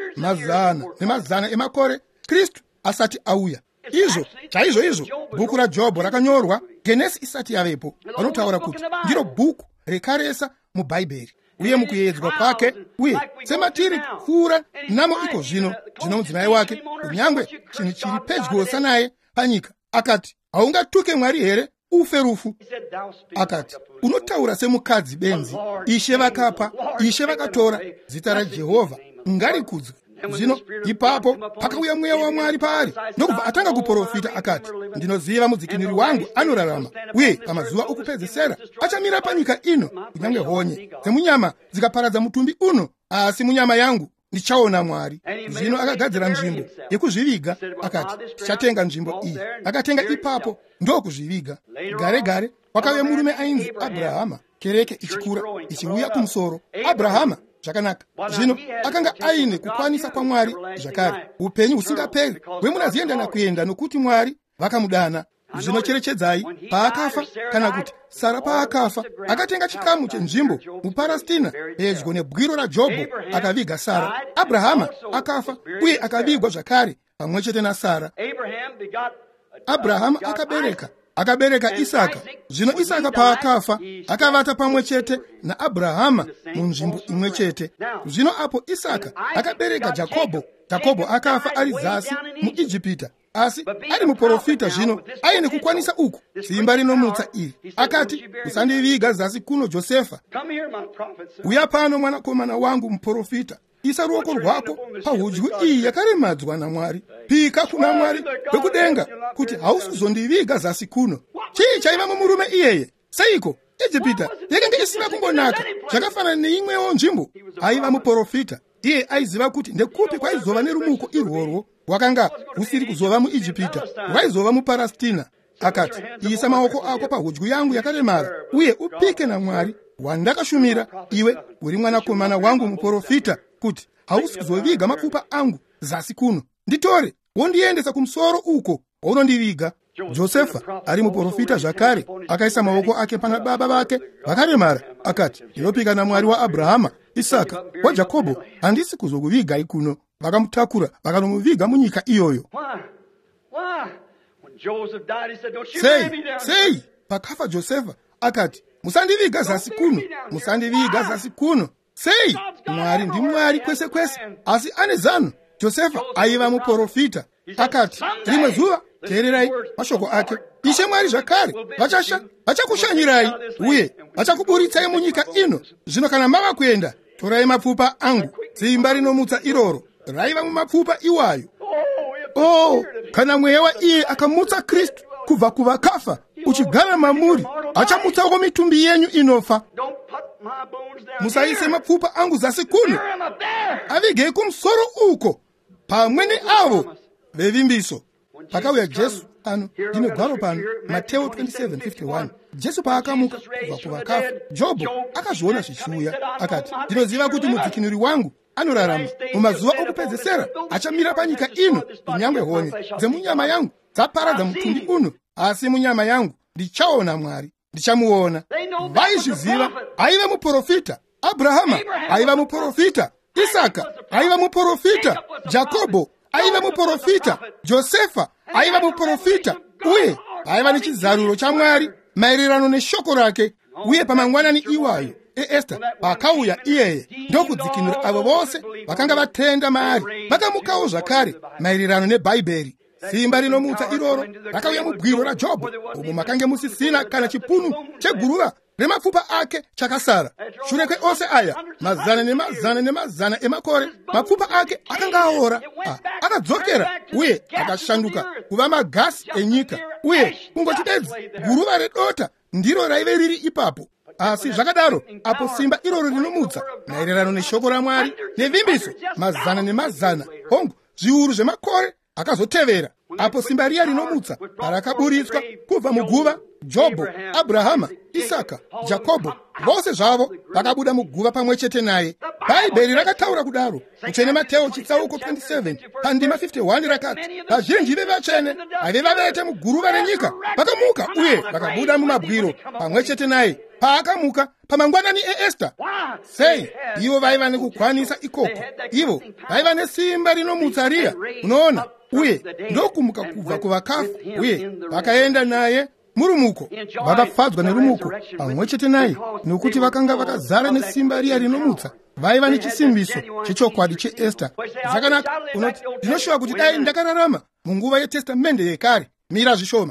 Speaker 1: 100 emakore Kristu asati auya. Chaizvo bhuku raJobho rakanyorwa Genesi isati yavepo. Vanotaura kuti ndiro bhuku rekaresa mubhaibheri. Uye mukuedzwa kwake, uye sematiri kupfuura namo iko zvino mudzimai wake, kunyangwe chinhu chiri pedyo naye panyika, akati, haungatuke Mwari here ufe rufu? Akati, unotaura semukadzi benzi. Ishe vakapa, Ishe vakatora, zita raJehovha ngarikudzwe. Zvino ipapo pakauya mweya waMwari paari, ndokubva atanga kuprofita akati, ndinoziva mudzikinuri wangu anorarama, uye pamazuva okupedzisira achamira panyika ino. Kunyange honye dzemunyama dzikaparadza mutumbi uno, asi munyama yangu ndichaona Mwari. Zvino akagadzira nzvimbo yekuzviviga, akati, tichatenga nzvimbo iyi. Akatenga ipapo ndokuzviviga. Gare wakauya murume ainzi Abrahama, kereke ichikura ichiuya kumusoro. Abrahama zvakanaka. Zvino akanga aine kukwanisa kwaMwari zvakare, upenyu husingaperi hwemunaziendana kuenda, nokuti Mwari vakamudana. Zvino cherechedzai, paakafa, kana kuti Sara paakafa, akatenga chikamu chenzvimbo muParastina pedyo nebwiro raJobho akaviga Sara. Abrahama akafa uye akavigwa zvakare pamwe chete naSara. Abrahama akabereka Isaka. Zvino Isaka paakafa akavata pamwe chete naAbrahama munzvimbo imwe chete. Zvino apo Isaka akabereka Jakobho. Jakobho akafa ari zasi muIjipita, asi ari muprofita. Zvino aine kukwanisa uku simba rinomutsa iri. Akati, usandiviga zasi kuno Josefa. Uya pano mwanakomana wangu muprofita. Isa ruoko rwako pahudyu iyi yakaremadzwa naMwari. Pika kuna Mwari wekudenga kuti hausuzondiviga zasi kuno. Chii chaiva mumurume iyeye? Seiko Ijipita yakanga isina kumbonaka, zvakafanana neimwewo nzvimbo. Aiva muprofita. Iye aiziva kuti ndekupi kwaizova nerumuko irworwo wakanga usiri kuzova muIjipita, waizova muParastina. Akati, isa maoko ako pahudyu yangu yakaremara, uye upike naMwari wandakashumira. Iwe uri mwanakomana wangu muprofita, kuti hausi kuzoviga mapfupa angu zasi kuno. Nditore wondiendesa kumusoro uko waunondiviga. Josefa ari muprofita zvakare, akaisa maoko ake pana baba vake vakaremara. Akati, ndinopika naMwari waAbrahama, Isaka, waJakobho, handisi kuzokuvigai kuno. Vakamutakura vakanomuviga munyika iyoyo. Sei pakafa Josefa akati, musandiviga zasi kuno, musandiviga zasi kuno. Sei Mwari ndiMwari kwese kwese, asi ane zano. Josefa aiva muprofita. Akati, rimwe zuva, teererai mashoko ake, Ishe Mwari zvakare vachakushanyirai uye vachakuburitsai munyika ino. Zvino kana mava kuenda, torai mapfupa angu. Simba rinomutsa iroro raiva mumapfupa iwayo. Kana mweya waiye akamutsa Kristu kubva kuvakafa uchigara mamuri, achamutsako mitumbi yenyu inofa. Musaise mapfupa angu zasi kuno, avigei kumusoro uko pamwe neavo vevimbiso. Pakauya Jesu ano, ndine gwaro pano, Mateo 27:51. Jesu paakamuka kubva kuvakafa, Jobho akazviona zvichiuya. Akati, ndinoziva kuti mudzikinuri wangu anorarama. Mumazuva okupedzisira achamira panyika ino. Kunyange honye dzemunyama yangu dzaparadza mutumbi uno, asi munyama yangu ndichaona Mwari, ndichamuona. Vaizviziva aiva muprofita. Abrahama aiva muprofita. Isaka aiva muprofita. Jakobho aiva muprofita. Josefa aiva muprofita, uye aiva nechizaruro chaMwari maererano neshoko rake. Uye pamangwanani iwayo eEsta pakauya iyeye ndokudzikinura avo vose vakanga vatenda maari, vakamukawo zvakare maererano neBhaibheri. Simba rinomutsa iroro rakauya mugwiro raJobho, umo makange musisina kana chipunu cheguruva remapfupa ake chakasara. Shure kweose aya, mazana nemazana nemazana emakore, mapfupa ake akanga aora, akadzokera uye akashanduka kuva magasi enyika. Uye kungoti bedzi, guruva redota ndiro raive riri ipapo. Asi zvakadaro, apo simba iroro rinomutsa, maererano neshoko raMwari, nevimbiso, mazana nemazana, hongu, zviuru zvemakore akazotevera. Apo simba riya rinomutsa parakaburitswa kubva muguva, Jobho, Abrahama, Isaka, Jakobho, vose zvavo vakabuda muguva pamwe chete naye. Bhaibheri rakataura kudaro. Mutsvene Mateo chitsauko 27 pandima 51 rakati, vazhinji vevatsvene vaive vavete muguruva renyika vakamuka uye vakabuda mumabwiro pamwe chete naye paakamuka pamangwanani eEsta. Sei ivo vaiva nekukwanisa ikoko, ivo vaiva nesimba rinomutsa riya, unoona, uye ndokumuka kubva kuvakafu, uye vakaenda naye murumuko, vakafadzwa nerumuko pamwe chete naye, nokuti vakanga vakazara nesimba riya rinomutsa. Vaiva nechisimbiso chechokwadi cheEsta. Zvakanaka, unoti ndinoshuva kuti dai ndakararama munguva yeTestamende yekare. Mira zvishoma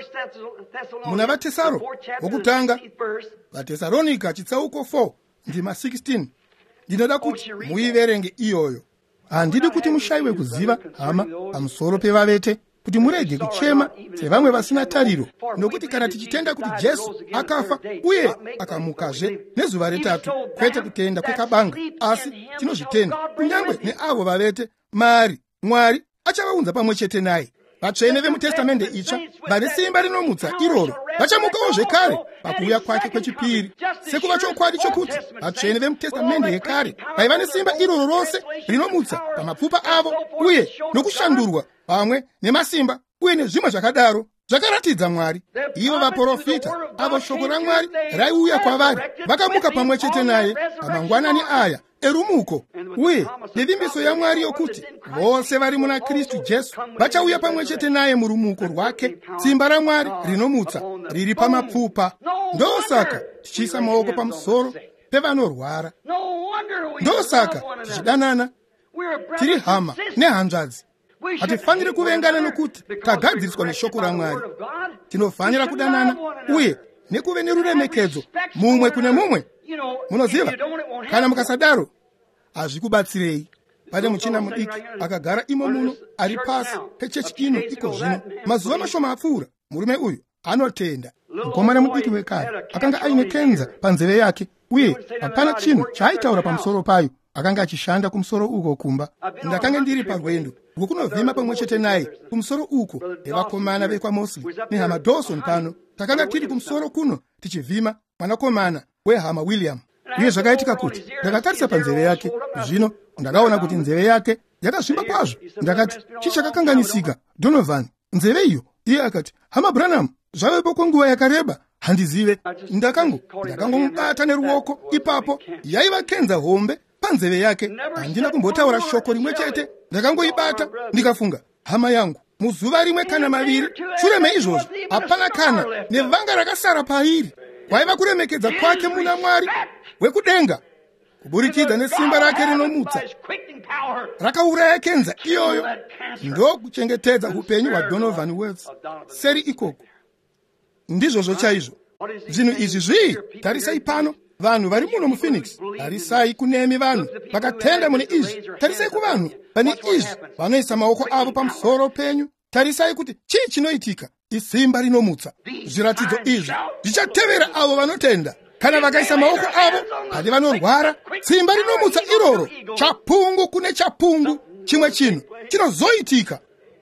Speaker 1: muna vaTesaro wokutanga, vaTesaronika chitsauko 4 ndima 16. Ndinoda kuti muiverenge iyoyo. Handidi kuti mushayiwe kuziva, hama, pamusoro pevavete, kuti murege kuchema sevamwe vasina tariro, nokuti kana tichitenda kuti Jesu akafa uye akamukazve nezuva retatu, kwete kutenda kwekabanga, asi tinozvitenda kunyange neavo vavete, Mwari achavaunza pamwe chete naye. Vatsvene vemuTestamende itsva vane simba rinomutsa iroro vachamukawo zvekare pakuuya kwake kwechipiri, sekuva chokwadi chokuti vatsvene vemuTestamende yekare vaiva nesimba iroro rose rinomutsa pamapfupa avo uye nokushandurwa pamwe nemasimba uye nezvimwe zvakadaro zvakaratidza Mwari. Ivo vaprofita avo shoko raMwari raiuya kwavari vakamuka pamwe chete naye pamangwanani aya erumuko, uye nevimbiso yaMwari yokuti vose vari muna Kristu Jesu vachauya pamwe chete naye murumuko rwake. Simba raMwari rinomutsa riri pamapfupa. Ndosaka tichiisa maoko pamusoro pevanorwara. Ndosaka tichidanana, tiri hama nehanzvadzi. Hatifaniri kuvengana nokuti tagadziriswa neshoko raMwari. Tinofanira kudanana uye nekuve neruremekedzo mumwe kune mumwe. Munoziva, kana mukasadaro hazvikubatsirei. Pane muchina mudiki akagara imo muno ari pasi pechechi ino iko zvino. Mazuva mashoma apfuura, murume uyu anotenda. Mukomana mudiki wekare akanga aine kenza panzeve yake, uye hapana chinhu chaaitaura pamusoro payo. Akanga achishanda kumusoro uko kumba. Ndakanga ndiri parwendo rwokunovhima pamwe chete naye kumusoro uko nevakomana vekwaMosley nehama Dawson pano. Takanga tiri kumusoro kuno tichivhima mwanakomana wehama William. Uye zvakaitika kuti ndakatarisa panzeve yake, zvino ndakaona kuti nzeve yake yakazvimba kwazvo. Ndakati, chichakakanganisika Donovan, nzeve iyo? Iye akati, hama Branham, zvavepo kwenguva yakareba handizive. Ndakangomubata neruoko ipapo, yaiva kenza hombe panzeve yake. Handina kumbotaura shoko rimwe chete, ndakangoibata ndikafunga, hama yangu, muzuva rimwe kana maviri shure meizvozvo hapana kana nevanga rakasara pairi. Kwaiva kuremekedza kwake muna Mwari wekudenga kuburikidza nesimba rake rinomutsa rakauraya kenza iyoyo. Ndokuchengetedza upenyu hwaDonovan Wells seri ikoko. Ndizvozvo chaizvo. Zvinhu izvi zvii? Tarisai pano vanhu vari muno muPhoenix. Tarisai kunemi vanhu vakatenda mune izvi. Tarisai kuvanhu vane izvi vanoisa maoko avo pamusoro penyu. Tarisai kuti chii chinoitika. Isimba rinomutsa. Zviratidzo izvi zvichatevera avo vanotenda. Kana vakaisa maoko avo pane vanorwara, simba rinomutsa iroro. Chapungu kune chapungu, chimwe chinhu chinozoitika.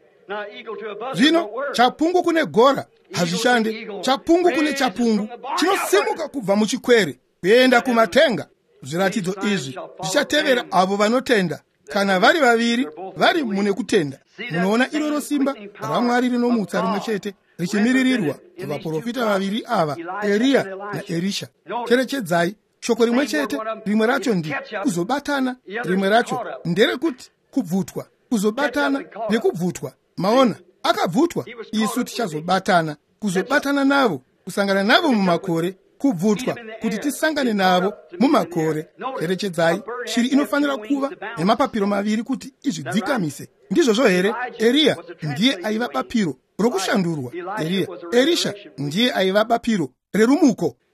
Speaker 1: Zvino chapungu kune gora hazvishande. Chapungu kune chapungu chinosimuka kubva muchikwere kuenda kumatenga. Zviratidzo izvi zvichatevera avo vanotenda. Kana vari vaviri vari mune kutenda. Munoona iroro simba raMwari rinomutsa rimwe chete richimiririrwa kuvaprofita vaviri ava, Eria naErisha. Cherechedzai, shoko rimwe chete, rimwe racho ndi kuzobatana, rimwe racho nderekuti kubvutwa. Kuzobatana nekubvutwa. Maona, akabvutwa, isu tichazobatana. Kuzobatana navo, kusangana navo mumakore, kubvutwa kuti tisangane navo mumakore. Cherechedzai, shiri inofanira kuva nemapapiro maviri kuti izvidzikamise. Ndizvozvo here? Eria ndiye aiva bapiro rokushandurwa. Erisha ndiye aiva bapiro rerumuko.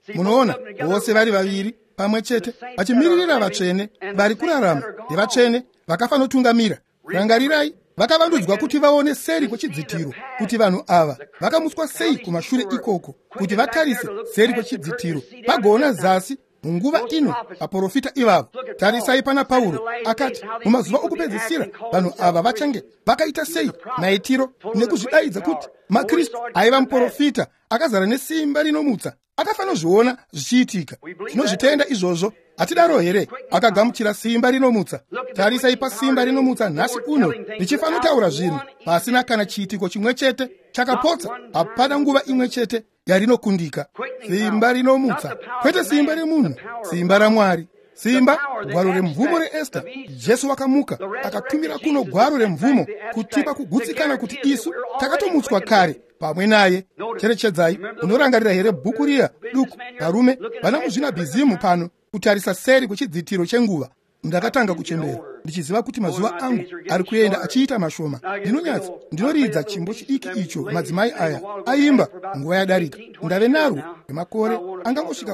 Speaker 1: munoona vose vari vaviri pamwe chete vachimiririra vatsvene vari kurarama nevatsvene vakafa notungamira. Rangarirai, vakavandudzwa kuti vaone seri kwechidzitiro, kuti vanhu ava vakamuswa sei kumashure ikoko, kuti vatarise seri kwechidzitiro vagoona zasi munguva ino vaprofita ivavo. Tarisai pana Pauro akati mumazuva okupedzisira vanhu ava vachange vakaita sei maitiro nekuzvidaidza kuti maKristu aiva muprofita akazara nesimba rinomutsa. Akafanozviona zvichiitika. Tinozvitenda izvozvo, hatidaro here? Akagamuchira simba rinomutsa. Tarisai pasimba rinomutsa nhasi uno richifanotaura zvinhu pasina kana chiitiko chimwe chete chakapotsa. Hapana nguva imwe chete yarinokundika. Simba rinomutsa, kwete simba remunhu, simba raMwari. Simba gwaro remvumo reEsta. Jesu wakamuka akatumira kuno gwaro remvumo kutipa kugutsikana kuti isu takatomutswa kare pamwe naye. Cherechedzai, unorangarira here bhuku riya duku varume vana muzvinabhizimu pano kutarisa seri kwechidzitiro chenguva. Ndakatanga kuchembera ndichiziva kuti mazuva angu ari kuenda achiita mashoma. Ndinonyatsa ndinoridza chimbo chidiki icho madzimai aya aimba nguva yadarika. Ndave narwo emakore angangosvika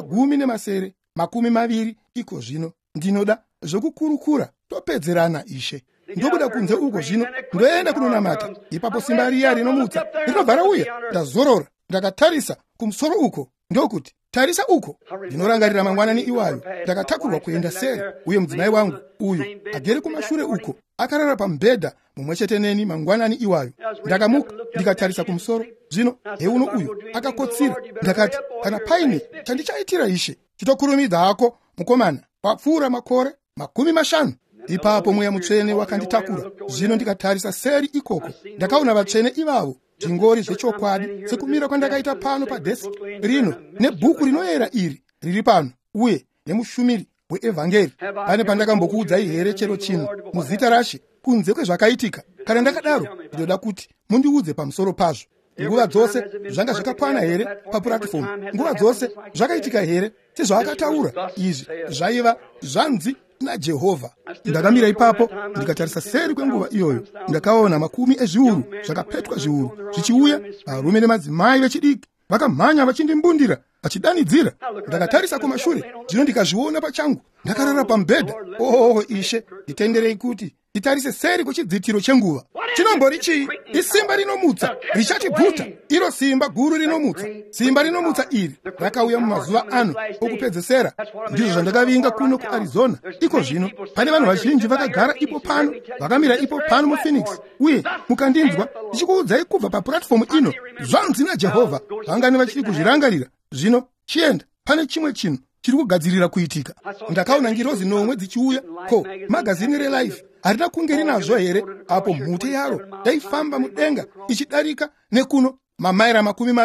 Speaker 1: 10 iko zvino. Ndinoda zvokukurukura topedzerana Ishe. Ndobuda kunze uko zvino ndoenda kunonamata. Ipapo simba riya rinomutsa rinobva rauya. Ndazorora ndakatarisa kumusoro uko, ndokuti tarisa uko. Ndinorangarira mangwanani iwayo ndakatakurwa kuenda seri, uye mudzimai wangu uyu agere kumashure uko akarara pamubhedha mumwe chete neni mangwanani iwayo. Ndakamuka ndikatarisa kumusoro, zvino heuno uyu akakotsira. Ndakati kana paine chandichaitira Ishe, chitokurumidza hako mukomana, wapfuura makore 50. Ipapo mweya mutsvene wakanditakura. Zvino ndikatarisa seri ikoko, ndakaona vatsvene ivavo zvingori zvechokwadi sekumira kwandakaita pano padheski rino nebhuku rinoyera iri riri pano, uye nemushumiri weevhangeri. Pane pandakambokuudzai here chero chino muzita raShe kunze kwezvakaitika? Kana ndakadaro ndinoda kuti mundiudze pamusoro pazvo. Nguva dzose zvanga zvakakwana here papuratifomu? Nguva dzose zvakaitika here sezvaakataura? Izvi zvaiva zvanzi naJehovha. Ndakamira ipapo ndikatarisa seri kwenguva iyoyo, ndakaona makumi ezviuru zvakapetwa zviuru zvichiuya, varume nemadzimai vechidiki vakamhanya vachindimbundira vachidanidzira. Ndakatarisa kumashure, zvino ndikazviona pachangu ndakarara pamubhedha. Ishe, nditenderei kuti nditarise seri kwechidzitiro chenguva. Chinombori chii? Isimba rinomutsa richatibvuta, iro simba guru rinomutsa. Simba rinomutsa iri rakauya mumazuva ano okupedzesera. Ndizvo zvandakavinga kuno kuArizona. Iko zvino pane vanhu vazhinji vakagara ipo pano, vakamira ipo pano muPhoenix, uye mukandinzwa ndichikuudzai kubva papuratifomu ino zvanzi naJehovha. Vangani vachiri kuzvirangarira. Zvino chienda, pane chimwe chinhu chiri kugadzirira kuitika. Ndakaona ngirozi 9 dzichiuya. Ko, magazini reLife harina kunge rinazvo here? Apo mhute yaro yaifamba mudenga ichidarika nekuno mamaira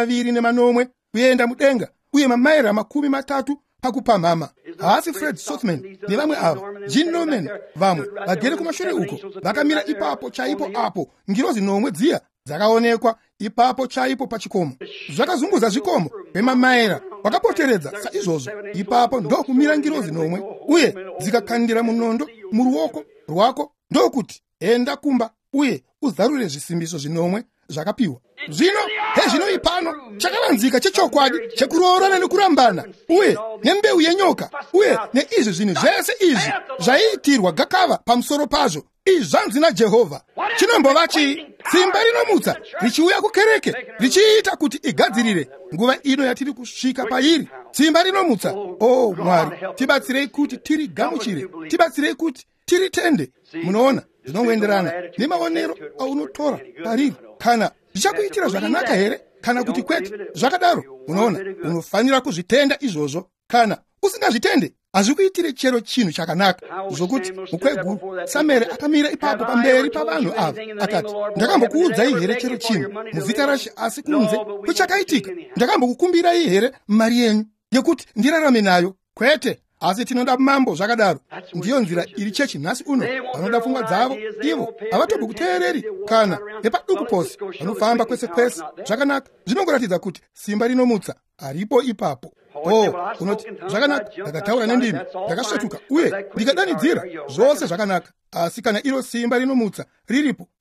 Speaker 1: 20 kuenda mudenga, uye mamaira 30 pakupamhama. Haasi Fred Sothman nevamwe ava, Gene Norman, vamwe vagere kumashure uko vakamira ipapo chaipo. Apo ngirozi 9 dziya dzakaonekwa ipapo chaipo pachikomo, zvakazunguza zvikomo vemamaira vakapoteredza saizvozvo. Ipapo ndokumira ngirozi 9, uye dzikakandira munondo muruoko rwako, ndokuti enda kumba uye uzarure zvisimbiso 9 zvakapiwa. Zvino hezvino ipano chakavanzika chechokwadi chekuroorana nekurambana, uye nembeu yenyoka, uye neizvi zvinhu zvese izvi zvaiitirwa gakava pamusoro pazvo. Izvanzi naJehovha. Chinombova chii? Simba rinomutsa richiuya kukereke richiita kuti igadzirire nguva ino yatiri kusvika pairi. Simba rinomutsa. Mwari, tibatsirei kuti tirigamuchire, tibatsirei kuti tiritende. Munoona, zvinoenderana nemaonero aunotora pariri. Kana zvichakuitira zvakanaka here kana kuti kwete? Zvakadaro, unoona, unofanira kuzvitenda izvozvo. Kana usingazvitende, hazvikuitire chero chinhu chakanaka. Zvokuti mukweguru Samueri akamira ipapo pamberi pavanhu ava akati, ndakambokuudzai here chero chinhu muzita raShe, asi kunze kuchakaitika? Ndakambokukumbirai here mari yenyu yekuti ndirarame nayo? Kwete, asi tinoda mambo. Zvakadaro ndiyo nzira iri chechi nhasi uno. Vanoda pfungwa dzavo, ivo havatobokuteereri kana nepaduku pose, vanofamba kwese kwese. Zvakanaka, zvinongoratidza kuti simba rinomutsa haripo ipapo. Unoti zvakanaka, ndakataura nendimi, ndakasvetuka uye ndikadanidzira, zvose zvakanaka. Asi kana iro simba rinomutsa riripo,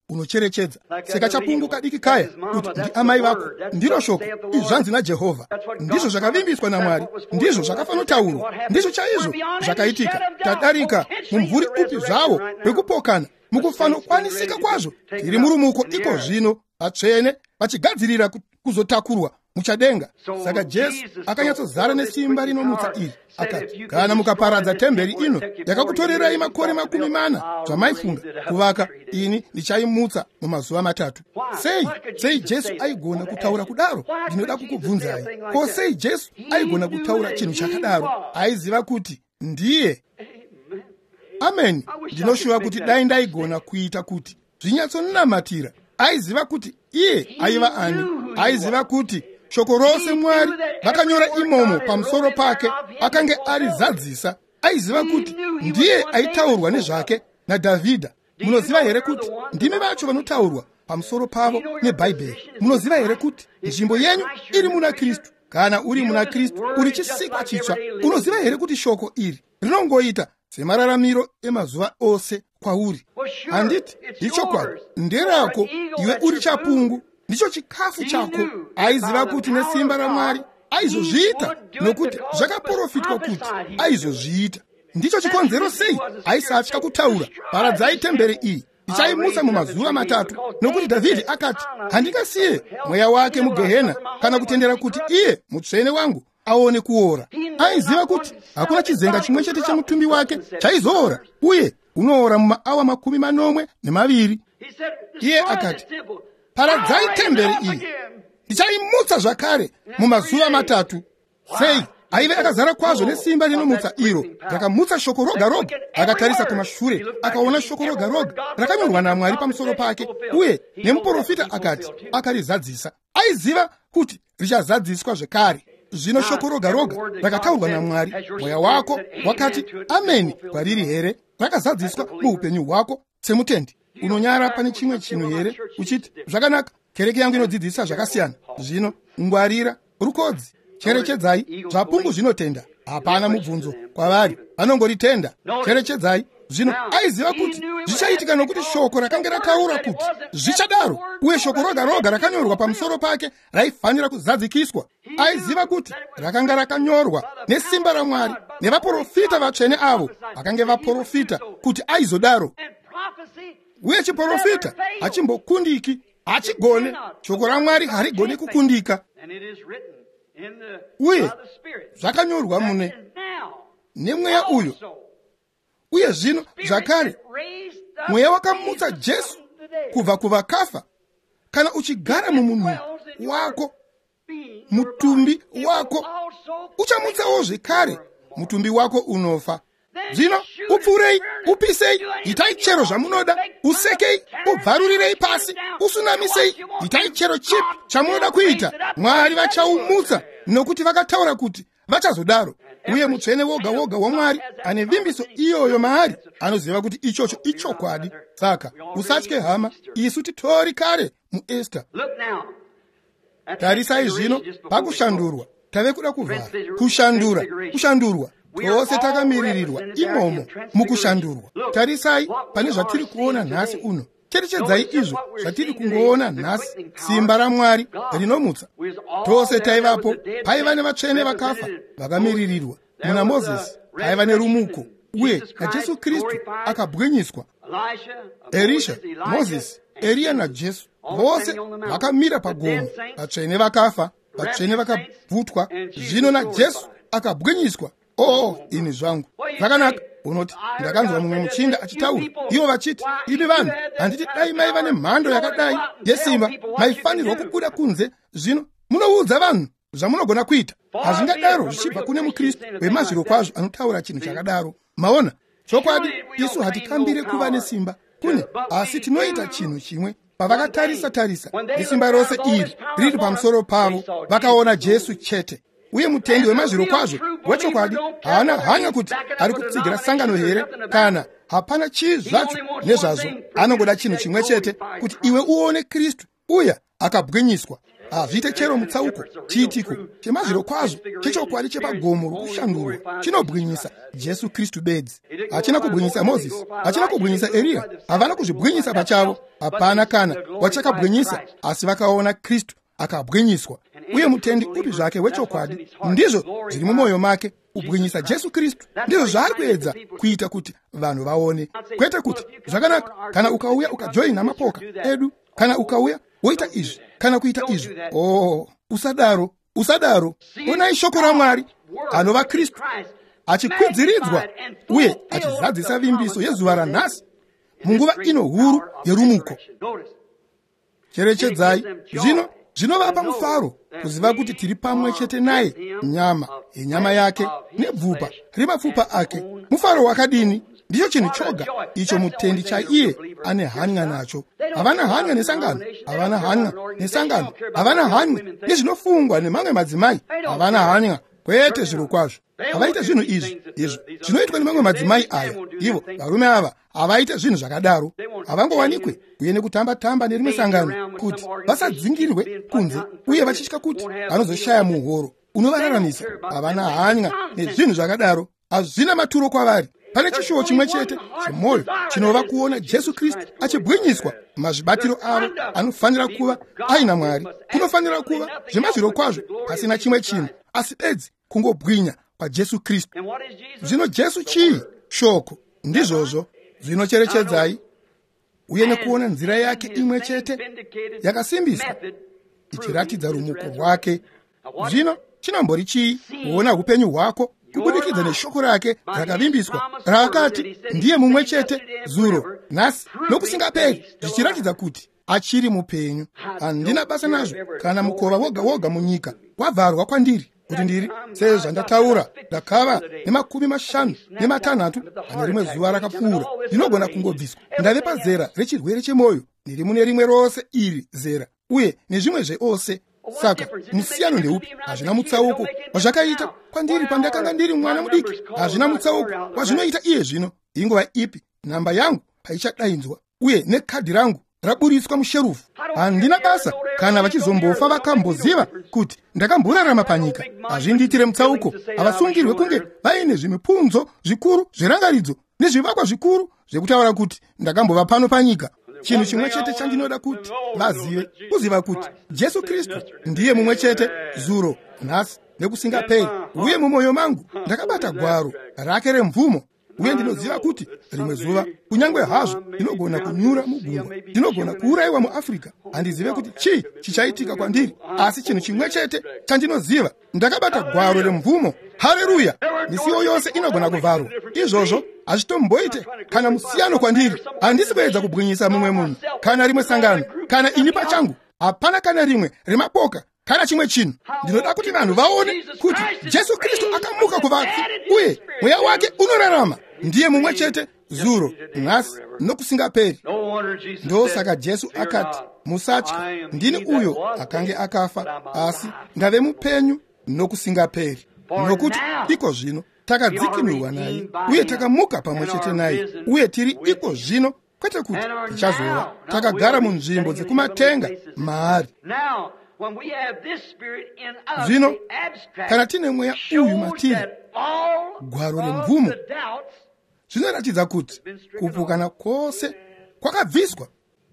Speaker 1: unocherechedza. Seka chapungu kadiki kaya kuti ndi amai vako ndiro shoko izvanzi naJehovha. Ndizvo zvakavimbiswa naMwari, ndizvo zvakafanotaurwa, ndizvo chaizvo zvakaitika. Tadarika mumvuri upi zvawo wekupokana mukufanokwanisikika kwazvo tiri murumuko iko zvino vatsvene vachigadzirira kuzotakurwa muchadenga. Saka Jesu akanyatsozara nesimba rinomutsa iri akati, kana mukaparadza temberi ino yakakutorerai makore 40 zvamaifunga kuvaka, ini ndichaimutsa mumazuva 3. Sei Jesu aigona kutaura kudaro? Ndinoda kukubvunzai, ko sei Jesu aigona kutaura chinhu chakadaro? Aiziva kuti ndiye. Amen. Ndinoshuva kuti dai ndaigona kuita kuti zvinyatsonamatira. Aiziva kuti iye aiva ani. Aiziva kuti shoko rose Mwari vakanyora imomo pamusoro pake akange arizadzisa. Aiziva kuti ndiye aitaurwa nezvake naDhavhidha. Munoziva here kuti ndimi vacho vanotaurwa pamusoro pavo neBhaibheri? Munoziva here kuti nzvimbo yenyu iri muna Kristu? Kana uri muna Kristu uri chisikwa chitsva. Unoziva here kuti shoko iri rinongoita semararamiro emazuva ose kwauri? Handiti ndichokwadi, nderako iwe uri chapungu, ndicho chikafu chako. Aiziva kuti nesimba raMwari aizozviita, nokuti zvakaprofitwa kuti aizozviita. Ndicho chikonzero sei aisatya kutaura, paradzai temberi iyi, ndichaimutsa mumazuva 3, nokuti Dhavhidhi akati, handingasiye mweya wake mugehena kana kutendera kuti iye mutsvene wangu aone kuora. Aiziva kuti hakuna chizenga chimwe chete chemutumbi wake chaizoora, uye unoora mumaawa 12. Iye akati, paradzai temberi iyi, ndichaimutsa zvakare mumazuva 3. Sei aive akazara kwazvo nesimba rinomutsa iro rakamutsa shoko roga roga. Akatarisa kumashure akaona shoko roga roga rakanyorwa naMwari pamusoro pake, uye nemuprofita akati akarizadzisa. Aiziva kuti richazadziswa zvekare. Zvino shoko roga roga rakataurwa naMwari, mweya wako wakati ameni kwariri here? Rakazadziswa muupenyu hwako semutendi. Unonyara pane chimwe chinhu here uchiti zvakanaka, kereke yangu inodzidzisa zvakasiyana. Zvino ngwarira rukodzi, cherechedzai. Zvapungu zvinotenda, hapana mubvunzo kwavari, vanongoritenda. Cherechedzai. Zvino aiziva kuti zvichaitika nokuti shoko rakanga rataura kuti zvichadaro, uye shoko roga roga rakanyorwa pamusoro pake raifanira kuzadzikiswa. Aiziva kuti rakanga rakanyorwa nesimba raMwari nevaprofita vatsvene avo vakanga vaprofita kuti aizodaro. Uye chiprofita hachimbokundiki, hachigone. Shoko raMwari harigoni kukundika. Uye zvakanyorwa mune nemweya uyo. Uye zvino zvakare mweya wakamutsa Jesu kubva kuvakafa. Kana uchigara mumunhu wako, mutumbi wako uchamutsawo zvekare mutumbi wako unofa. Zvino upfurei, upisei, itai chero zvamunoda, usekei, ubvarurirei pasi, usunamisei, itai chero chipi chamunoda kuita. Mwari vachaumutsa, nokuti vakataura kuti vachazodaro. Uye mutsvene woga woga waMwari ane vimbiso iyoyo maari anoziva kuti ichocho ichokwadi. Saka usatye hama, isu titori kare muEsta. Tarisai zvino pakushandurwa, tave kuda kuvhara. Kushandurwa tose takamiririrwa imomo mukushandurwa. Tarisai pane zvatiri kuona nhasi uno. Cherechedzai izvo zvatiri kungoona nhasi. Simba raMwari rinomutsa. Tose taivapo, paiva nevatsvene vakafa vakamiririrwa. Muna Mozisi paiva nerumuko, uye naJesu Kristu akabwinyiswa. Elisha, Mozisi, Eria naJesu vose vakamira pagomo. Vatsvene vakafa, vatsvene vakabvutwa. Zvino naJesu akabwinyiswa. Ini zvangu zvakanaka. Unoti ndakanzwa mumwe muchinda achitaura, ivo vachiti, imi vanhu, handiti dai maiva nemhando yakadai yesimba maifanirwa kubuda kunze. Zvino munoudza vanhu zvamunogona kuita. Hazvingadaro zvichibva kune mukristu wemazviro kwazvo anotaura chinhu chakadaro. Maona, chokwadi isu hatikambire kuva nesimba kune, asi tinoita chinhu chimwe. Pavakatarisa nesimba rose iri riri pamusoro pavo, vakaona Jesu chete. Uye mutendi wemazviro kwazvo wechokwadi haana hanya kuti ari kutsigira sangano here, kana hapana chii zvacho nezvazvo. Anongoda chinhu chimwe chete, kuti iwe uone Kristu uya akabwinyiswa. azviite chero mutsauko chiitiko chemazviro kwazvo chechokwadi chepagomo rokushandurwa chinobwinyisa Jesu Kristu bedzi. Hachina kubwinyisa Mozisi, hachina kubwinyisa Eliya, havana kuzvibwinyisa pachavo. Hapana kana wachakabwinyisa, asi vakaona Kristu akabwinyiswa. Uye mutendi upi zvake wechokwadi ndizvo zviri mumwoyo make kubwinyisa Jesu Kristu. Ndizvo zvaari kuedza kuita kuti vanhu vaone, kwete kuti zvakanaka kana ukauya ukajoina mapoka edu, kana ukauya woita izvi kana kuita izvi. Usadaro. Onai shoko raMwari anova Kristu achikwidziridzwa uye achizadzisa vimbiso yezuva ranhasi munguva ino huru yerumuko. Cherechedzai zvinovapa mufaro kuziva kuti tiri pamwe chete naye, nyama yenyama yake nebvupa remapfupa ake. Mufaro wakadini ndicho chinhu choga icho mutendi chaiye ane hanya nacho. Havana hanya nesangano, havana hanya nesangano, havana hanya nezvinofungwa nemamwe madzimai, havana hanya kwete zviro kwazvo. Havaite zvinhu izvi zvinoitwa nemamwe madzimai aya. Ivo varume ava havaite zvinhu zvakadaro. Havangowanikwe uye nekutamba-tamba nerimwe sangano kuti vasadzingirwe kunze uye vachitya kuti vanozoshaya muhoro unovararamisa. Havana hanya nezvinhu zvakadaro. Hazvina maturo kwavari. Pane chishuwo chimwe chete chemwoyo chinova kuona Jesu Kristu achibwinyiswa. Mazvibatiro avo anofanira kuva aina Mwari. Kunofanira kuva zvemazviro kwazvo pasina chimwe chinhu asi bedzi kungobwinya paJesu Kristu. Zvino Jesu chii? Shoko. Ndizvozvo zvinocherechedzai uye nekuona nzira yake imwe chete yakasimbiswa ichiratidza rumuko rwake. Zvino chinambori chii? Kuona upenyu hwako kubudikidza neshoko rake rakavimbiswa rakati ndiye mumwe chete zuro nhasi nokusingaperi, zvichiratidza kuti achiri mupenyu. Handina basa nazvo kana mukova woga woga munyika wavharwa kwandiri kuti ndiri sezvandataura ndakava ne56 pane rimwe zuva rakapfuura ndinogona kungobviswa. Ndave pazera rechirwere chemwoyo, ndiri mune rimwe rose iri zera uye nezvimwe zveose. Saka musiyano ndeupi? Hazvina mutsauko wazvakaita kwandiri pandakanga ndiri mwana mudiki. Hazvina mutsauko wazvinoita iye zvino. Inguva ipi nhamba yangu haichadaidzwa uye nekadhi rangu raburitswa musherufu. Handina basa kana vachizombofa vakamboziva kuti ndakamborarama panyika. Hazvindiitire mutsauko. Havasungirwe kunge vaine zvimipunzo zvikuru zverangaridzo nezvivakwa zvikuru zvekutaura kuti ndakambova pano panyika. Chinhu chimwe chete chandinoda kuti vazive, kuziva kuti Jesu Kristu ndiye mumwe chete zuro nhasi nekusingaperi. Uye mumwoyo mangu ndakabata gwaro rake remvumo uye ndinoziva kuti rimwe zuva kunyangwe hazvo ndinogona kunyura mugungwa, ndinogona kuurayiwa muAfrica, handizive kuti chii chichaitika kwandiri, asi chinhu chimwe chete chandinoziva, ndakabata gwaro remvumo. Haleluya! Misiwo yose inogona kuvharwa. Izvozvo hazvitomboite kana musiyano kwandiri. Handisi kuedza kubwinyisa mumwe munhu kana rimwe sangano kana ini pachangu. Hapana kana rimwe remaboka kana chimwe chinhu. Ndinoda kuti vanhu vaone kuti Jesu Kristu akamuka kuvafi uye mweya wake unorarama. Ndiye mumwe chete zuro nhasi nokusingaperi. Ndosaka Jesu akati, musatya, ndini uyo akange akafa asi ndave mupenyu nokusingaperi. Nokuti iko zvino takadzikinurwa naye uye takamuka pamwe chete naye uye tiri iko zvino, kwete kuti tichazova takagara munzvimbo dzekumatenga maari. Zvino kana tine mweya uyu matiri, gwaro remvumo, zvinoratidza kuti kupukana kwose kwakabviswa.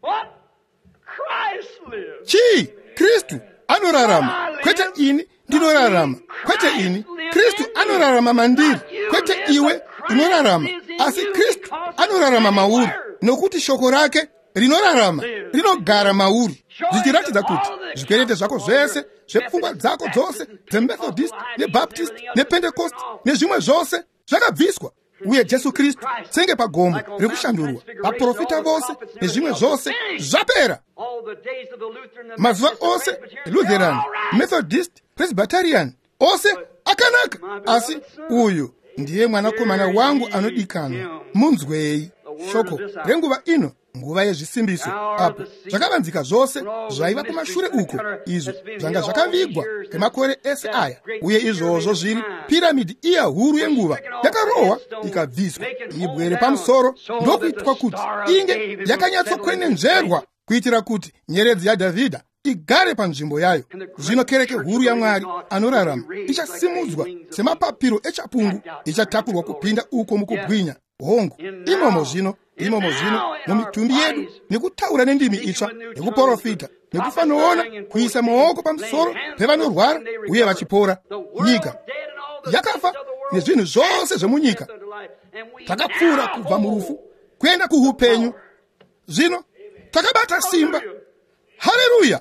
Speaker 1: Chii? Kristu anorarama, kwete ini ndinorarama, kwete ini. Kristu anorarama mandiri, kwete iwe unorarama, asi Kristu anorarama mauri, nokuti shoko rake rinorarama, rinogara mauri, zvichiratidza kuti zvikwerete zvako zvese, zvepfungwa dzako dzose, dzeMethodist neBaptist nePentecost nezvimwe zvose zvakabviswa. Uye Jesu Kristu senge pagomo rekushandurwa, vaprofita vose nezvimwe zvose zvapera. Mazuva ose Lutheran, Methodist, Presbyterian ose akanaka, asi uyu ndiye mwanakomana wangu anodikanwa. Munzwei shoko renguva ino, nguva yezvisimbiso. Apo zvakavanzika zvose zvaiva kumashure uko, izvo zvanga zvakavigwa kwemakore ese aya, uye izvozvo zviri piramidi iya huru yenguva yakarohwa ikabviswa. Ibwere pamusoro ndokuitwa kuti inge yakanyatsokwenenzverwa, kuitira kuti nyeredzi yaDhavhidha igare pa nzvimbo yayo. Zvino kereke huru yaMwari anorarama ichasimudzwa semapapiro echapungu, ichatakurwa kupinda uko mukubwinya hongu. Imomo zvino mumitumbi yedu, nekutaura nendimi itsva, nekuprofita, nekufanoona, kuisa maoko pamusoro pevanorwara uye vachipora. Nyika yakafa nezvinhu zvose zvemunyika. Takapfuura kubva murufu kuenda kuupenyu. Zvino takabata simba. Haleluya!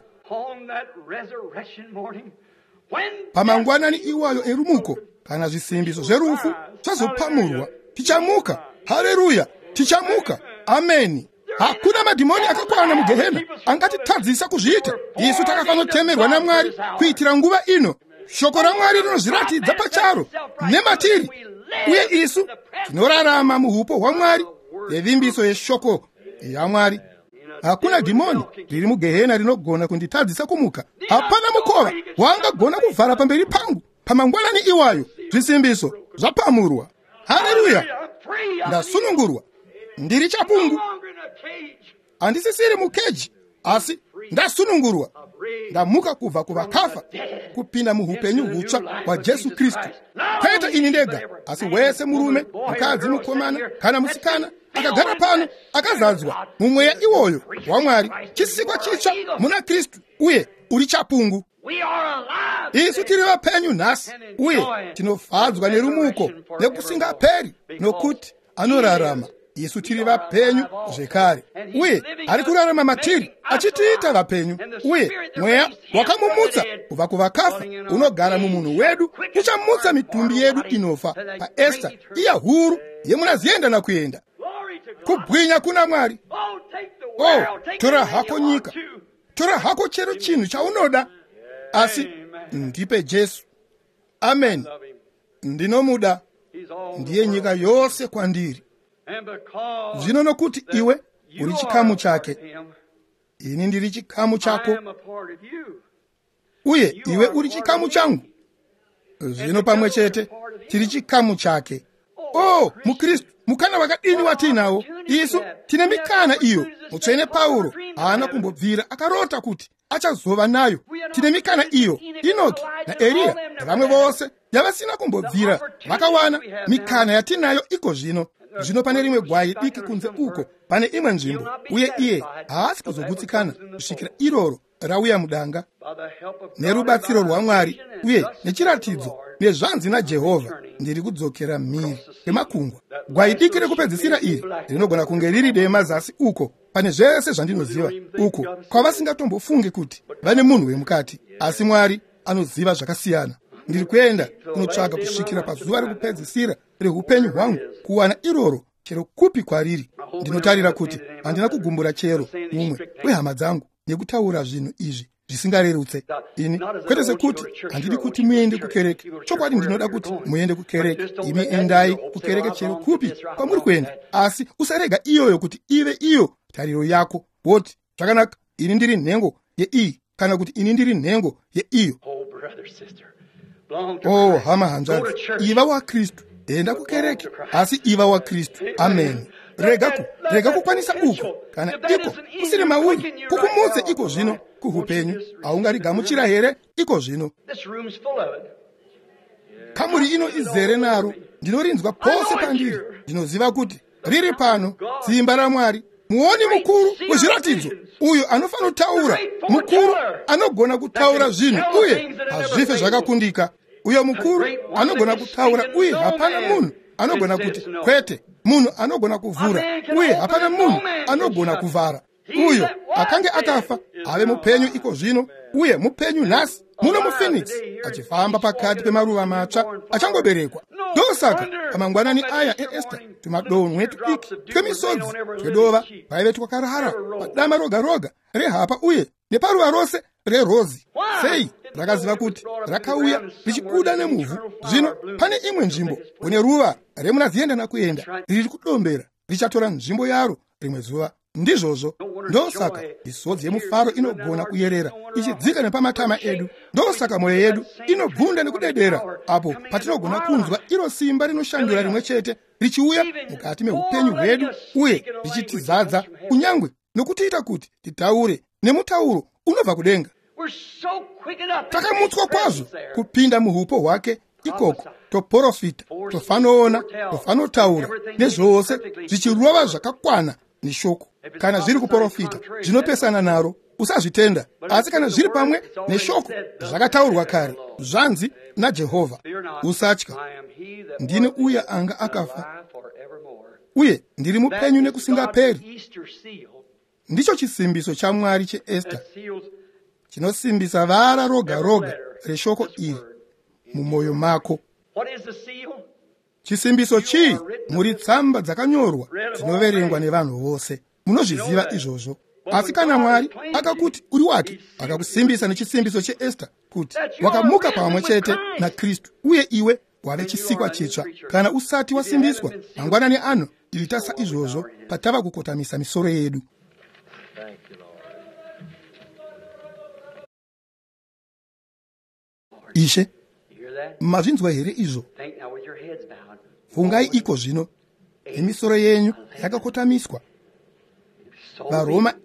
Speaker 1: Pamangwanani iwayo erumuko, kana zvisimbiso zverufu zvazopamurwa, tichamuka. Haleluya! Tichamuka. Ameni. Hakuna madhimoni akakwana mugehena angatitadzisa kuzviita. Isu takafanotemerwa naMwari kuitira nguva ino. Shoko raMwari rinozviratidza pacharo nematiri, uye isu tinorarama muupo hwaMwari nevimbiso yeshoko yaMwari. Hakuna dhimoni riri mugehena rinogona kunditadzisa kumuka. Hapana mukova wangagona kuvhara pamberi pangu. Pamangwanani iwayo zvisimbiso zvapamurwa. Haleluya! Ndasunungurwa. Ndiri chapungu. Handisisiri mukeji, asi ndasunungurwa. Ndamuka kubva kuvakafa kupinda muhupenyu hutsva hwa Jesu Kristu. Kwete ini ndega, asi wese murume, mukadzi, mukomana kana musikana akagara pano akazadzwa mumweya iwoyo waMwari, chisikwa chitsva muna Kristu, uye uri chapungu. Isu tiri vapenyu nhasi, uye tinofadzwa nerumuko nekusingaperi, nokuti anorarama. Isu tiri vapenyu zvekare, uye ari kurarama matiri achitiita vapenyu, uye mweya wakamumutsa kubva kuvakafa unogara mumunhu wedu uchamutsa mitumbi yedu inofa paEsta iya huru yemunazienda kuenda. Kubwinya kuna Mwari. Tora hako nyika, tora hako chero chinhu chaunoda, asi ndipe Jesu. Amen. Ndinomuda. Ndiye nyika yose kwandiri. Zvino nokuti iwe uri chikamu chake, ini ndiri chikamu chako, uye iwe uri chikamu changu. Zvino pamwe chete tiri chikamu chake. Mukristu, mukana wakadini watinawo? Isu tine mikana iyo. Mutsvene Pauro haana kumbobvira akarota kuti achazova nayo. Tine mikana iyo. Enoki naEria navamwe vose yavasina kumbobvira vakawana mikana yatinayo iko zvino. Zvino pane rimwe gwai diki kunze uko, pane imwe nzvimbo, uye iye haasi kuzogutsikana kusvikira iroro rauya mudanga. Nerubatsiro rwaMwari uye nechiratidzo nezvanzi naJehovha, ndiri kudzokera mhiri kwemakungwa. Gwai diki rekupedzisira iri rinogona kunge riri dema zasi uko. Pane zvese zvandinoziva uko kwavasingatombofunge kuti vane munhu wemukati, asi Mwari anoziva zvakasiyana. Ndiri kuenda kunotsvaga kusvikira pazuva rekupedzisira reupenyu hwangu, kuwana iroro chero kupi kwariri. Ndinotarira kuti handina kugumbura chero mumwe wehama dzangu nekutaura zvinhu izvi zvisingarerutse. Ini kwete sekuti handidi kuti muende kukereke. Chokwadi ndinoda kuti muende kukereke. Imi endai kukereke chero kupi kwamuri kuenda, asi usarega iyoyo kuti ive iyo tariro yako. Woti zvakanaka, ini ndiri nhengo yeiyi, kana kuti ini ndiri nhengo yeiyo. Hama hanzvadzi, iva wa Kristu. Enda kukereke, asi iva wa Kristu. Amen. Rega kukwanisa uko, kana iko kusiri mauri kukumutse iko zvino kuhupenyu. Haungarigamuchira here iko zvino. Kamuri ino izere naro. Ndinorinzwa pose pandiri. Ndinoziva kuti riri pano dzimba raMwari. Muoni mukuru wezviratidzo, uyo anofanira kutaura, mukuru anogona kutaura zvinhu uye hazvife zvakakundika. Uyo mukuru anogona kutaura uye hapana munhu anogona kuti kwete. Munhu anogona kuvhura uye hapana munhu anogona kuvhara. Uyo akange akafa ave mupenyu iko zvino, uye mupenyu nhasi. Muno muPhoenix achifamba pakati pemaruva matsva achangoberekwa. Ndosaka pamangwanani aya eEsta tumadonhwe tudiki twemisodzi twedova paive twakarara padama roga roga rehapa uye neparuva rose rerozi. Sei rakaziva kuti rakauya richibuda nemuvhu. Zvino pane imwe nzvimbo une ruva remunazienda kuenda riri kudombera, richatora nzvimbo yaro rimwe zuva. Ndizvozvo ndosaka misodzi yemufaro inogona kuyerera ichidzika nepamatama edu. Ndosaka mwoyo yedu inobvunda nekudedera apo patinogona kunzwa iro simba rinoshandura rimwe chete richiuya mukati meupenyu hwedu uye richitizadza kunyangwe nokutiita kuti titaure nemutauro unobva kudenga. takamutswa kwazvo kupinda muhupo hwake ikoko, toprofita, tofanoona, tofanotaura nezvose zvichirova zvakakwana neshoko. Kana zviri kuprofita zvinopesana naro, usazvitenda. Asi kana zviri pamwe neshoko, zvakataurwa kare, zvanzi naJehovha, usatya, ndini uye anga akafa, uye ndiri mupenyu nekusingaperi. Ndicho chisimbiso chaMwari cheEsta, chinosimbisa vara roga roga reshoko iri mumwoyo mako. Chisimbiso chii? Muri tsamba dzakanyorwa dzinoverengwa nevanhu vose. Munozviziva izvozvo. Asi kana Mwari akakuti uri wake, akakusimbisa nechisimbiso cheEsta kuti wakamuka pamwe chete naKristu, uye iwe wave chisikwa chitsva. Kana usati wasimbiswa, mangwanani ano ilitasa izvozvo patava kukotamisa misoro yedu. Ishe, mazvinzwa here izvo? Fungai iko zvino, nemisoro yenyu yakakotamiswa. VaRoma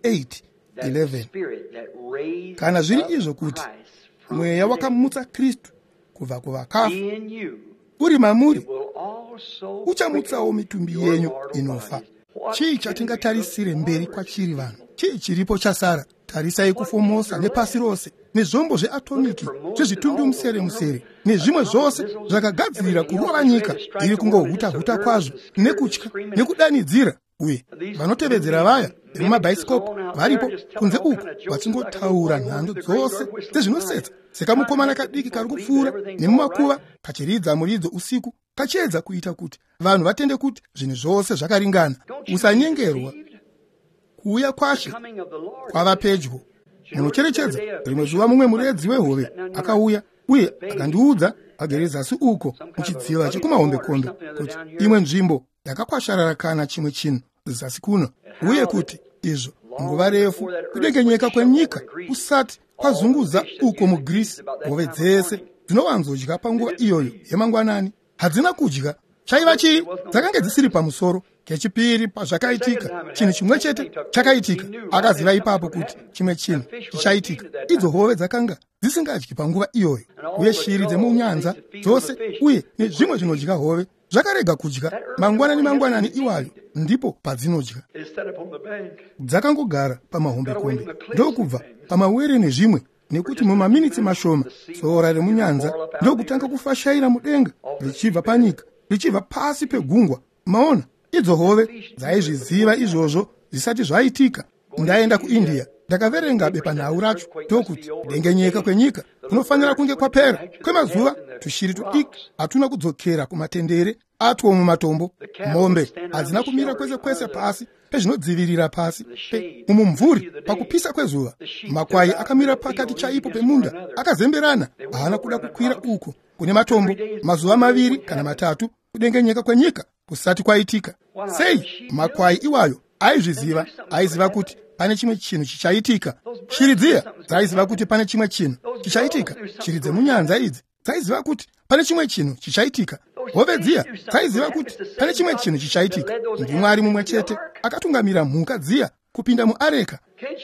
Speaker 1: 8:11. Kana zviri izvo kuti mweya wakamutsa Kristu kubva kuvakafa uri mamuri, uchamutsawo mitumbi yenyu inofa. Chii chatingatarisire mberi kwachiri vanhu? Chii chiripo chasara? Tarisai kufomosa nepasi rose, nezvombo zveatomiki, zvezvitundumusere-musere, nezvimwe zvose zvakagadzirira kurova nyika iri kungohuta-huta kwazvo, nekutya, nekudanidzira. Uye vanotevedzera vaya vemumabhaisikopu varipo kunze uko vachingotaura nhando dzose dzezvinosetsa, sekamukomana kadiki kari kupfuura nemumakuva kachiridza muridzo usiku, kachiedza kuita kuti vanhu vatende kuti zvinhu zvose zvakaringana. Usanyengerwa, kuuya kwashe kwava pedyo. Munocherechedza, rimwe zuva mumwe muredzi wehove akauya uye akandiudza agere zasi uko muchidziva chekumahombekombe kuti imwe nzvimbo yakakwasharara kana chimwe chinhu zasi kuno, uye kuti izvo nguva refu kudengenyeka kwenyika kusati kwazunguza uko muGrisi. Hove dzese dzinowanzodya panguva iyoyo yemangwanani hadzina kudya. Chaiva chii? Dzakange dzisiri pamusoro. Kechipiri pazvakaitika, chinhu chimwe chete chakaitika. Akaziva ipapo kuti chimwe chinhu chichaitika. Idzo hove dzakanga dzisingadyi panguva iyoyo, uye shiri dzemunyanza dzose uye nezvimwe zvinodya hove zvakarega kudya. Mangwanani iwayo ndipo padzinodya. Dzakangogara pamahombekombe, ndokubva pamawere nezvimwe, nekuti mumaminitsi mashoma sora remunyanza ndokutanga kufashaira mudenga richibva panyika richibva pasi pegungwa. Maona, idzo hove dzaizviziva izvozvo zvisati zvaitika. Ndaenda kuIndia, ndakaverenga bepanhau racho ndokuti dengenyeka kwenyika kunofanira kunge kwapera kwemazuva tushiri tudiki hatuna kudzokera kumatendere atwo mumatombo. Mombe hadzina kumira kwese kwese pasi pezvinodzivirira pasi mumumvuri pakupisa kwezuva. Makwai akamira pakati chaipo pemunda akazemberana, haana kuda kukwira uko kune matombo mazuva 2 kana 3 kudengenyeka kwenyika kusati kwaitika. Sei? Makwai iwayo aizviziva, aiziva kuti pane chimwe chinhu chichaitika. Shiri dziya dzaiziva kuti pane chimwe chinhu chichaitika. Shiri dzemunyanza idzi dzaiziva kuti pane chimwe chinhu chichaitika. Hove dziya dzaiziva kuti pane chimwe chinhu chichaitika. NdiMwari mumwe chete akatungamira mhuka dziya kupinda muareka.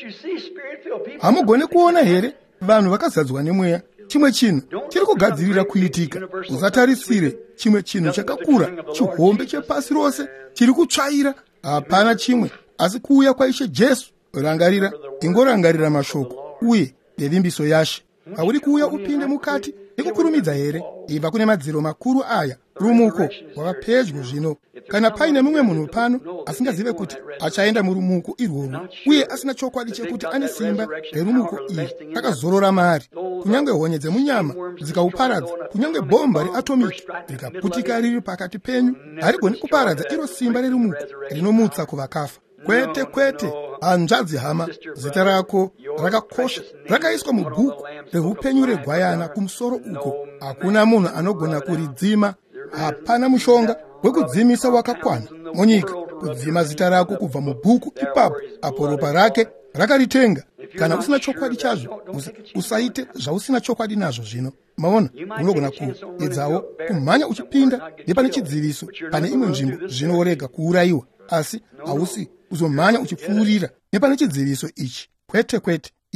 Speaker 1: Hamugone kuona here vanhu vakazadzwa nemweya? Chimwe chinhu chiri kugadzirira kuitika. Usatarisire chimwe chinhu chakakura, chihombe chepasi rose chiri kutsvaira. Hapana chimwe asi kuuya kwaIshe Jesu. Rangarira, ingorangarira mashoko uye nevimbiso yaShe. Hauri kuuya upinde mukati nekukurumidza here? Ibva kune madziro makuru aya, rumuko wava pedyo zvino. Kana paine mumwe munhu pano asingazive kuti achaenda murumuko irworwo, uye asina chokwadi chekuti ane simba rerumuko iri, akazorora maari. Kunyange honye dzemunyama dzikauparadza, kunyange bhomba reatomiki rikaputika riri pakati penyu, harigoni kuparadza iro simba rerumuko rinomutsa kuvakafa. Kwete, kwete, hanzvadzi hama, zita rako rakakosha, rakaiswa mubhuku reupenyu regwayana kumusoro uko. Hakuna munhu anogona kuridzima. Hapana mushonga wekudzimisa wakakwana munyika kudzima zita rako kubva mubhuku ipapo apo ropa rake rakaritenga. Kana usina chokwadi chazvo, usaite zvausina chokwadi nazvo zvino. Maona, unogona kuedzawo kumhanya uchipinda nepane chidziviso pane imwe nzvimbo zvinorega kuurayiwa, asi hausi kuzomhanya uchipfuurira nepane chidziviso ichi. Kwete, kwete, iwe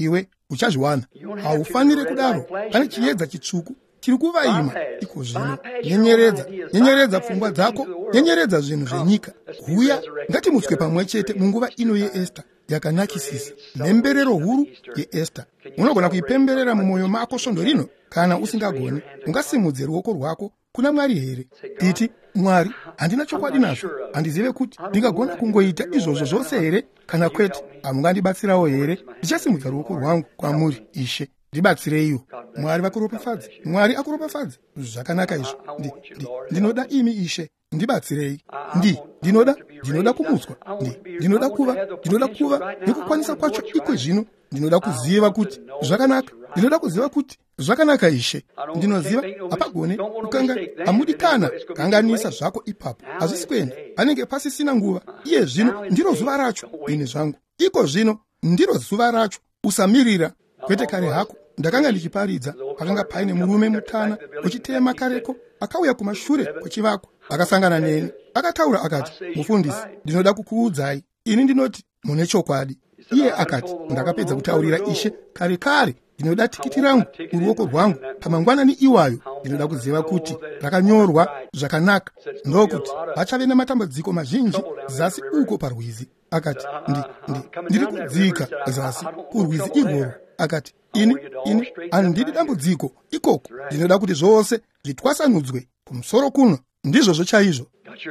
Speaker 1: uchazviwana. Haufanire kudaro. Pane chiedza chitsvuku chiri kuvaima iko zvino. Nyenyeredza pfungwa dzako, nyenyeredza zvinhu zvenyika. Uya ngatimutswe pamwe chete munguva ino yeEsta yakanakisisa, mhemberero huru yeEsta. Unogona kuipemberera mumwoyo mako svondo rino. Kana usingagoni, ungasimudze ruoko rwako kuna Mwari here. Iti, Mwari, handina chokwadi nazvo, handizive kuti ndingagona kungoita izvozvo zvose here, kana kwete, hamungandibatsirawo here. Ndichasimudza ruoko rwangu kwamuri, Ishe, ndibatsireiwo. Mwari vakuropafadze, Mwari akuropafadze. Zvakanaka izvo. Ndinoda imi, Ishe, ndibatsirei. Ndinoda kumutswa. Ndinoda kuva nekukwanisa kwacho ikwe zvino. Ndinoda kuziva kuti zvakanaka. Ndinoda kuziva kuti zvakanaka, Ishe. Ndinoziva hapagone kukanga hamudi kana kanganisa zvako ipapo. Hazvisi kuenda, panenge pasisina nguva. Iye zvino ndiro zuva racho, ini zvangu. Iko zvino ndiro zuva racho. Usamirira. Kwete kare hako ndakanga ndichiparidza, pakanga paine murume mutana uchitema kareko, akauya kumashure kwechivako, akasangana neni, akataura akati, mufundisi, ndinoda kukuudzai. Ini ndinoti mune chokwadi. Iye akati, ndakapedza kutaurira Ishe kare, ndinoda tikiti rangu muruoko rwangu pamangwanani iwayo. Ndinoda kuziva kuti rakanyorwa zvakanaka, ndokuti vachave namatambudziko mazhinji zasi uko parwizi. Akati, ndiri kudzika zasi kurwizi irworo. Akati, ini handidi dambudziko ikoko. Ndinoda kuti zvose zvitwasanudzwe kumusoro kuno. Ndizvo chaizvo.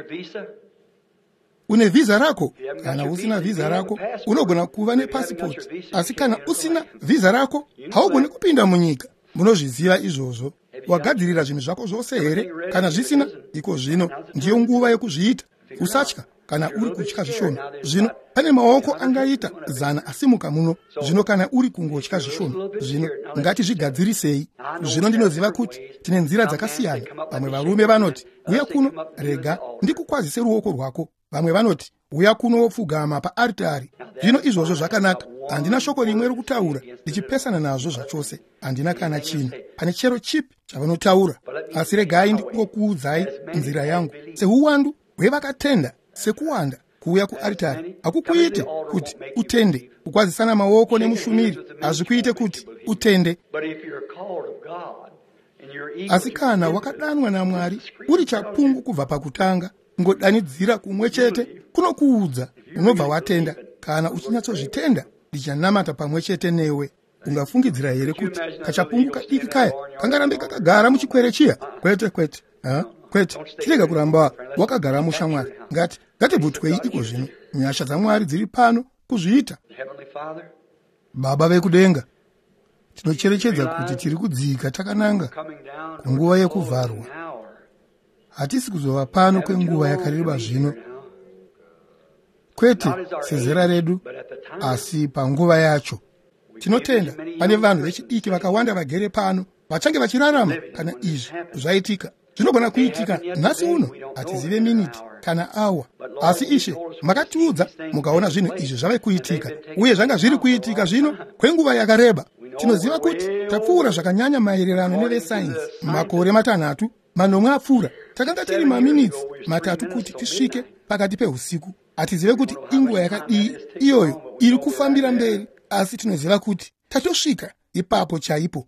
Speaker 1: Une visa rako? Kana usina visa rako, unogona kuva nepasipoti. Asi kana usina visa rako, haugoni kupinda munyika. Munozviziva izvozvo. Wagadzirira zvinhu zvako zvose here? Kana zvisina, iko zvino ndiyo nguva yekuzviita. Usatya kana uri kutya zvishoma. Zvino pane maoko angaita 100 asimuka muno. Zvino kana uri kungotya zvishoma, zvino ngatizvigadzirisei. Zvino ndinoziva kuti tine nzira dzakasiyana. Vamwe varume vanoti, uya kuno, rega ndikukwazise ruoko rwako. Vamwe vanoti, uya kuno wopfugama paaritari. Zvino izvozvo zvakanaka. Handina shoko rimwe rokutaura ndichipesana nazvo zvachose. Handina kana chino. Pane chero chipi chavanotaura. Asi regai ndingokuudzai nzira yangu. Seuwandu hwevakatenda, sekuwanda kuuya kuaritari, hakukuite kuti utende. Kukwazisana maoko nemushumiri hazvikuite kuti utende. Asi kana wakadanwa naMwari, uri chapungu kubva pakutanga, ngodanidzira kumwe chete kunokuudza, unobva watenda. Kana uchinyatsozvitenda, ndichanamata pamwe chete newe. Ungafungidzira here kuti kachapungu kadiki kaya kangarambe kakagara muchikwere chiya? Kwete. Kwete, tirega kuramba wakagara mushamwari. Ngatibvutwei iko zvino. Nyasha dzaMwari dziri pano kuzviita. Baba vekudenga, tinocherechedza kuti tiri kudzika takananga kunguva yekuvharwa. Hatisi kuzova pano kwenguva yakareba zvino, kwete sezera redu, asi panguva yacho. Tinotenda pane vanhu vechidiki vakawanda vagere pano vachange vachirarama kana izvi zvaitika. Zvinogona kuitika nhasi uno, hatizive miniti kana awa. Asi Ishe makatiudza mukaona zvinhu izvi zvave kuitika, uye zvanga zviri kuitika zvino kwenguva yakareba. Tinoziva kuti tapfuura zvakanyanya maererano nevesainzi. Makore 3, 8 apfuura, takanga tiri maminitsi 3 kuti tisvike pakati peusiku. Hatizive kuti inguva yakadii iyoyo iri kufambira mberi, asi tinoziva kuti tatosvika ipapo chaipo.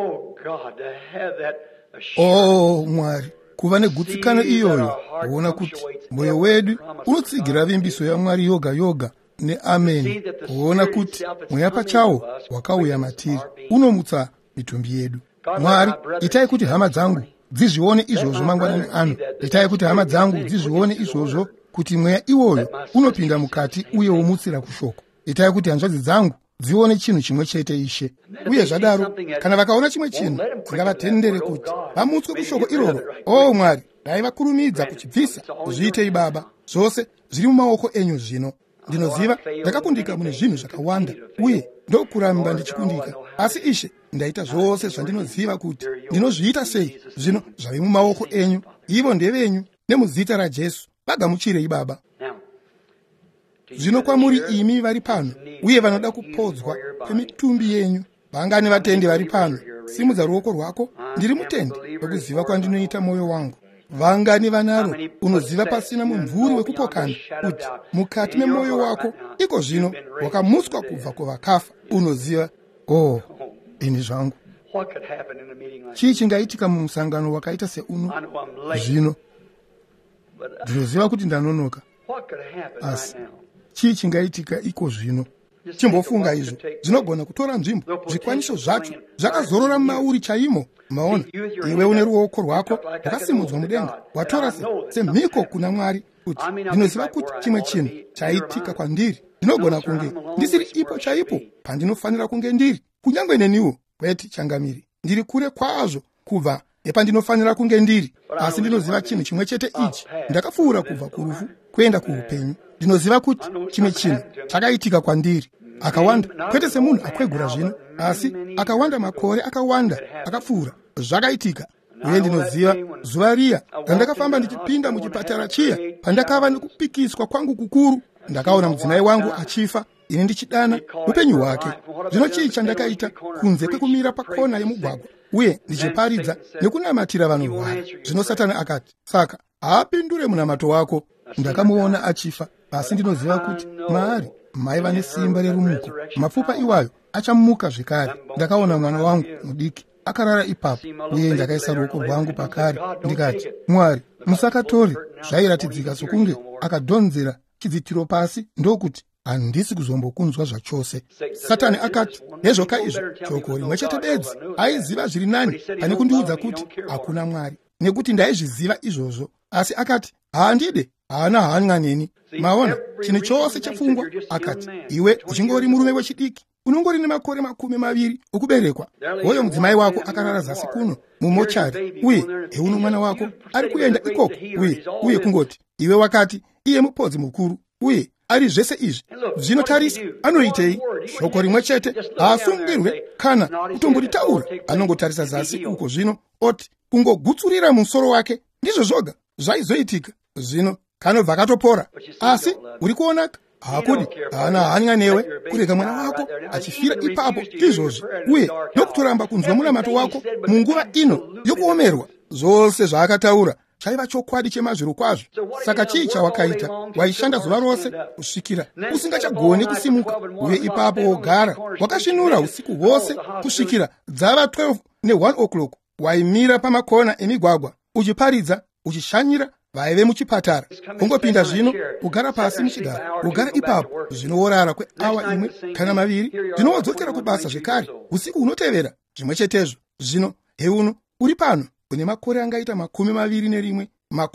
Speaker 1: Mwari, kuva negutsikano iyoyo, kuona kuti mwoyo wedu unotsigira vimbiso yaMwari yoga neameni, kuona kuti mweya pachawo wakauya matiri, unomutsa mitumbi yedu. Mwari, itai kuti hama dzangu dzizvione izvozvo mangwanani ano. Itai kuti hama dzangu dzizvione izvozvo, kuti mweya iwoyo unopinda mukati uye umutsira kushoko. Itai kuti hanzvadzi dzangu dzione chinhu chimwe chete, Ishe. Uye zvadaro, kana vakaona chimwe chinhu, ngavatendere kuti vamutswe kushoko iroro. Mwari, dai vakurumidza kuchibvisa. Zviitei Baba, zvose zviri mumaoko enyu zvino. Ndinoziva ndakakundika mune zvinhu zvakawanda, uye ndokuramba ndichikundika. Asi Ishe, ndaita zvose zvandinoziva kuti ndinozviita sei. Zvino zvave mumaoko enyu, ivo ndevenyu, nemuzita raJesu. Vagamuchirei Baba. Zvino kwamuri imi vari pano, uye vanoda kupodzwa kwemitumbi yenyu, vangani vatendi vari pano, simudza ruoko rwako. Ndiri mutende wekuziva kwandinoita mwoyo wangu. Vangani vanaro, unoziva pasina mumvuri wekupokana kuti mukati memwoyo wako iko zvino wakamutswa kubva kuvakafa. Unoziva Oh, ini zvangu.
Speaker 3: What could happen in a meeting like
Speaker 1: Chii chingaitika mumusangano wakaita seuno?
Speaker 3: I know I'm late,
Speaker 1: Zvino
Speaker 3: but
Speaker 1: ndinoziva kuti ndanonoka.
Speaker 3: what could happen
Speaker 1: Asi
Speaker 3: right now?
Speaker 1: chii chingaitika iko zvino? Chimbofunga izvo. Zvinogona kutora nzvimbo. Zvikwanisho zvacho zvakazorora mumauri chaimo. Maona, iwe une ruoko rwako rwakasimudzwa mudenga. Watora semhiko kuna Mwari kuti ndinoziva kuti chimwe chinhu chaitika kwandiri. Ndinogona kunge ndisiri ipo chaipo pandinofanira kunge ndiri. Kunyange neniwo kwete changamiri. Ndiri kure kwazvo kubva nepandinofanira kunge ndiri. Asi ndinoziva chinhu chimwe chete ichi. Ndakapfuura kubva kurufu kuenda kuupenyu. Ndinoziva kuti chimwe chinhu chakaitika kwandiri. Akawanda kwete semunhu akwegura zvino, asi akawanda makore akawanda akapfuura zvakaitika. Uye ndinoziva zuva riya randakafamba ndichipinda muchipatara chiya, pandakava nekupikiswa kwangu kukuru, ndakaona mudzimai wangu achifa, ini ndichidana upenyu hwake. Zvino chii chandakaita kunze kwekumira pakona yemugwagwa uye ndichiparidza nekunamatira vanorwara? Zvino Satani akati, saka haapindure munamato wako. Ndakamuona achifa, asi ndinoziva kuti maari maiva nesimba rerumuko. Mapfupa iwayo achamuka zvekare. Ndakaona mwana wangu mudiki akarara ipapo, uye ndakaisa ruoko rwangu pakare ndikati, Mwari, musakatori. Zvairatidzika sokunge akadhonzera chidzitiro pasi, ndokuti handisi kuzombokunzwa zvachose. Satani akati, nezvoka izvo shoko rimwe chete bedzi. Aiziva zviri nani pane kundiudza kuti hakuna Mwari, nekuti ndaizviziva izvozvo. Asi akati, haandide, haana hanya neni. Maona, chinhu chose chapfungwa. Akati, iwe uchingori murume wechidiki, unongori nemakore 20 okuberekwa. Hoyo mudzimai wako akarara zasi kuno mumochari, uye heuno mwana wako ari kuenda ikoko, uye kungoti iwe wakati iye mupodzi mukuru, uye ari zvese izvi. Zvinotarisa anoitei? Shoko rimwe chete, haasungirwe kana kutomboditaura. Anongotarisa zasi uko, zvino oti kungogutsurira musoro wake. Ndizvo zvoga zvaizoitika. Zvino kanobva katopora. Asi uri kuonaka, hakudi haana hanya newe kurega mwana wako achifira ipapo izvozvi, uye nokutoramba kunzwa munamato wako munguva ino yokuomerwa. Zvose zvaakataura chaiva chokwadi chemazviro kwazvo. Saka chii chawakaita? Waishanda zuva rose kusvikira usingachagoni kusimuka, uye ipapo wogara wakasvinura usiku hwose kusvikira dzava 12 ne1 o'clock. Waimira pamakona emigwagwa uchiparidza, uchishanyira vaive muchipatara. Ungopinda zvino kugara pasi muchigara, kugara ipapo zvinoorara kweawa imwe kana maviri. Ndinowodzokera kubasa zvekare usiku unotevera zvimwe chetezvo. Zvino heuno uri pano une makore angaita 21,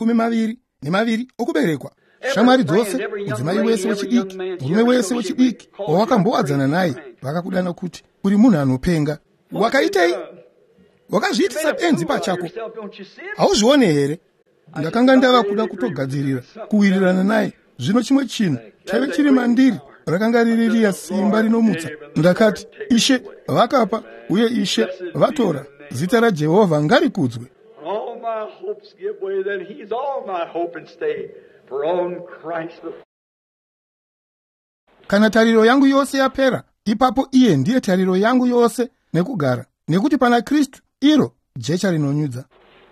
Speaker 1: 22 okuberekwa. Shamwari dzose, mudzimai wese wechidiki, murume wese wechidiki wawakambowadzana naye vakakudana kuti uri munhu anopenga. Wakaitei? Wakazviitisa benzi pachako. Hauzvione here? Ndakanga ndava kuda kutogadzirira kuwirirana naye. Zvino chimwe chinhu chaive chiri mandiri rakanga riri riya simba rinomutsa. Ndakati, Ishe vakapa, uye Ishe vatora. Zita raJehovha ngarikudzwe.
Speaker 3: All my hopes give way, then He's all my hope and stay. For on Christ the...
Speaker 1: Kana tariro yangu yose yapera, ipapo iye ndiye tariro yangu yose nekugara. Nekuti pana Kristu iro jecha rinonyudza.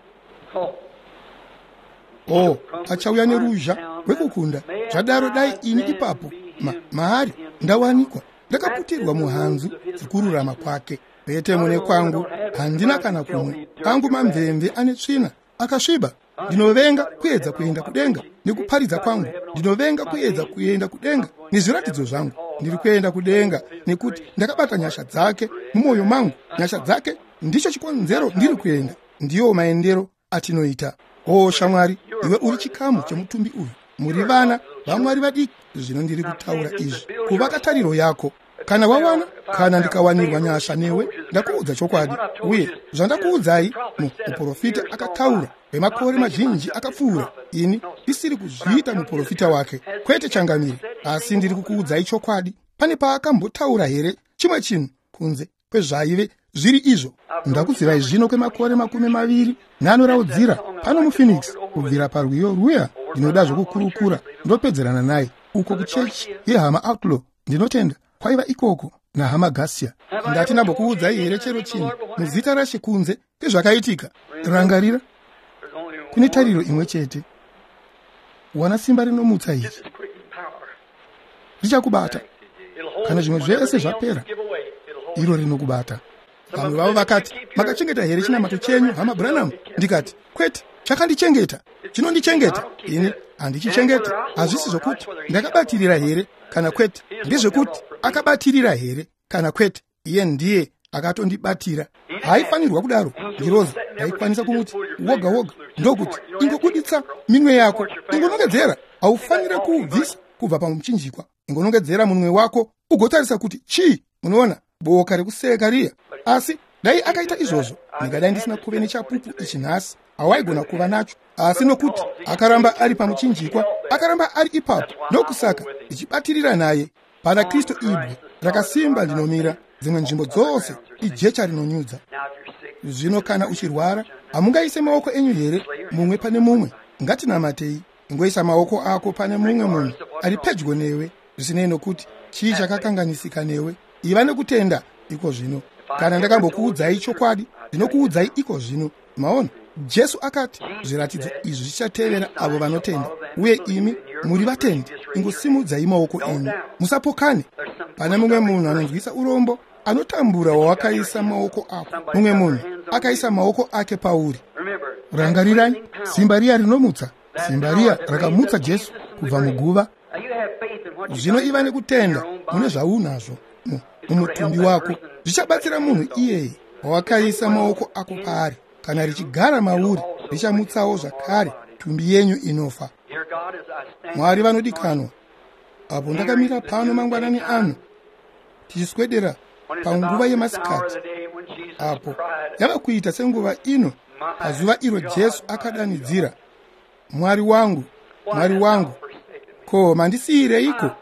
Speaker 1: Oh, achauya neruzha rwekukunda. Zvadaro dai ini ipapo maari ndawanikwa ndakaputirwa muhanzu dzekururama kwake. Pete mune kwangu handina kana kumwe. Kangu mamvemve ane tsvina akasviba. Ndinovenga kuedza kuenda kudenga nekuparidza kwangu. Ndinovenga kuedza kuenda kudenga nezviratidzo zvangu. Ndiri kuenda kudenga nekuti ndakabata nyasha dzake mumwoyo mangu. Nyasha dzake ndicho chikonzero ndiri kuenda. Ndiyo maendero atinoita. O shamwari, iwe uri chikamu chemutumbi uyu. Muri vana vaMwari vadiki. Zvino ndiri kutaura izvi kuvaka tariro yako. Kana wawana, kana ndikawanirwa nyasha newe, ndakuudza chokwadi. Uye zvandakuudzai muprofita akataura kwemakore mazhinji akapfuura. Ini ndisiri kuzviita muprofita wake, kwete changamiri, asi ndiri kukuudzai chokwadi. Pane paakambotaura here chimwe chinhu kunze kwezvaive zviri izvo. Ndakuzivai zvino kwemakore 20 nanoraudzira pano muPhoenix kubvira parwiyo ruya. Ndinoda zvokukurukura ndopedzerana naye uko kuchechi yehama Outlaw. Ndinotenda kwaiva ikoko nahama Garcia. Ndati ndambokuudzai here chero chinhu muzita rachikunze nezvakaitika. Rangarira, kune tariro imwe chete. Wana simba rinomutsa izvi richakubata. Kana zvimwe zvese zvapera, iro rinokubata. Vamwe vavo vakati, makachengeta here chinamato chenyu, hama Branham? Ndikati, kwete, chakandichengeta, chinondichengeta. Ini handichichengeta. Hazvisi zvokuti ndakabatirira here kana kwete, ndezvekuti akabatirira here kana kwete. Iye ndiye akatondibatira. Haifanirwa kudaro. Ndiroza haikwanisa kumuti woga woga ndokuti ingobuditsa minwe yako, ingonongedzera. Haufanire kubvisa kubva pamuchinjikwa, ingonongedzera munwe wako ugotarisa kuti chii. Munoona boka rekuseka riya. Asi dai akaita izvozvo, ndingadai ndisina kuve nechapupu ichi nhasi. Hawaigona kuva nacho. Asi nokuti akaramba ari pamuchinjikwa, akaramba ari ipapo, ndokusaka ichibatirira naye. Pana Kristu ibwe rakasimba linomira, dzimwe nzvimbo dzose ijecha rinonyudza. Zvino kana uchirwara, hamungaise maoko enyu here mumwe pane mumwe? Ngatinamatei, ingoisa maoko ako pane mumwe munhu ari pedyo newe, zvisinei nokuti chii chakakanganisika newe. Iva nekutenda iko zvino. Kana ndakambokuudzai chokwadi, ndinokuudzai iko zvino. Maona, Jesu akati zviratidzo izvi zvichatevera avo vanotenda, uye imi muri vatendi. Ingosimudzai maoko enyu, musapokane. Pane mumwe munhu anonzwisa urombo, anotambura wawakaisa maoko ako. Mumwe munhu akaisa maoko ake pauri. Rangarirai, simba riya rinomutsa, simba riya rakamutsa Jesu kubva muguva. Zvino iva nekutenda mune zvaunazvo mumutumbi wako, zvichabatsira munhu iyeye wawakaisa maoko ako paari. Kana richigara mauri, richamutsawo zvakare tumbi yenyu inofa. Mwari vanodikanwa, apo ndakamira pano mangwanani ano tichiswedera panguva yemasikati, apo yava kuita senguva ino, pazuva iro Jesu akadanidzira, Mwari wangu, Mwari wangu, ko mandisiyireiko?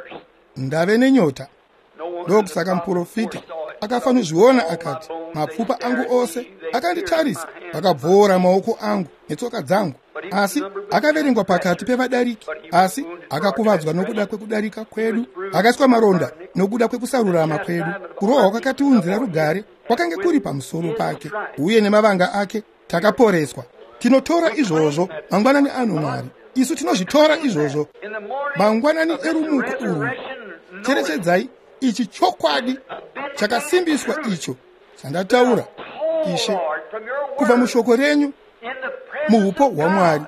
Speaker 1: Ndave nenyota. Ndokusaka muprofita akafanozviona akati, mapfupa angu ose akanditarisa, vakabvora maoko angu netsoka dzangu. Asi akaverengwa pakati pevadariki, asi akakuvadzwa nokuda kwekudarika kwedu, akaiswa maronda nokuda kwekusarurama kwedu. Kurohwa kwakatiunzira rugare kwakange kuri pamusoro pake, uye nemavanga ake takaporeswa. Tinotora izvozvo mangwanani ano Mwari. Isu tinozvitora izvozvo mangwanani erumuko urwu. Cherechedzai ichi chokwadi chakasimbiswa icho chandataura, Ishe, kubva mushoko renyu, muupo hwaMwari.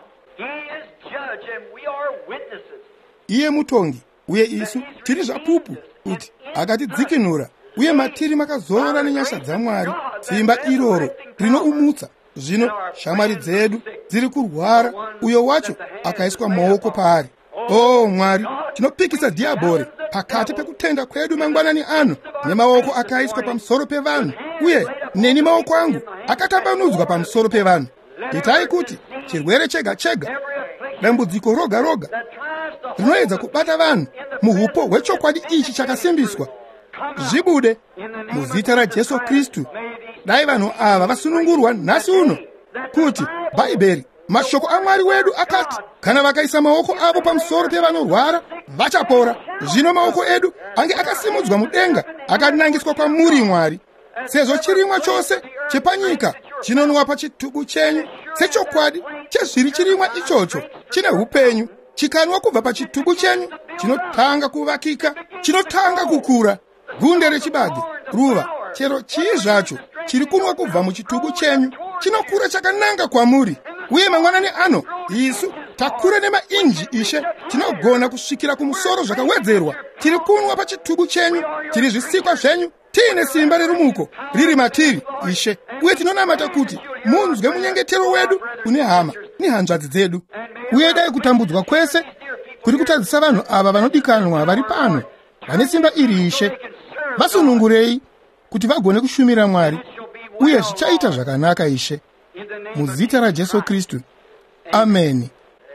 Speaker 1: Iye mutongi, uye isu tiri zvapupu kuti akatidzikinura, uye matiri makazorora nenyasha dzaMwari. Simba iroro rinoumutsa. Zvino shamwari dzedu dziri kurwara, uyo wacho akaiswa maoko paari. O Mwari, tinopikisa dhiabhori pakati pekutenda kwedu mangwanani ano, nemaoko akaiswa pamusoro pevanhu, uye neni maoko angu akatambanudzwa pamusoro pevanhu. Itai kuti chirwere chega chega, dambudziko roga roga rinoedza kubata vanhu muupo hwechokwadi ichi chakasimbiswa, zvibude muzita raJesu Kristu. Dai vanhu ava vasunungurwa nhasi uno kuti Bhaibheri, mashoko aMwari wedu akati, kana vakaisa maoko avo pamusoro pevanorwara vachapora. Zvino maoko edu ange akasimudzwa mudenga, akanangiswa kwamuri Mwari. Sezvo chirimwa chose chepanyika chinonwa pachitubu chenyu, sechokwadi chezviri chirimwa ichocho chine upenyu, chikanwa kubva pachitubu chenyu, chinotanga kuvakika, chinotanga kukura. Gunde rechibage, ruva, chero chii zvacho chiri kunwa kubva muchitubu chenyu, chinokura chakananga kwamuri. Uye mangwanani ano isu takura nemainji, Ishe, tinogona kusvikira kumusoro zvakawedzerwa. Tiri kunwa pachitubu chenyu, tiri zvisikwa zvenyu, tiine simba rerumuko riri matiri, Ishe. Uye tinonamata kuti munzwe munyengetero wedu une hama nehanzvadzi dzedu. Uye dai kutambudzwa kwese kuri kutadzisa vanhu ava vanodikanwa vari pano, vane simba iri, Ishe, vasunungurei kuti vagone kushumira Mwari, uye zvichaita zvakanaka, Ishe, muzita raJesu Kristu. Ameni.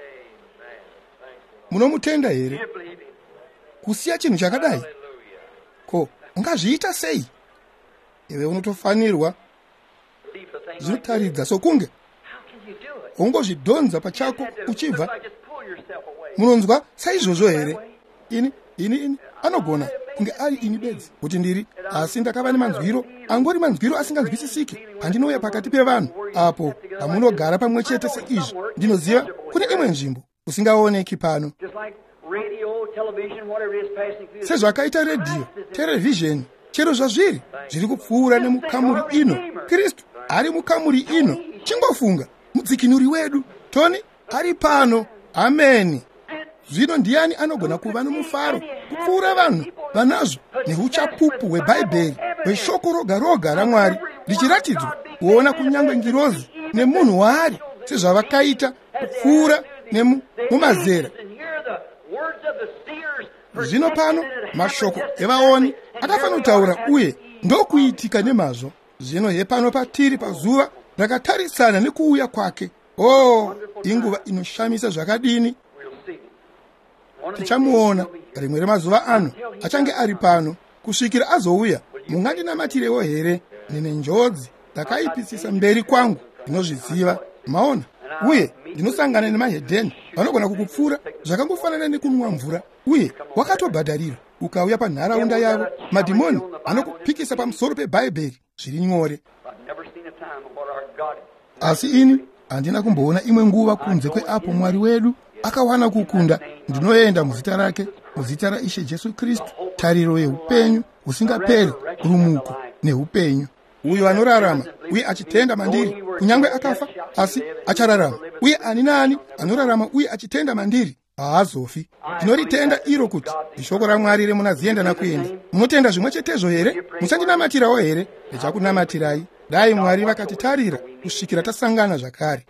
Speaker 1: Munomutenda here? Kusiya chinhu chakadai, ko ungazviita sei? Iwe unotofanirwa, zvinotaridza sokunge ungozvidhonza pachako uchibva. Munonzwa saizvozvo here? Ini anogona kunge ari ini bedzi kuti ndiri, asi ndakava nemanzwiro, angori manzwiro asinganzwisisiki pandinouya pakati pevanhu, apo pamunogara pamwe chete seizvi. Ndinoziva kune imwe nzvimbo usingaoneki pano, sezvakaita redhiyo, terevhizheni, chero zvazviri zviri kupfuura nemukamuri ino. Kristu ari mukamuri ino. Chingofunga, mudzikinuri wedu Tony ari pano. Ameni. Zvino ndiani anogona kuva nomufaro kupfuura vanhu vanazvo neuchapupu hwebhaibheri, hweshoko roga roga raMwari richiratidzwa, kuona kunyange ngirozi nemunhu waari sezvavakaita kupfuura nemumazera. Zvino pano mashoko evaoni akafanotaura uye ndokuitika nemazvo. Zvino hepano patiri pazuva rakatarisana nekuuya kwake. Inguva inoshamisa zvakadini. Tichamuona rimwe remazuva ano achange ari pano kusvikira azouya. Mungandinamatirewo here? Nine njodzi dzakaipisisa mberi kwangu, ndinozviziva. Maona, uye ndinosangana nemahedheni vanogona kukupfuura zvakangofanana nekunwa mvura, uye wakatobhadharira ukauya panharaunda yavo. Madhimoni anokupikisa pamusoro pebhaibheri zviri nyore. Asi ini handina kumboona imwe nguva kunze kweapo Mwari wedu akawana kukunda. Ndinoenda muzita rake, muzita raIshe Jesu Kristu, tariro yeupenyu husingaperi, rumuko neupenyu. Uyo anorarama uye achitenda mandiri kunyange akafa, asi achararama. Uye ani naani anorarama uye achitenda mandiri haazofi. Ndinoritenda iro kuti ishoko raMwari remunazienda nakuenda. Munotenda zvimwe chetezvo here? Musandinamatirawo here? Ndichakunamatirai. Dai Mwari vakatitarira kusvikira tasangana zvakare.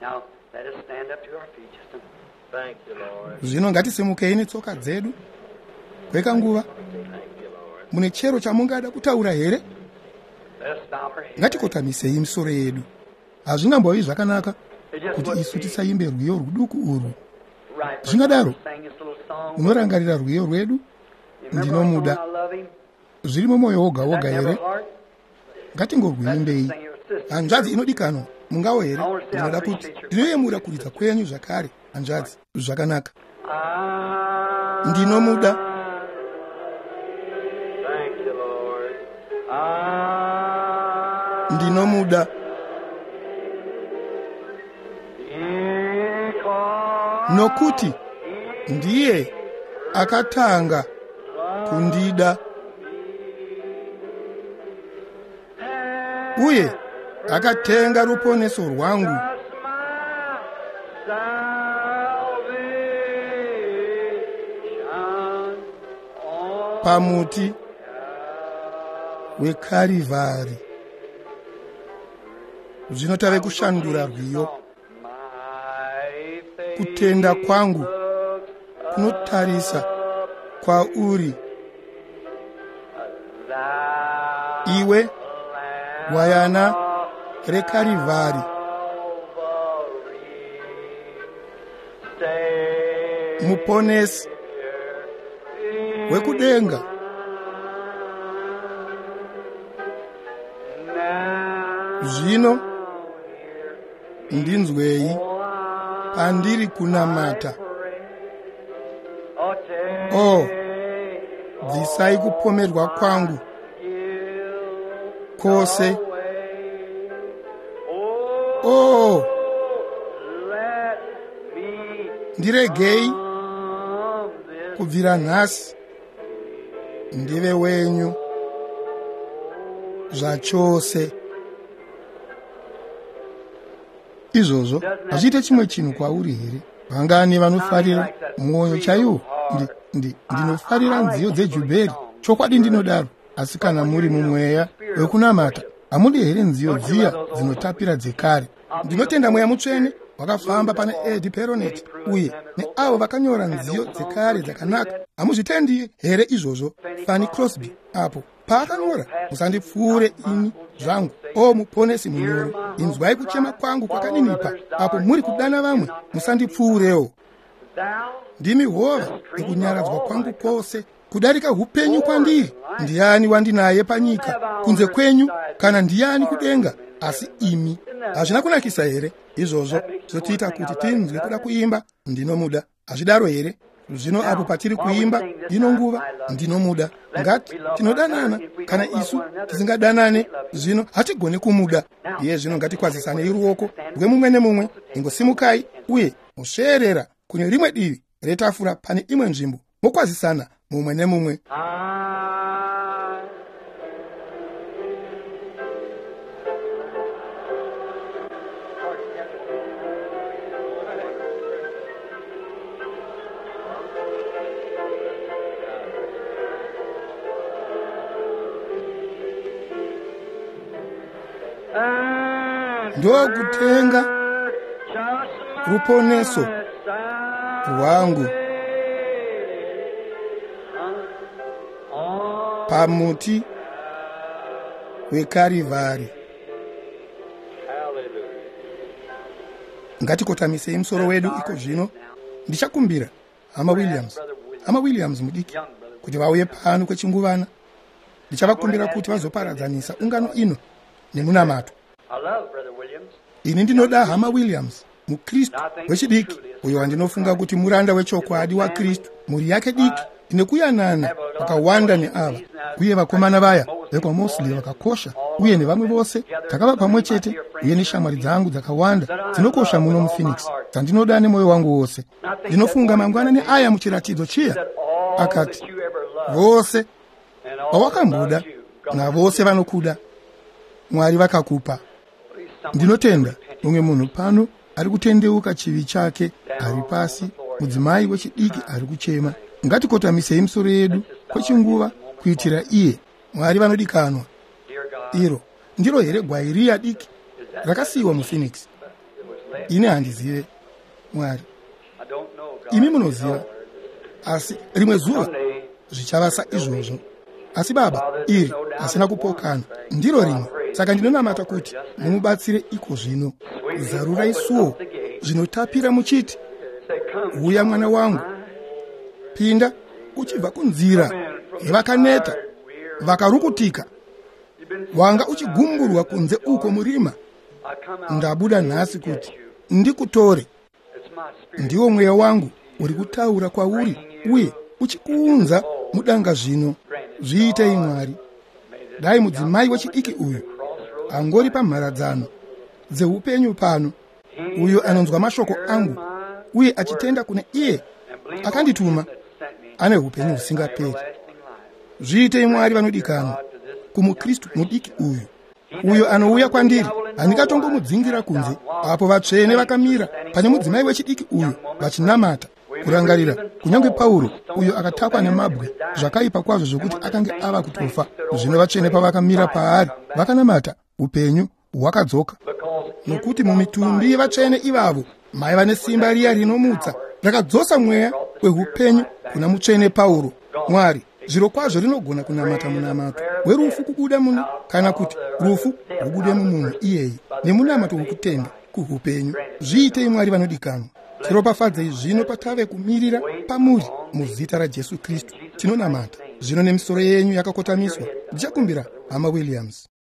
Speaker 1: Zvino ngatisimukei netsoka dzedu. Kweka nguva. Mune chero chamungada kutaura here? Ngatikotamisa misoro yedu. Hazvingambovi zvakanaka kuti isu tisaimbe rwiyo ruduku urwu. Zvingadaro unorangarira rwiyo rwedu, ndinomuda, zviri mumwoyo woga woga here? Ngatingorwiimbei. Hanzvadzi inodikanwa mungawo here? Ndinoda kuti ndinoyemura kuridza kwenyu zvakare. Hanzvadzi, zvakanaka. Ndinomuda. Ndinomuda. Nokuti ndiye akatanga kundida uye akatenga ruponeso rwangu pamuti weKarivari. Zvino tave kushandura rwiyo. Kutenda kwangu kunotarisa kwauri, iwe gwayana reKarivari. Muponesi wekudenga. Zvino ndinzwei pandiri kunamata. Dzisai kupomerwa kwangu kwose. Ndiregei kubvira nhasi ndive wenyu zvachose. Izvozvo hazviite chimwe chinhu kwauri here? Vangani vanofarira mwoyo chaiwo? Ndinofarira nziyo dzejubheri, chokwadi ndinodaro. Asi kana muri mumweya wekunamata, hamudi here nziyo dziya dzinotapira dzekare? Ndinotenda mweya mutsvene wakafamba pana Edi Peroneti uye neavo vakanyora nziyo dzekare dzakanaka. Hamuzvitendi here izvozvo? Fanny Crosby apo paakanyora, musandipfuure ini zvangu, muponesi munyoro, inzwai kuchema kwangu kwakaninipa. Apo muri kudana vamwe, musandipfuurewo. Ndimi hova nekunyaradzwa kwangu kwose, kudarika upenyu kwandiri. Ndiani wandinaye panyika kunze kwenyu, kana ndiani kudenga asi imi? Hazvina kunakisa here izvozvo? Zvotiita kuti tinzwe kuda kuimba ndinomuda. Hazvidaro here? Zvino apo patiri kuimba ino nguva ndinomuda. Ngati tinodanana, kana isu tisingadanane, zvino hatigone kumuda. Iye zvino ngatikwazisanei ruoko rwemumwe nemumwe. Ingosimukai uye musveerera kune rimwe divi retafura pane imwe nzvimbo, mokwazisana mumwe nemumwe. ndokutenga ruponeso rwangu pamuti weKarivari. Ngatikotamise musoro wedu iko zvino. Ndichakumbira Hama Williams mudiki kuti vauye pano kwechinguvana. Ndichavakumbira kuti vazoparadzanisa ungano ino nemunamato. Ini ndinoda Hama Williams, muKristu wechidiki, uyo wandinofunga kuti muranda wechokwadi waKristu, muri yake diki inekuyanana vakawanda neava, uye vakomana vaya vekwaMosley vakakosha, uye nevamwe vose takava pamwe chete, uye neshamwari dzangu dzakawanda dzinokosha muno muPhoenix, dzandinoda nemoyo wangu wose. Ndinofunga mangwanani aya muchiratidzo chiya akati, vose vawakamboda navose vanokuda Mwari vakakupa. Ndinotenda mumwe munhu pano ari kutendeuka chivi chake, ari pasi, mudzimai wechidiki ari kuchema. Ngatikotamisei misoro yedu kwechinguva kuitira iye. Mwari vanodikanwa. Iro ndiro here gwai riya diki rakasiyiwa muPhoenix? Ine handizive Mwari, imi munoziva, asi rimwe zuva zvichava saizvozvo. Asi Baba, iri asina kupokana, ndiro rimwe. Saka ndinonamata kuti mumubatsire iko zvino. Zarurai suo zvinotapira muchiti, uya mwana wangu, pinda uchibva kunzira yevakaneta vakarukutika, wanga uchigumburwa kunze uko murima. Ndabuda nhasi kuti ndikutore. Ndiwo mweya wangu uri kutaura kwauri, uye uchikuunza mudanga zvino. Zviitei Mwari. Dai mudzimai wechidiki uyu angori pamharadzano dzeupenyu pano, uyo anonzwa mashoko angu uye achitenda kuna iye akandituma, ane upenyu husingaperi. Zviitei Mwari vanodikanwa kumuKristu mudiki uyo anouya kwandiri. Handingatongomudzingira kunze apo vatsvene vakamira pane mudzimai wechidiki uyu vachinamata, kurangarira kunyange Pauro uyo akatakwa nemabwe zvakaipa kwazvo zvokuti akange ava kutofa. Zvino vatsvene pavakamira paari vakanamata, upenyu hwakadzoka. Nokuti mumitumbi yevatsvene ivavo maiva nesimba riya rinomutsa rakadzosa mweya wehupenyu kuna mutsvene Pauro. Mwari zviro kwazvo rinogona kunamata munamato werufu kubuda muno, kana kuti rufu rubude mumunhu iyeyi nemunamato wokutenda kuhupenyu. Zviitei Mwari vanodikanwa. Tiropafadzei zvino patave kumirira pamuri muzita raJesu Kristu tinonamata zvino nemisoro yenyu yakakotamiswa. Ndichakumbira Hama Williams.